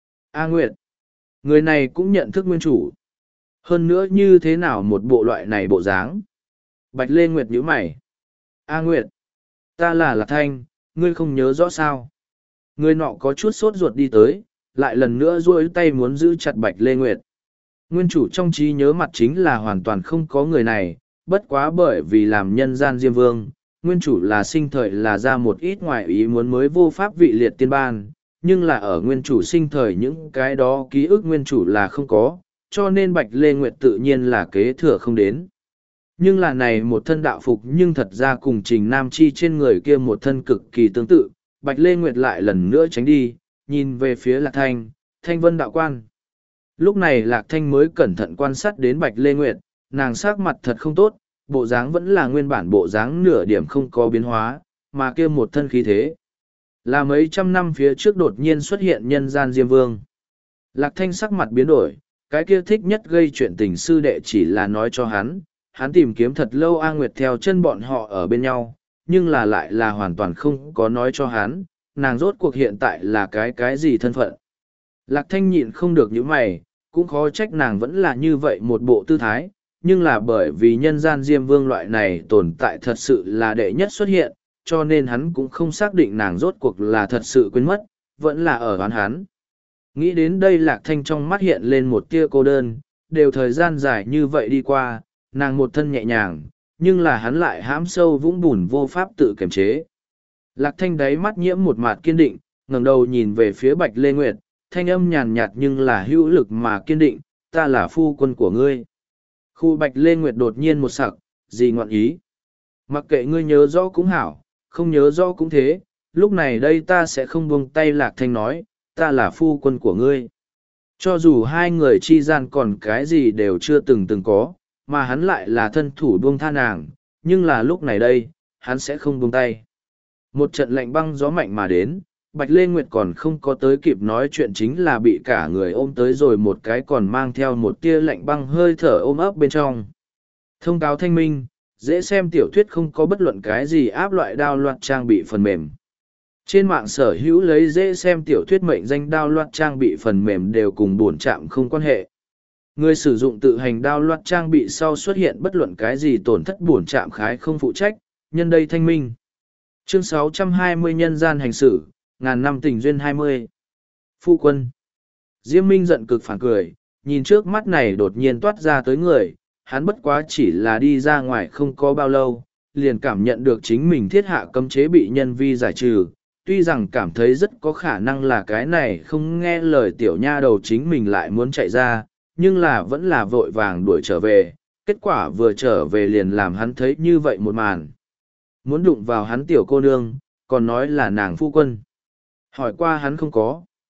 A Nguyệt, người này cũng nhận thức nguyên chủ. Hơn nữa như thế nào một bộ loại này bộ dáng? Bạch Lê Nguyệt nhíu mày. A Nguyệt, ta là Lạc Thanh, ngươi không nhớ rõ sao? Người nọ có chút sốt ruột đi tới, lại lần nữa duỗi tay muốn giữ chặt Bạch Lê Nguyệt. Nguyên chủ trong trí nhớ mặt chính là hoàn toàn không có người này, bất quá bởi vì làm nhân gian Diêm Vương, nguyên chủ là sinh thời là ra một ít ngoại ý muốn mới vô pháp vị liệt tiên ban, nhưng là ở nguyên chủ sinh thời những cái đó ký ức nguyên chủ là không có, cho nên Bạch Lê Nguyệt tự nhiên là kế thừa không đến. Nhưng là này một thân đạo phục nhưng thật ra cùng Trình Nam Chi trên người kia một thân cực kỳ tương tự, Bạch Lê Nguyệt lại lần nữa tránh đi, nhìn về phía Lạc Thanh, Thanh Vân đạo quan. Lúc này Lạc Thanh mới cẩn thận quan sát đến Bạch Lê Nguyệt, nàng sắc mặt thật không tốt, bộ dáng vẫn là nguyên bản bộ dáng nửa điểm không có biến hóa, mà kia một thân khí thế. Là mấy trăm năm phía trước đột nhiên xuất hiện nhân gian Diêm Vương. Lạc Thanh sắc mặt biến đổi, cái kia thích nhất gây chuyện tình sư đệ chỉ là nói cho hắn tìm kiếm thật lâu A Nguyệt theo chân bọn họ ở bên nhau, nhưng là lại là hoàn toàn không có nói cho hắn, nàng rốt cuộc hiện tại là cái gì thân phận. Lạc Thanh nhịn không được những mày, cũng khó trách nàng vẫn là như vậy một bộ tư thái, nhưng là bởi vì nhân gian Diêm Vương loại này tồn tại thật sự là đệ nhất xuất hiện, cho nên hắn cũng không xác định nàng rốt cuộc là thật sự quên mất, vẫn là ở oán hắn. Nghĩ đến đây Lạc Thanh trong mắt hiện lên một tia cô đơn, đều thời gian dài như vậy đi qua, nàng một thân nhẹ nhàng, nhưng là hắn lại hãm sâu vũng bùn vô pháp tự kiềm chế. Lạc Thanh đáy mắt nhiễm một mạt kiên định, ngẩng đầu nhìn về phía Bạch Lê Nguyệt, thanh âm nhàn nhạt nhưng là hữu lực mà kiên định, ta là phu quân của ngươi. Khu Bạch Lê Nguyệt đột nhiên một sặc, gì ngoạn ý. Mặc kệ ngươi nhớ rõ cũng hảo, không nhớ rõ cũng thế, lúc này đây ta sẽ không buông tay. Lạc Thanh nói, ta là phu quân của ngươi. Cho dù hai người chi gian còn cái gì đều chưa từng có, mà hắn lại là thân thủ buông tha nàng, nhưng là lúc này đây, hắn sẽ không buông tay. Một trận lạnh băng gió mạnh mà đến, Bạch Lê Nguyệt còn không có tới kịp nói chuyện chính là bị cả người ôm tới rồi một cái còn mang theo một tia lạnh băng hơi thở ôm ấp bên trong. Thông cáo thanh minh, dễ xem tiểu thuyết không có bất luận cái gì áp loại đao loạt trang bị phần mềm. Trên mạng sở hữu lấy dễ xem tiểu thuyết mệnh danh đao loạt trang bị phần mềm đều cùng bổn trạm không quan hệ. Người sử dụng tự hành đao loạt trang bị sau xuất hiện bất luận cái gì tổn thất bổn trạm khái không phụ trách, nhân đây thanh minh. Chương 620 Nhân gian hành xử, ngàn năm tình duyên 20. Phu quân. Diêm Minh giận cực phản cười, nhìn trước mắt này đột nhiên toát ra tới người, hắn bất quá chỉ là đi ra ngoài không có bao lâu, liền cảm nhận được chính mình thiết hạ cấm chế bị nhân vi giải trừ. Tuy rằng cảm thấy rất có khả năng là cái này không nghe lời tiểu nha đầu chính mình lại muốn chạy ra, nhưng là vẫn là vội vàng đuổi trở về, kết quả vừa trở về liền làm hắn thấy như vậy một màn. Muốn đụng vào hắn tiểu cô nương, còn nói là nàng phu quân. Hỏi qua hắn không có.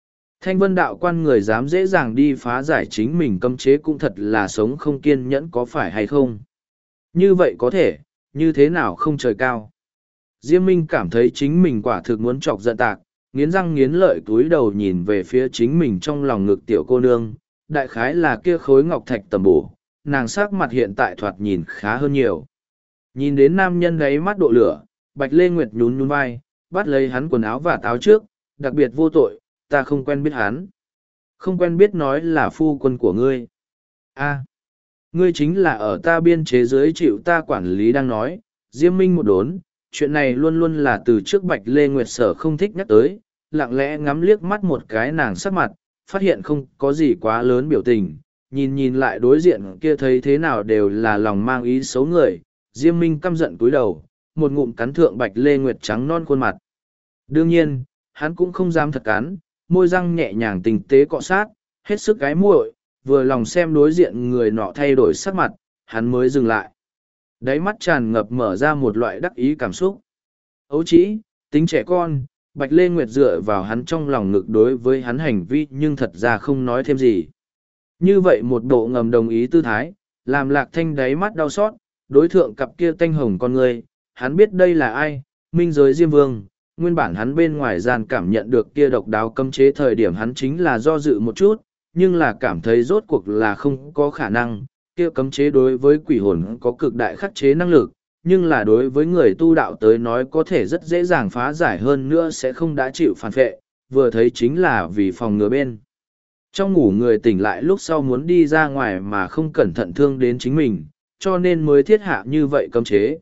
Thanh vân đạo quan người dám dễ dàng đi phá giải chính mình cấm chế cũng thật là sống không kiên nhẫn có phải hay không. Như vậy có thể, như thế nào không trời cao. Diêm Minh cảm thấy chính mình quả thực muốn chọc giận tạc, nghiến răng nghiến lợi cúi đầu nhìn về phía chính mình trong lòng ngực tiểu cô nương, đại khái là kia khối ngọc thạch tầm bổ, nàng sắc mặt hiện tại thoạt nhìn khá hơn nhiều. Nhìn đến nam nhân gáy mắt độ lửa, Bạch Lê Nguyệt nhún nhún vai, bắt lấy hắn quần áo và táo trước, đặc biệt vô tội, ta không quen biết hắn. Không quen biết nói là phu quân của ngươi. A, ngươi chính là ở ta biên chế dưới chịu ta quản lý đang nói, Diêm Minh một đốn, chuyện này luôn luôn là từ trước Bạch Lê Nguyệt sở không thích nhắc tới, lặng lẽ ngắm liếc mắt một cái nàng sắc mặt, phát hiện không có gì quá lớn biểu tình, nhìn nhìn lại đối diện kia thấy thế nào đều là lòng mang ý xấu người, Diêm Minh căm giận cúi đầu, một ngụm cắn thượng Bạch Lê Nguyệt trắng non khuôn mặt. Đương nhiên, hắn cũng không dám thật cắn, môi răng nhẹ nhàng tinh tế cọ sát, hết sức cái muội, vừa lòng xem đối diện người nọ thay đổi sắc mặt, hắn mới dừng lại. Đáy mắt tràn ngập mở ra một loại đắc ý cảm xúc. Ấu trĩ, tính trẻ con, Bạch Lê Nguyệt dựa vào hắn trong lòng ngực đối với hắn hành vi nhưng thật ra không nói thêm gì. Như vậy một bộ ngầm đồng ý tư thái, làm Lạc Thanh đáy mắt đau xót, đối thượng cặp kia tanh hồng con người, hắn biết đây là ai, minh giới Diêm Vương. Nguyên bản hắn bên ngoài gian cảm nhận được kia độc đáo cấm chế thời điểm hắn chính là do dự một chút, nhưng là cảm thấy rốt cuộc là không có khả năng, kia cấm chế đối với quỷ hồn có cực đại khắc chế năng lực, nhưng là đối với người tu đạo tới nói có thể rất dễ dàng phá giải hơn nữa sẽ không đã chịu phản phệ, vừa thấy chính là vì phòng ngừa bên. Trong ngủ người tỉnh lại lúc sau muốn đi ra ngoài mà không cẩn thận thương đến chính mình, cho nên mới thiết hạ như vậy cấm chế.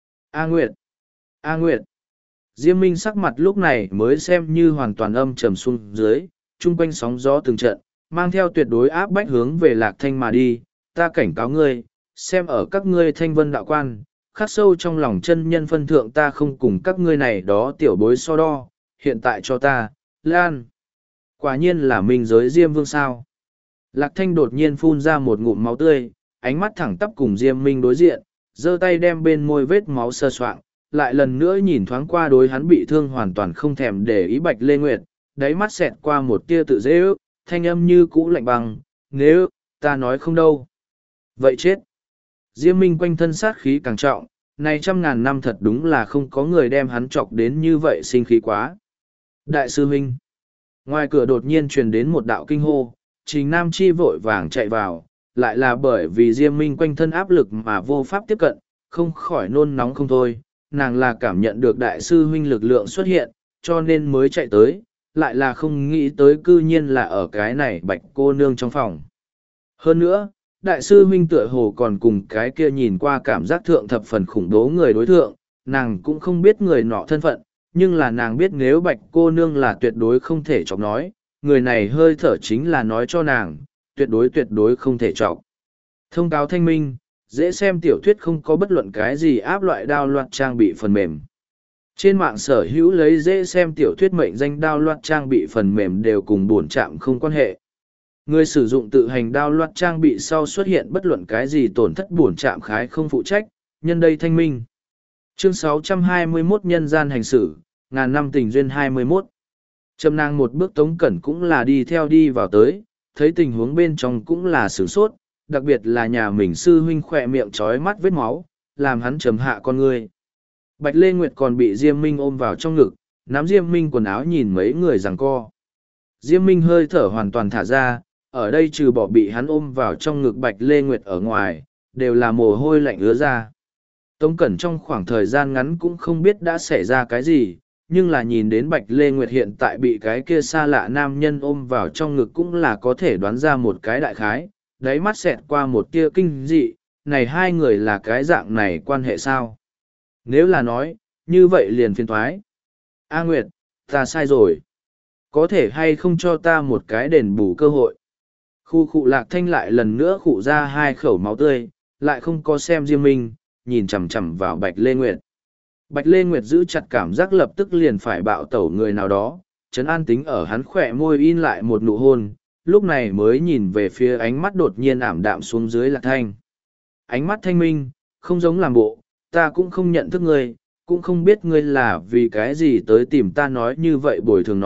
A Nguyệt! A Nguyệt! Diêm Minh sắc mặt lúc này mới xem như hoàn toàn âm trầm xuống dưới, chung quanh sóng gió từng trận, mang theo tuyệt đối áp bách hướng về Lạc Thanh mà đi, ta cảnh cáo ngươi, xem ở các ngươi thanh vân đạo quan, khắc sâu trong lòng chân nhân phân thượng ta không cùng các ngươi này đó tiểu bối so đo, hiện tại cho ta, Lan. Quả nhiên là minh giới Diêm Vương sao. Lạc Thanh đột nhiên phun ra một ngụm máu tươi, ánh mắt thẳng tắp cùng Diêm Minh đối diện, giơ tay đem bên môi vết máu sơ soạng, lại lần nữa nhìn thoáng qua đối hắn bị thương hoàn toàn không thèm để ý Bạch Lê Nguyệt, đáy mắt xẹt qua một tia tự dễ ước, thanh âm như cũ lạnh băng, nếu, ta nói không đâu. Vậy chết. Diêm Minh quanh thân sát khí càng trọng, này 100.000 năm thật đúng là không có người đem hắn chọc đến như vậy sinh khí quá. Đại sư huynh. Ngoài cửa đột nhiên truyền đến một đạo kinh hô, Trình Nam Chi vội vàng chạy vào, lại là bởi vì Diêm Minh quanh thân áp lực mà vô pháp tiếp cận, không khỏi nôn nóng không thôi. Nàng là cảm nhận được đại sư huynh lực lượng xuất hiện, cho nên mới chạy tới, lại là không nghĩ tới cư nhiên là ở cái này Bạch cô nương trong phòng. Hơn nữa, đại sư huynh tựa hồ còn cùng cái kia nhìn qua cảm giác thượng thập phần khủng bố người đối thượng, nàng cũng không biết người nọ thân phận, nhưng là nàng biết nếu Bạch cô nương là tuyệt đối không thể chọc nói, người này hơi thở chính là nói cho nàng, tuyệt đối không thể chọc. Thông cáo thanh minh, dễ xem tiểu thuyết không có bất luận cái gì áp loại đao loạt trang bị phần mềm. Trên mạng sở hữu lấy dễ xem tiểu thuyết mệnh danh đao loạt trang bị phần mềm đều cùng bổn trạm không quan hệ. Người sử dụng tự hành đao loạt trang bị sau xuất hiện bất luận cái gì tổn thất bổn trạm khái không phụ trách, nhân đây thanh minh. Chương 621 nhân gian hành xử, ngàn năm tình duyên 21. Trầm nàng một bước Tống Cẩn cũng là đi theo đi vào tới, thấy tình huống bên trong cũng là sửng sốt, đặc biệt là nhà mình sư huynh khỏe miệng trói mắt vết máu, làm hắn trầm hạ con người. Bạch Lê Nguyệt còn bị Diêm Minh ôm vào trong ngực, nắm Diêm Minh quần áo nhìn mấy người giằng co. Diêm Minh hơi thở hoàn toàn thả ra, ở đây trừ bỏ bị hắn ôm vào trong ngực Bạch Lê Nguyệt ở ngoài, đều là mồ hôi lạnh ứa ra. Tống Cẩn trong khoảng thời gian ngắn cũng không biết đã xảy ra cái gì, nhưng là nhìn đến Bạch Lê Nguyệt hiện tại bị cái kia xa lạ nam nhân ôm vào trong ngực cũng là có thể đoán ra một cái đại khái, đáy mắt xẹt qua một tia kinh dị, này hai người là cái dạng này quan hệ sao? Nếu là nói, như vậy liền phiền thoái. A Nguyệt, ta sai rồi. Có thể hay không cho ta một cái đền bù cơ hội? Khu khụ Lạc Thanh lại lần nữa khụ ra hai khẩu máu tươi, lại không có xem Diêm Minh, nhìn chằm chằm vào Bạch Lê Nguyệt. Bạch Lê Nguyệt giữ chặt cảm giác lập tức liền phải bạo tẩu người nào đó, Trấn An tính ở hắn khỏe môi in lại một nụ hôn, lúc này mới nhìn về phía ánh mắt đột nhiên ảm đạm xuống dưới Lạc Thanh. Ánh mắt thanh minh, không giống làm bộ, ta cũng không nhận thức ngươi, cũng không biết ngươi là vì cái gì tới tìm ta nói như vậy bồi thường nói,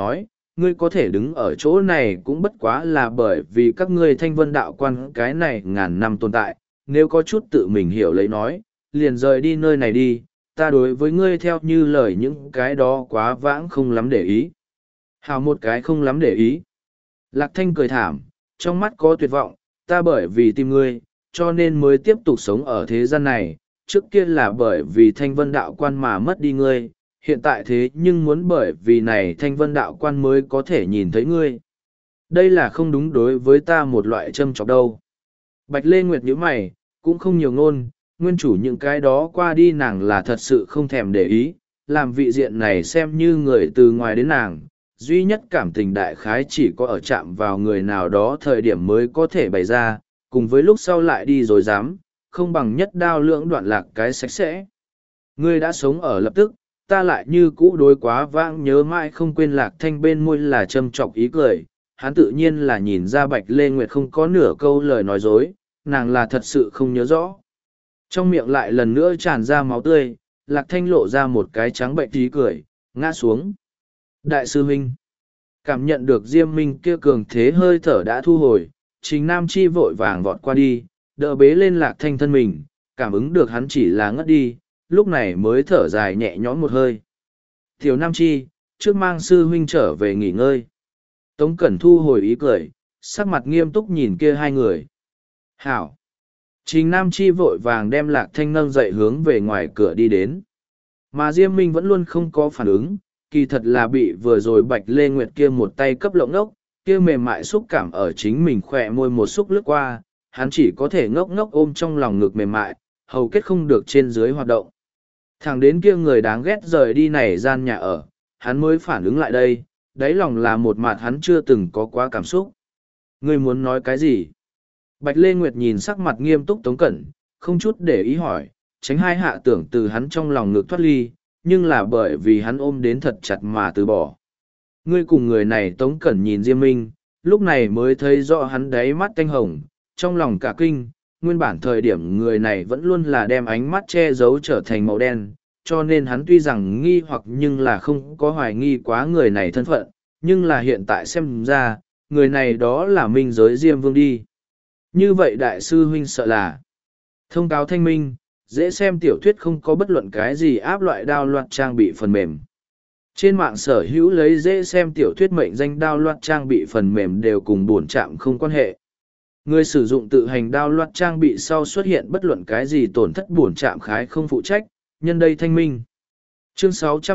ngươi có thể đứng ở chỗ này cũng bất quá là bởi vì các ngươi thanh vân đạo quan cái này ngàn năm tồn tại, nếu có chút tự mình hiểu lấy nói, liền rời đi nơi này đi, ta đối với ngươi theo như lời những cái đó quá vãng không lắm để ý. Hào một cái không lắm để ý. Lạc Thanh cười thảm, trong mắt có tuyệt vọng, ta bởi vì tìm ngươi, cho nên mới tiếp tục sống ở thế gian này, trước kia là bởi vì thanh vân đạo quan mà mất đi ngươi, hiện tại thế nhưng muốn bởi vì này thanh vân đạo quan mới có thể nhìn thấy ngươi. Đây là không đúng đối với ta một loại châm chọc đâu. Bạch Lê Nguyệt nhíu mày, cũng không nhiều ngôn, nguyên chủ những cái đó qua đi nàng là thật sự không thèm để ý, làm vị diện này xem như người từ ngoài đến nàng. Duy nhất cảm tình đại khái chỉ có ở chạm vào người nào đó thời điểm mới có thể bày ra, cùng với lúc sau lại đi rồi dám, không bằng nhất đao lưỡng đoạn lạc cái sạch sẽ. Ngươi đã sống ở lập tức, ta lại như cũ đối quá vãng nhớ mãi không quên. Lạc Thanh bên môi là châm chọc ý cười, hắn tự nhiên là nhìn ra Bạch Lê Nguyệt không có nửa câu lời nói dối, nàng là thật sự không nhớ rõ. Trong miệng lại lần nữa tràn ra máu tươi, Lạc Thanh lộ ra một cái trắng bệnh tí cười, ngã xuống. Đại sư huynh, cảm nhận được Diêm Minh kia cường thế hơi thở đã thu hồi, Trình Nam Chi vội vàng vọt qua đi, đỡ bế lên Lạc Thanh thân mình, cảm ứng được hắn chỉ là ngất đi, lúc này mới thở dài nhẹ nhõm một hơi. Tiểu Nam Chi, trước mang sư huynh trở về nghỉ ngơi. Tống Cẩn thu hồi ý cười, sắc mặt nghiêm túc nhìn kia hai người. Hảo! Trình Nam Chi vội vàng đem Lạc Thanh nâng dậy hướng về ngoài cửa đi đến. Mà Diêm Minh vẫn luôn không có phản ứng, kỳ thật là bị vừa rồi Bạch Lê Nguyệt kia một tay cấp lộng ngốc, kia mềm mại xúc cảm ở chính mình khỏe môi một xúc lướt qua, hắn chỉ có thể ngốc ngốc ôm trong lòng ngực mềm mại, hầu kết không được trên dưới hoạt động. Thẳng đến kia người đáng ghét rời đi này gian nhà ở, hắn mới phản ứng lại đây, đáy lòng là một mặt hắn chưa từng có quá cảm xúc. Ngươi muốn nói cái gì? Bạch Lê Nguyệt nhìn sắc mặt nghiêm túc Tống Cẩn, không chút để ý hỏi, tránh hai hạ tưởng từ hắn trong lòng ngực thoát ly, nhưng là bởi vì hắn ôm đến thật chặt mà từ bỏ. Ngươi cùng người này Tống Cẩn nhìn Diêm Minh, lúc này mới thấy rõ hắn đáy mắt tanh hồng, trong lòng cả kinh, nguyên bản thời điểm người này vẫn luôn là đem ánh mắt che giấu trở thành màu đen, cho nên hắn tuy rằng nghi hoặc nhưng là không có hoài nghi quá người này thân phận, nhưng là hiện tại xem ra, người này đó là minh giới Diêm Vương đi. Như vậy đại sư huynh sợ là thông cáo thanh minh, dễ xem tiểu thuyết không có bất luận cái gì áp loại đao loạt trang bị phần mềm. Trên mạng sở hữu lấy dễ xem tiểu thuyết mệnh danh đao loạt trang bị phần mềm đều cùng bổn trạm không quan hệ. Người sử dụng tự hành đao loạt trang bị sau xuất hiện bất luận cái gì tổn thất bổn trạm khái không phụ trách, nhân đây thanh minh. Chương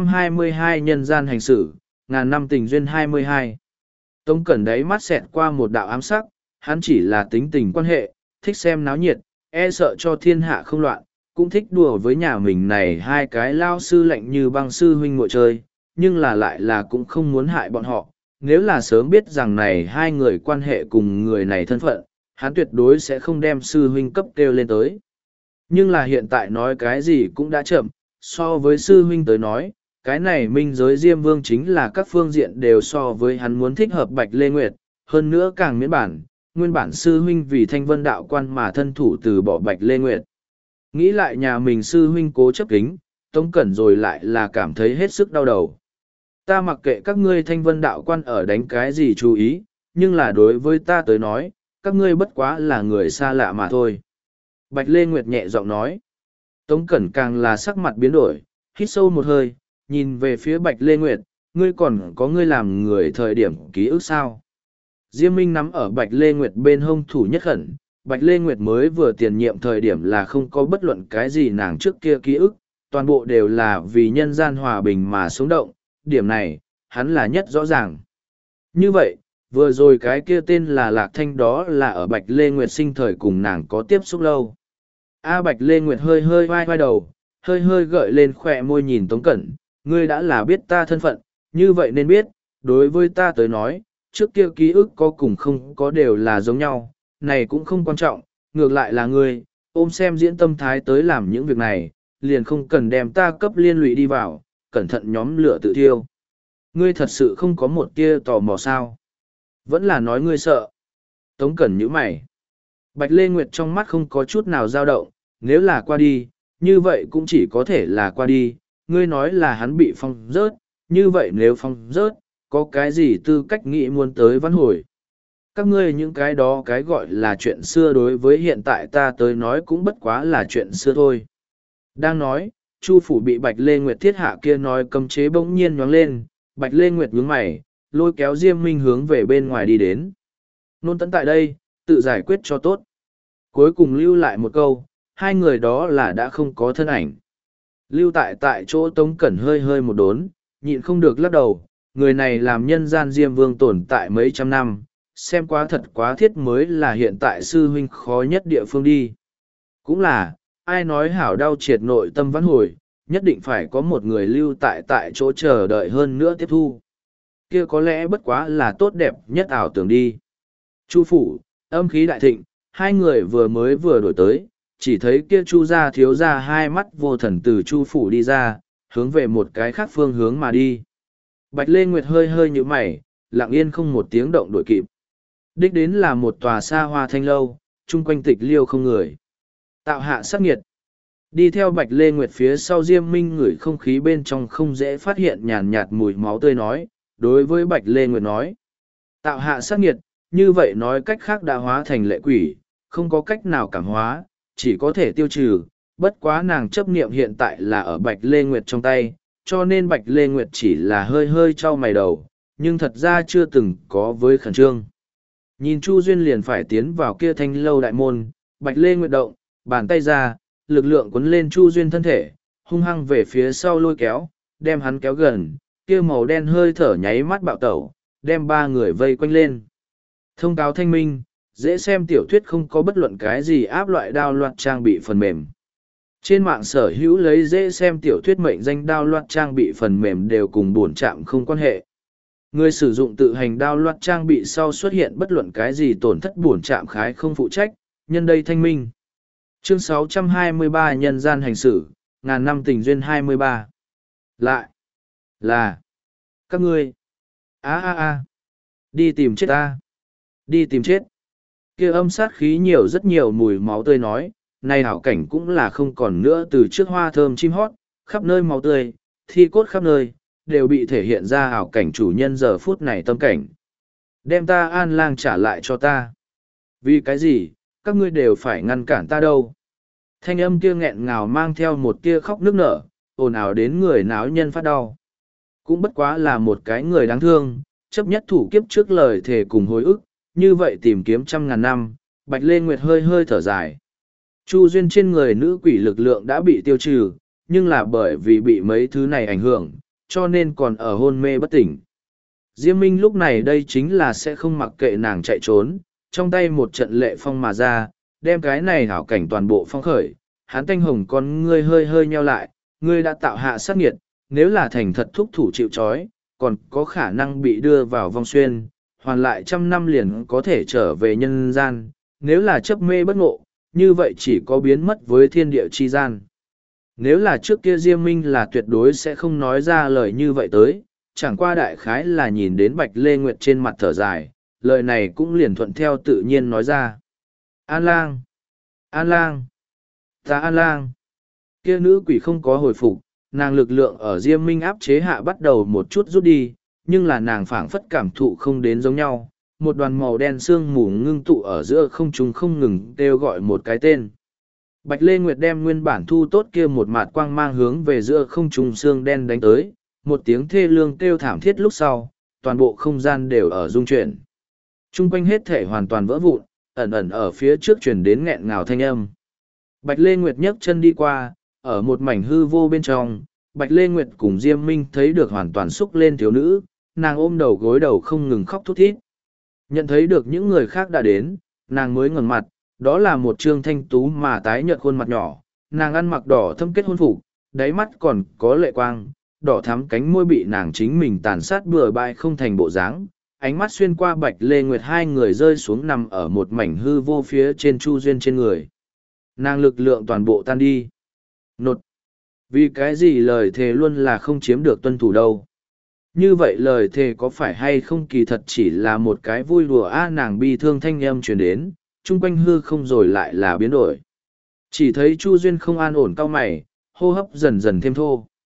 622 Nhân gian hành xử, ngàn năm tình duyên 22. Tống Cẩn đáy mắt xẹt qua một đạo ám sắc, hắn chỉ là tính tình quan hệ, thích xem náo nhiệt, e sợ cho thiên hạ không loạn, cũng thích đùa với nhà mình này hai cái lao sư lạnh như băng sư huynh muội chơi, nhưng là lại là cũng không muốn hại bọn họ. Nếu là sớm biết rằng này hai người quan hệ cùng người này thân phận, hắn tuyệt đối sẽ không đem sư huynh cấp kêu lên tới. Nhưng là hiện tại nói cái gì cũng đã chậm, so với sư huynh tới nói, cái này minh giới Diêm Vương chính là các phương diện đều so với hắn muốn thích hợp Bạch Lê Nguyệt, hơn nữa càng miễn bản, nguyên bản sư huynh vì thanh vân đạo quan mà thân thủ từ bỏ Bạch Lê Nguyệt. Nghĩ lại nhà mình sư huynh cố chấp kính, Tống Cẩn rồi lại là cảm thấy hết sức đau đầu. Ta mặc kệ các ngươi thanh vân đạo quan ở đánh cái gì chú ý, nhưng là đối với ta tới nói, các ngươi bất quá là người xa lạ mà thôi. Bạch Lê Nguyệt nhẹ giọng nói. Tống Cẩn càng là sắc mặt biến đổi, hít sâu một hơi, nhìn về phía Bạch Lê Nguyệt, ngươi còn có ngươi làm người thời điểm ký ức sao? Diêm Minh nắm ở Bạch Lê Nguyệt bên hông thủ nhất khẩn, Bạch Lê Nguyệt mới vừa tiền nhiệm thời điểm là không có bất luận cái gì nàng trước kia ký ức, toàn bộ đều là vì nhân gian hòa bình mà sống động, điểm này, hắn là nhất rõ ràng. Như vậy, vừa rồi cái kia tên là Lạc Thanh đó là ở Bạch Lê Nguyệt sinh thời cùng nàng có tiếp xúc lâu. Bạch Lê Nguyệt hơi hơi vai vai đầu, hơi hơi gợi lên khỏe môi nhìn Tống Cẩn, ngươi đã là biết ta thân phận, như vậy nên biết, đối với ta tới nói, trước kia ký ức có cùng không có đều là giống nhau, này cũng không quan trọng, ngược lại là ngươi, ôm xem diễn tâm thái tới làm những việc này, liền không cần đem ta cấp liên lụy đi vào, cẩn thận nhóm lửa tự thiêu. Ngươi thật sự không có một tia tò mò sao? Vẫn là nói ngươi sợ. Tống Cẩn nhíu mày. Bạch Lê Nguyệt trong mắt không có chút nào dao động, nếu là qua đi, như vậy cũng chỉ có thể là qua đi, ngươi nói là hắn bị phong rớt, như vậy nếu phong rớt, có cái gì tư cách nghĩ muốn tới vãn hồi. Các ngươi những cái đó cái gọi là chuyện xưa đối với hiện tại ta tới nói cũng bất quá là chuyện xưa thôi. Đang nói, Chu phủ bị Bạch Lê Nguyệt thiết hạ kia nói cấm chế bỗng nhiên nhoáng lên, Bạch Lê Nguyệt nhướng mày, lôi kéo Diêm Minh hướng về bên ngoài đi đến. Nôn tấn tại đây, tự giải quyết cho tốt. Cuối cùng lưu lại một câu, hai người đó là đã không có thân ảnh. Lưu tại chỗ Tống Cẩn hơi hơi một đốn, nhịn không được lắc đầu, người này làm nhân gian Diêm Vương tồn tại mấy trăm năm, xem quá thật quá thiết mới là hiện tại sư huynh khó nhất địa phương đi. Cũng là, ai nói hảo đau triệt nội tâm vãn hồi, nhất định phải có một người lưu tại chỗ chờ đợi hơn nữa tiếp thu. Kia có lẽ bất quá là tốt đẹp nhất ảo tưởng đi. Chu phủ, âm khí đại thịnh, hai người vừa đổi tới, chỉ thấy kia Chu gia thiếu gia hai mắt vô thần từ Chu phủ đi ra, hướng về một cái khác phương hướng mà đi. Bạch Lê Nguyệt hơi hơi như mày, lặng yên không một tiếng động đổi kịp. Đích đến là một tòa xa hoa thanh lâu, chung quanh tịch liêu không người. Tạo hạ sát nghiệt. Đi theo Bạch Lê Nguyệt phía sau Diêm Minh ngửi không khí bên trong không dễ phát hiện nhàn nhạt mùi máu tươi nói, đối với Bạch Lê Nguyệt nói. Tạo hạ sát nghiệt, như vậy nói cách khác đã hóa thành lệ quỷ, không có cách nào cảm hóa, chỉ có thể tiêu trừ, bất quá nàng chấp niệm hiện tại là ở Bạch Lê Nguyệt trong tay, cho nên Bạch Lê Nguyệt chỉ là hơi hơi trao mày đầu, nhưng thật ra chưa từng có với khẩn trương. Nhìn Chu Duyên liền phải tiến vào kia thanh lâu đại môn, Bạch Lê Nguyệt động, bàn tay ra, lực lượng cuốn lên Chu Duyên thân thể, hung hăng về phía sau lôi kéo, đem hắn kéo gần, kia màu đen hơi thở nháy mắt bạo tẩu, đem ba người vây quanh lên. Thông cáo thanh minh, dễ xem tiểu thuyết không có bất luận cái gì áp loại đao loạt trang bị phần mềm. Trên mạng sở hữu lấy dễ xem tiểu thuyết mệnh danh đao loạt trang bị phần mềm đều cùng bổn trạm không quan hệ. Người sử dụng tự hành đao loạt trang bị sau xuất hiện bất luận cái gì tổn thất bổn trạm khái không phụ trách, nhân đây thanh minh. Chương 623 Nhân gian hành xử, ngàn năm tình duyên 23. Lại là các ngươi. Đi tìm chết ta. Đi tìm chết. Kia âm sát khí nhiều rất nhiều mùi máu tươi nói, nay hảo cảnh cũng là không còn nữa từ trước hoa thơm chim hót, khắp nơi máu tươi, thi cốt khắp nơi, đều bị thể hiện ra hảo cảnh chủ nhân giờ phút này tâm cảnh. Đem ta An Lang trả lại cho ta. Vì cái gì, các ngươi đều phải ngăn cản ta đâu. Thanh âm kia nghẹn ngào mang theo một tia khóc nức nở, ồn ào đến người náo nhân phát đau. Cũng bất quá là một cái người đáng thương, chấp nhất thủ kiếp trước lời thề cùng hối ức, như vậy tìm kiếm trăm ngàn năm, Bạch Lê Nguyệt hơi hơi thở dài. Chu Duyên trên người nữ quỷ lực lượng đã bị tiêu trừ, nhưng là bởi vì bị mấy thứ này ảnh hưởng, cho nên còn ở hôn mê bất tỉnh. Diêm Minh lúc này đây chính là sẽ không mặc kệ nàng chạy trốn, trong tay một trận lệ phong mà ra, đem cái này hảo cảnh toàn bộ phong khởi, hắn tanh hồng con ngươi hơi hơi nheo lại, ngươi đã tạo hạ sát nghiệt, nếu là thành thật thúc thủ chịu trói, còn có khả năng bị đưa vào vong xuyên, hoàn lại trăm năm liền có thể trở về nhân gian, nếu là chấp mê bất ngộ, như vậy chỉ có biến mất với thiên địa chi gian. Nếu là trước kia Diêm Minh là tuyệt đối sẽ không nói ra lời như vậy tới, chẳng qua đại khái là nhìn đến Bạch Lê Nguyệt trên mặt thở dài, lời này cũng liền thuận theo tự nhiên nói ra. An Lang! An Lang! Ta An Lang! Kia nữ quỷ không có hồi phục, nàng lực lượng ở Diêm Minh áp chế hạ bắt đầu một chút rút đi, nhưng là nàng phảng phất cảm thụ không đến giống nhau. Một đoàn màu đen sương mù ngưng tụ ở giữa không trung không ngừng kêu gọi một cái tên. Bạch Lê Nguyệt đem nguyên bản thu tốt kia một mạt quang mang hướng về giữa không trung sương đen đánh tới, một tiếng thê lương kêu thảm thiết lúc sau, toàn bộ không gian đều ở rung chuyển. Trung quanh hết thể hoàn toàn vỡ vụn, ẩn ẩn ở phía trước truyền đến nghẹn ngào thanh âm. Bạch Lê Nguyệt nhấc chân đi qua, ở một mảnh hư vô bên trong, Bạch Lê Nguyệt cùng Diêm Minh thấy được hoàn toàn xúc lên thiếu nữ, nàng ôm đầu gối đầu không ngừng khóc thút thít. Nhận thấy được những người khác đã đến, nàng mới ngẩng mặt, đó là một trương thanh tú mà tái nhợt khuôn mặt nhỏ, nàng ăn mặc đỏ thâm kết hôn phục, đáy mắt còn có lệ quang, đỏ thắm cánh môi bị nàng chính mình tàn sát bừa bãi không thành bộ dáng, ánh mắt xuyên qua Bạch Lê Nguyệt hai người rơi xuống nằm ở một mảnh hư vô phía trên Chu Duyên trên người. Nàng lực lượng toàn bộ tan đi. Nột. Vì cái gì lời thề luôn là không chiếm được tuân thủ đâu. Như vậy lời thề có phải hay không kỳ thật chỉ là một cái vui đùa nàng bi thương thanh âm truyền đến, chung quanh hư không rồi lại là biến đổi. Chỉ thấy Chu Duyên không an ổn cao mày, hô hấp dần dần thêm thô.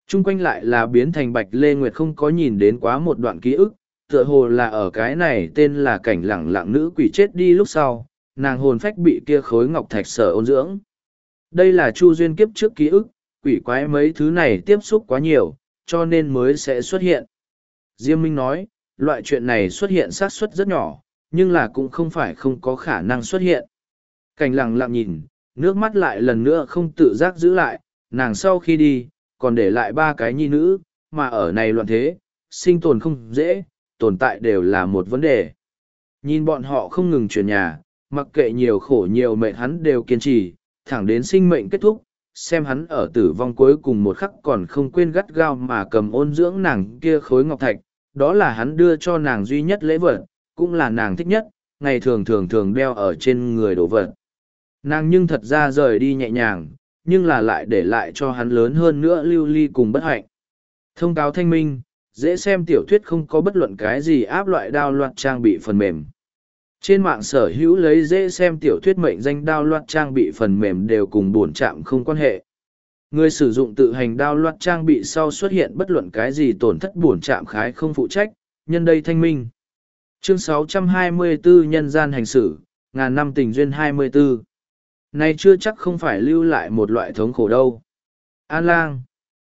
Trung quanh lại là biến thành Bạch Lê Nguyệt không có nhìn đến quá một đoạn ký ức, tựa hồ là ở cái này tên là cảnh lẳng lặng nữ quỷ chết đi lúc sau, nàng hồn phách bị kia khối ngọc thạch sở ôn dưỡng. Đây là Chu Duyên kiếp trước ký ức, quỷ quái mấy thứ này tiếp xúc quá nhiều, cho nên mới sẽ xuất hiện. Diêm Minh nói, loại chuyện này xuất hiện xác suất rất nhỏ, nhưng là cũng không phải không có khả năng xuất hiện. Cảnh lặng lặng nhìn, nước mắt lại lần nữa không tự giác giữ lại, nàng sau khi đi, còn để lại 3 cái nhi nữ, mà ở này loạn thế, sinh tồn không dễ, tồn tại đều là một vấn đề. Nhìn bọn họ không ngừng chuyển nhà, mặc kệ nhiều khổ nhiều mệt hắn đều kiên trì, thẳng đến sinh mệnh kết thúc, xem hắn ở tử vong cuối cùng một khắc còn không quên gắt gao mà cầm ôn dưỡng nàng kia khối ngọc thạch, đó là hắn đưa cho nàng duy nhất lễ vật, cũng là nàng thích nhất, ngày thường thường thường đeo ở trên người đồ vật. Nàng nhưng thật ra rời đi nhẹ nhàng, nhưng là lại để lại cho hắn lớn hơn nữa lưu ly cùng bất hạnh. Thông cáo thanh minh, dễ xem tiểu thuyết không có bất luận cái gì áp loại đao loạt trang bị phần mềm. Trên mạng sở hữu lấy dễ xem tiểu thuyết mệnh danh đao loạt trang bị phần mềm đều cùng bổn trạm không quan hệ. Người sử dụng tự hành đao loạt trang bị sau xuất hiện bất luận cái gì tổn thất bổn trạm khái không phụ trách, nhân đây thanh minh. Chương 624 Nhân gian hành xử, ngàn năm tình duyên 24. Này chưa chắc không phải lưu lại một loại thống khổ đâu. An lang.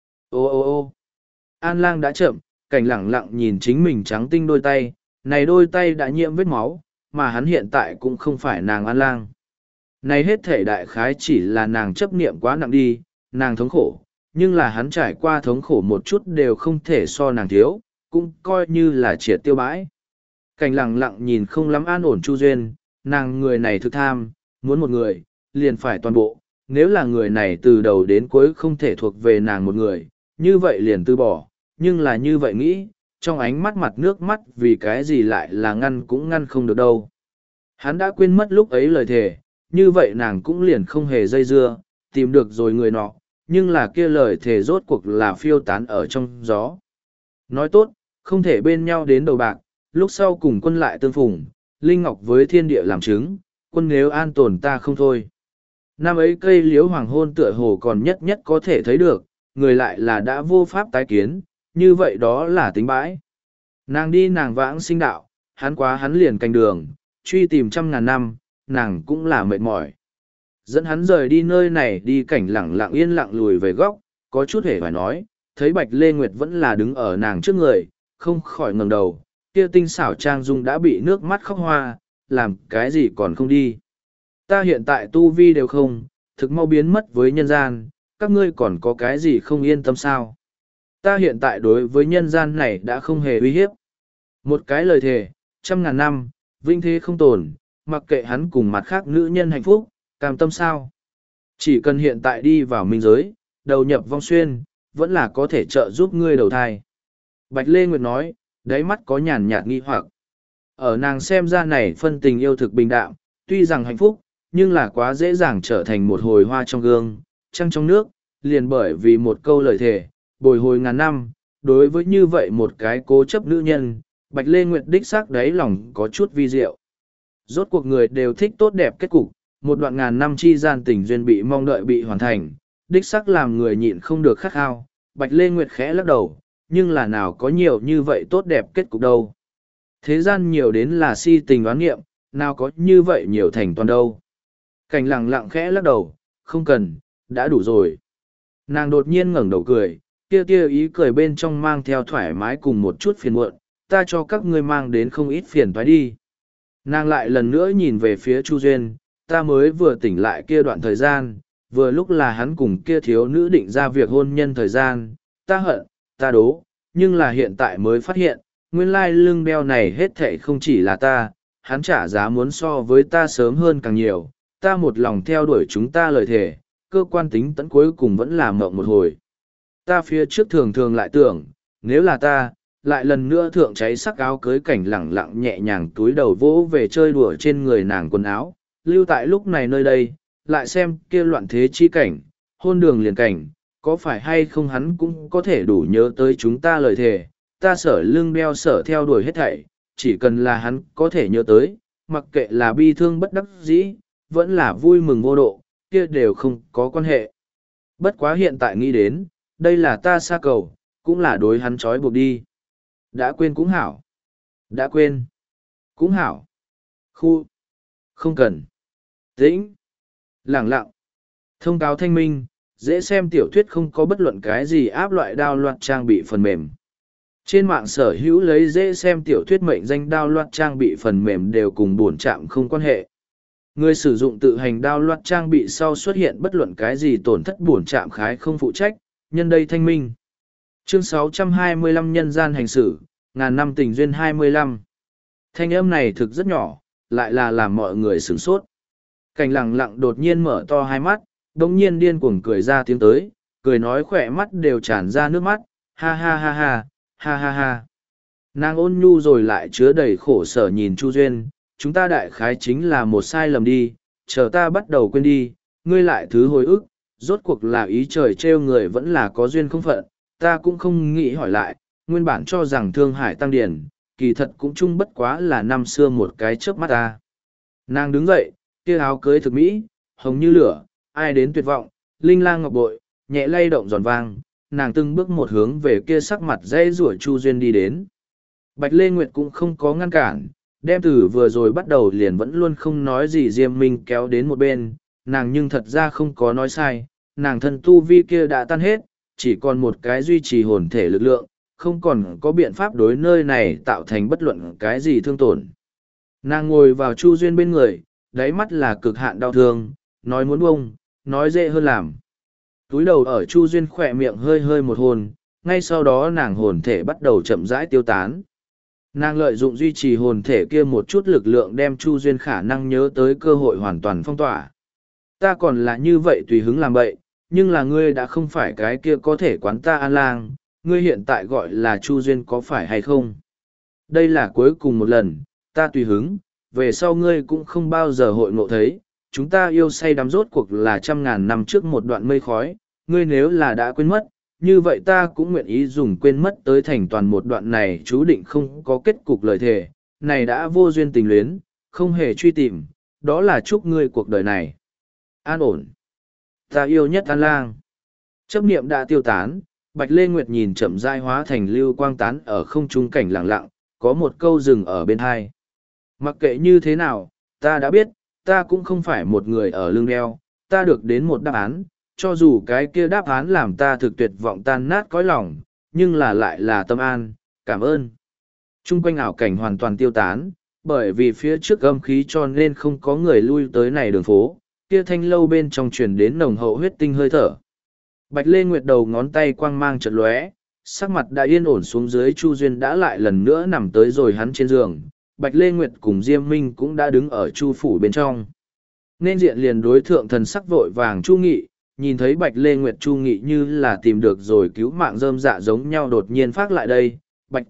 Ô ô ô An lang đã chậm, cảnh lẳng lặng nhìn chính mình trắng tinh đôi tay, này đôi tay đã nhiễm vết máu, mà hắn hiện tại cũng không phải nàng An lang. Này hết thể đại khái chỉ là nàng chấp niệm quá nặng đi, nàng thống khổ, nhưng là hắn trải qua thống khổ một chút đều không thể so nàng thiếu, cũng coi như là triệt tiêu bãi. Cảnh lẳng lặng nhìn không lắm an ổn Chu Duyên, nàng người này thực tham, muốn một người, liền phải toàn bộ, nếu là người này từ đầu đến cuối không thể thuộc về nàng một người, như vậy liền từ bỏ, nhưng là như vậy nghĩ, trong ánh mắt mặt nước mắt vì cái gì lại là ngăn cũng ngăn không được đâu. Hắn đã quên mất lúc ấy lời thề, như vậy nàng cũng liền không hề dây dưa, tìm được rồi người nọ, nhưng là kia lời thề rốt cuộc là phiêu tán ở trong gió. Nói tốt, không thể bên nhau đến đầu bạc, lúc sau cùng quân lại tương phùng, Linh Ngọc với thiên địa làm chứng, quân nếu an tồn ta không thôi. Năm ấy cây liễu hoàng hôn tựa hồ còn nhất nhất có thể thấy được, người lại là đã vô pháp tái kiến, như vậy đó là tính bãi. Nàng đi nàng vãng sinh đạo, hắn quá hắn liền canh đường, truy tìm 100.000 năm, nàng cũng là mệt mỏi. Dẫn hắn rời đi nơi này đi cảnh lặng lặng yên lặng lùi về góc, có chút hề phải nói, thấy Bạch Lê Nguyệt vẫn là đứng ở nàng trước người, không khỏi ngẩng đầu, kia tinh xảo trang dung đã bị nước mắt khóc hoa, làm cái gì còn không đi. Ta hiện tại tu vi đều không, thực mau biến mất với nhân gian, các ngươi còn có cái gì không yên tâm sao? Ta hiện tại đối với nhân gian này đã không hề uy hiếp. Một cái lời thề, 100.000 năm, vinh thế không tồn, mặc kệ hắn cùng mặt khác nữ nhân hạnh phúc, cam tâm sao? Chỉ cần hiện tại đi vào minh giới, đầu nhập vong xuyên, vẫn là có thể trợ giúp ngươi đầu thai. Bạch Lê Nguyệt nói, đáy mắt có nhàn nhạt nghi hoặc. Ở nàng xem ra này phân tình yêu thực bình đạm, tuy rằng hạnh phúc, nhưng là quá dễ dàng trở thành một hồi hoa trong gương, trăng trong nước, liền bởi vì một câu lời thề, bồi hồi ngàn năm, đối với như vậy một cái cố chấp nữ nhân, Bạch Lê Nguyệt đích xác đáy lòng có chút vi diệu. Rốt cuộc người đều thích tốt đẹp kết cục, một đoạn ngàn năm chi gian tình duyên bị mong đợi bị hoàn thành, đích xác làm người nhịn không được khát khao. Bạch Lê Nguyệt khẽ lắc đầu, nhưng là nào có nhiều như vậy tốt đẹp kết cục đâu. Thế gian nhiều đến là si tình oán nghiệm, nào có như vậy nhiều thành toàn đâu. Cảnh lặng lặng khẽ lắc đầu, không cần, đã đủ rồi. Nàng đột nhiên ngẩng đầu cười, kia tia ý cười bên trong mang theo thoải mái cùng một chút phiền muộn, ta cho các ngươi mang đến không ít phiền toái đi. Nàng lại lần nữa nhìn về phía Chu Duyên, ta mới vừa tỉnh lại kia đoạn thời gian, vừa lúc là hắn cùng kia thiếu nữ định ra việc hôn nhân thời gian, ta hận, ta đố, nhưng là hiện tại mới phát hiện, nguyên lai lưng đeo này hết thệ không chỉ là ta, hắn trả giá muốn so với ta sớm hơn càng nhiều, ta một lòng theo đuổi chúng ta lời thề, cơ quan tính tận cuối cùng vẫn là mộng một hồi. Ta phía trước thường thường lại tưởng, nếu là ta, lại lần nữa thượng cháy sắc áo cưới cảnh lẳng lặng nhẹ nhàng túi đầu vỗ về chơi đùa trên người nàng quần áo, lưu tại lúc này nơi đây, lại xem kia loạn thế chi cảnh, hôn đường liền cảnh, có phải hay không hắn cũng có thể đủ nhớ tới chúng ta lời thề, ta sở lưng đeo sở theo đuổi hết thảy, chỉ cần là hắn có thể nhớ tới, mặc kệ là bi thương bất đắc dĩ, vẫn là vui mừng vô độ, kia đều không có quan hệ. Bất quá hiện tại nghĩ đến, đây là ta xa cầu, cũng là đối hắn trói buộc đi. Đã quên cũng hảo. Đã quên. Cũng hảo. Khu. Không cần. Tĩnh. Lẳng lặng. Thông cáo thanh minh, dễ xem tiểu thuyết không có bất luận cái gì áp loại đao loạt trang bị phần mềm. Trên mạng sở hữu lấy dễ xem tiểu thuyết mệnh danh đao loạt trang bị phần mềm đều cùng bổn trạm không quan hệ. Người sử dụng tự hành đao loạt trang bị sau xuất hiện bất luận cái gì tổn thất bổn trạm khái không phụ trách, nhân đây thanh minh. Chương 625 nhân gian hành xử, ngàn năm tình duyên 25. Thanh âm này thực rất nhỏ, lại là làm mọi người sửng sốt. Cảnh lặng lặng đột nhiên mở to hai mắt, đồng nhiên điên cuồng cười ra tiếng tới, cười nói khỏe mắt đều tràn ra nước mắt, ha ha ha ha, ha ha ha. Nàng ôn nhu rồi lại chứa đầy khổ sở nhìn Chu Duyên, chúng ta đại khái chính là một sai lầm đi, chờ ta bắt đầu quên đi, ngươi lại thứ hồi ức, rốt cuộc là ý trời trêu người vẫn là có duyên không phận, ta cũng không nghĩ hỏi lại, nguyên bản cho rằng Thương Hải Tăng Điển, kỳ thật cũng chung bất quá là năm xưa một cái chớp mắt ta. Nàng đứng dậy, kia áo cưới thực mỹ, hồng như lửa, ai đến tuyệt vọng, linh lang ngọc bội, nhẹ lay động giòn vang, nàng từng bước một hướng về kia sắc mặt dây rủa Chu Duyên đi đến. Bạch Lê Nguyệt cũng không có ngăn cản, đem từ vừa rồi bắt đầu liền vẫn luôn không nói gì Diêm Minh kéo đến một bên, nàng nhưng thật ra không có nói sai, nàng thân tu vi kia đã tan hết, chỉ còn một cái duy trì hồn thể lực lượng, không còn có biện pháp đối nơi này tạo thành bất luận cái gì thương tổn. Nàng ngồi vào Chu Duyên bên người, đáy mắt là cực hạn đau thương, nói muốn bông, nói dễ hơn làm. Túi đầu ở Chu Duyên khỏe miệng hơi hơi một hồn, ngay sau đó nàng hồn thể bắt đầu chậm rãi tiêu tán. Nàng lợi dụng duy trì hồn thể kia một chút lực lượng đem Chu Duyên khả năng nhớ tới cơ hội hoàn toàn phong tỏa. Ta còn là như vậy tùy hứng làm bậy, nhưng là ngươi đã không phải cái kia có thể quán ta an lang, ngươi hiện tại gọi là Chu Duyên có phải hay không? Đây là cuối cùng một lần, ta tùy hứng, về sau ngươi cũng không bao giờ hội ngộ thấy, chúng ta yêu say đắm rốt cuộc là 100.000 năm trước một đoạn mây khói, ngươi nếu là đã quên mất, như vậy ta cũng nguyện ý dùng quên mất tới thành toàn một đoạn này chú định không có kết cục lời thề, này đã vô duyên tình luyến, không hề truy tìm, đó là chúc ngươi cuộc đời này. An ổn. Ta yêu nhất An Lang. Chấp niệm đã tiêu tán, Bạch Lê Nguyệt nhìn chậm rãi hóa thành lưu quang tán ở không trung cảnh lặng lặng, có một câu rừng ở bên hai. Mặc kệ như thế nào, ta đã biết, ta cũng không phải một người ở lưng đeo, ta được đến một đáp án, cho dù cái kia đáp án làm ta thực tuyệt vọng tan nát cõi lòng, nhưng là lại là tâm an, cảm ơn. Trung quanh ảo cảnh hoàn toàn tiêu tán, bởi vì phía trước âm khí cho nên không có người lui tới này đường phố, kia thanh lâu bên trong truyền đến nồng hậu huyết tinh hơi thở. Bạch Lê Nguyệt đầu ngón tay quang mang chợt lóe, sắc mặt đã yên ổn xuống dưới. Chu Duyên đã lại lần nữa nằm tới rồi hắn trên giường, Bạch Lê Nguyệt cùng Diêm Minh cũng đã đứng ở Chu phủ bên trong. Nên diện liền đối thượng thần sắc vội vàng Chu Nghị, nhìn thấy Bạch Lê Nguyệt Chu Nghị như là tìm được rồi cứu mạng rơm dạ giống nhau đột nhiên phát lại đây, Bạch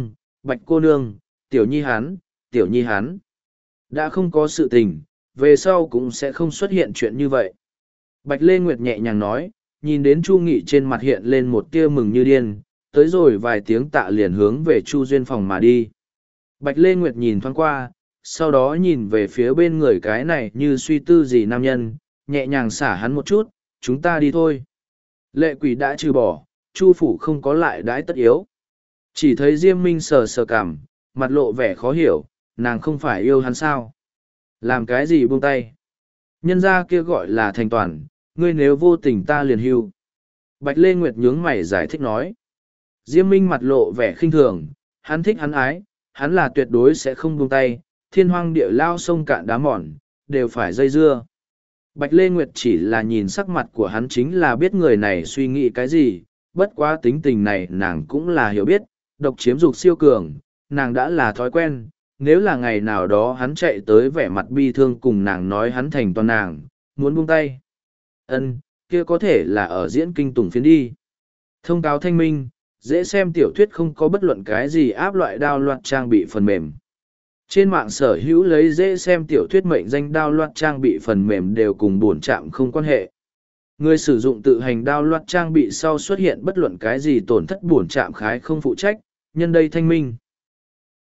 cô nương, tiểu nhi hắn. Đã không có sự tình, về sau cũng sẽ không xuất hiện chuyện như vậy. Bạch Lê Nguyệt nhẹ nhàng nói, nhìn đến Chu Nghị trên mặt hiện lên một tia mừng như điên, tới rồi vài tiếng tạ liền hướng về Chu Duyên phòng mà đi. Bạch Lê Nguyệt nhìn thoáng qua, sau đó nhìn về phía bên người cái này như suy tư gì nam nhân, nhẹ nhàng xả hắn một chút, chúng ta đi thôi. Lệ quỷ đã trừ bỏ, Chu phủ không có lại đãi tất yếu. Chỉ thấy Diêm Minh sờ sờ cằm, mặt lộ vẻ khó hiểu, nàng không phải yêu hắn sao? Làm cái gì buông tay? Nhân gia kia gọi là thành toàn, ngươi nếu vô tình ta liền hưu. Bạch Lê Nguyệt nhướng mày giải thích nói. Diêm Minh mặt lộ vẻ khinh thường, hắn thích hắn ái, hắn là tuyệt đối sẽ không buông tay, thiên hoang địa lao sông cạn đá mòn, đều phải dây dưa. Bạch Lê Nguyệt chỉ là nhìn sắc mặt của hắn chính là biết người này suy nghĩ cái gì, bất quá tính tình này nàng cũng là hiểu biết, độc chiếm dục siêu cường, nàng đã là thói quen, nếu là ngày nào đó hắn chạy tới vẻ mặt bi thương cùng nàng nói hắn thành toàn nàng, muốn buông tay. Kia có thể là ở diễn kinh tùng phiến đi. Thông cáo thanh minh, dễ xem tiểu thuyết không có bất luận cái gì áp loại đao loạt trang bị phần mềm. Trên mạng sở hữu lấy dễ xem tiểu thuyết mệnh danh đao loạt trang bị phần mềm đều cùng bổn trạm không quan hệ. Người sử dụng tự hành đao loạt trang bị sau xuất hiện bất luận cái gì tổn thất bổn trạm khái không phụ trách, nhân đây thanh minh.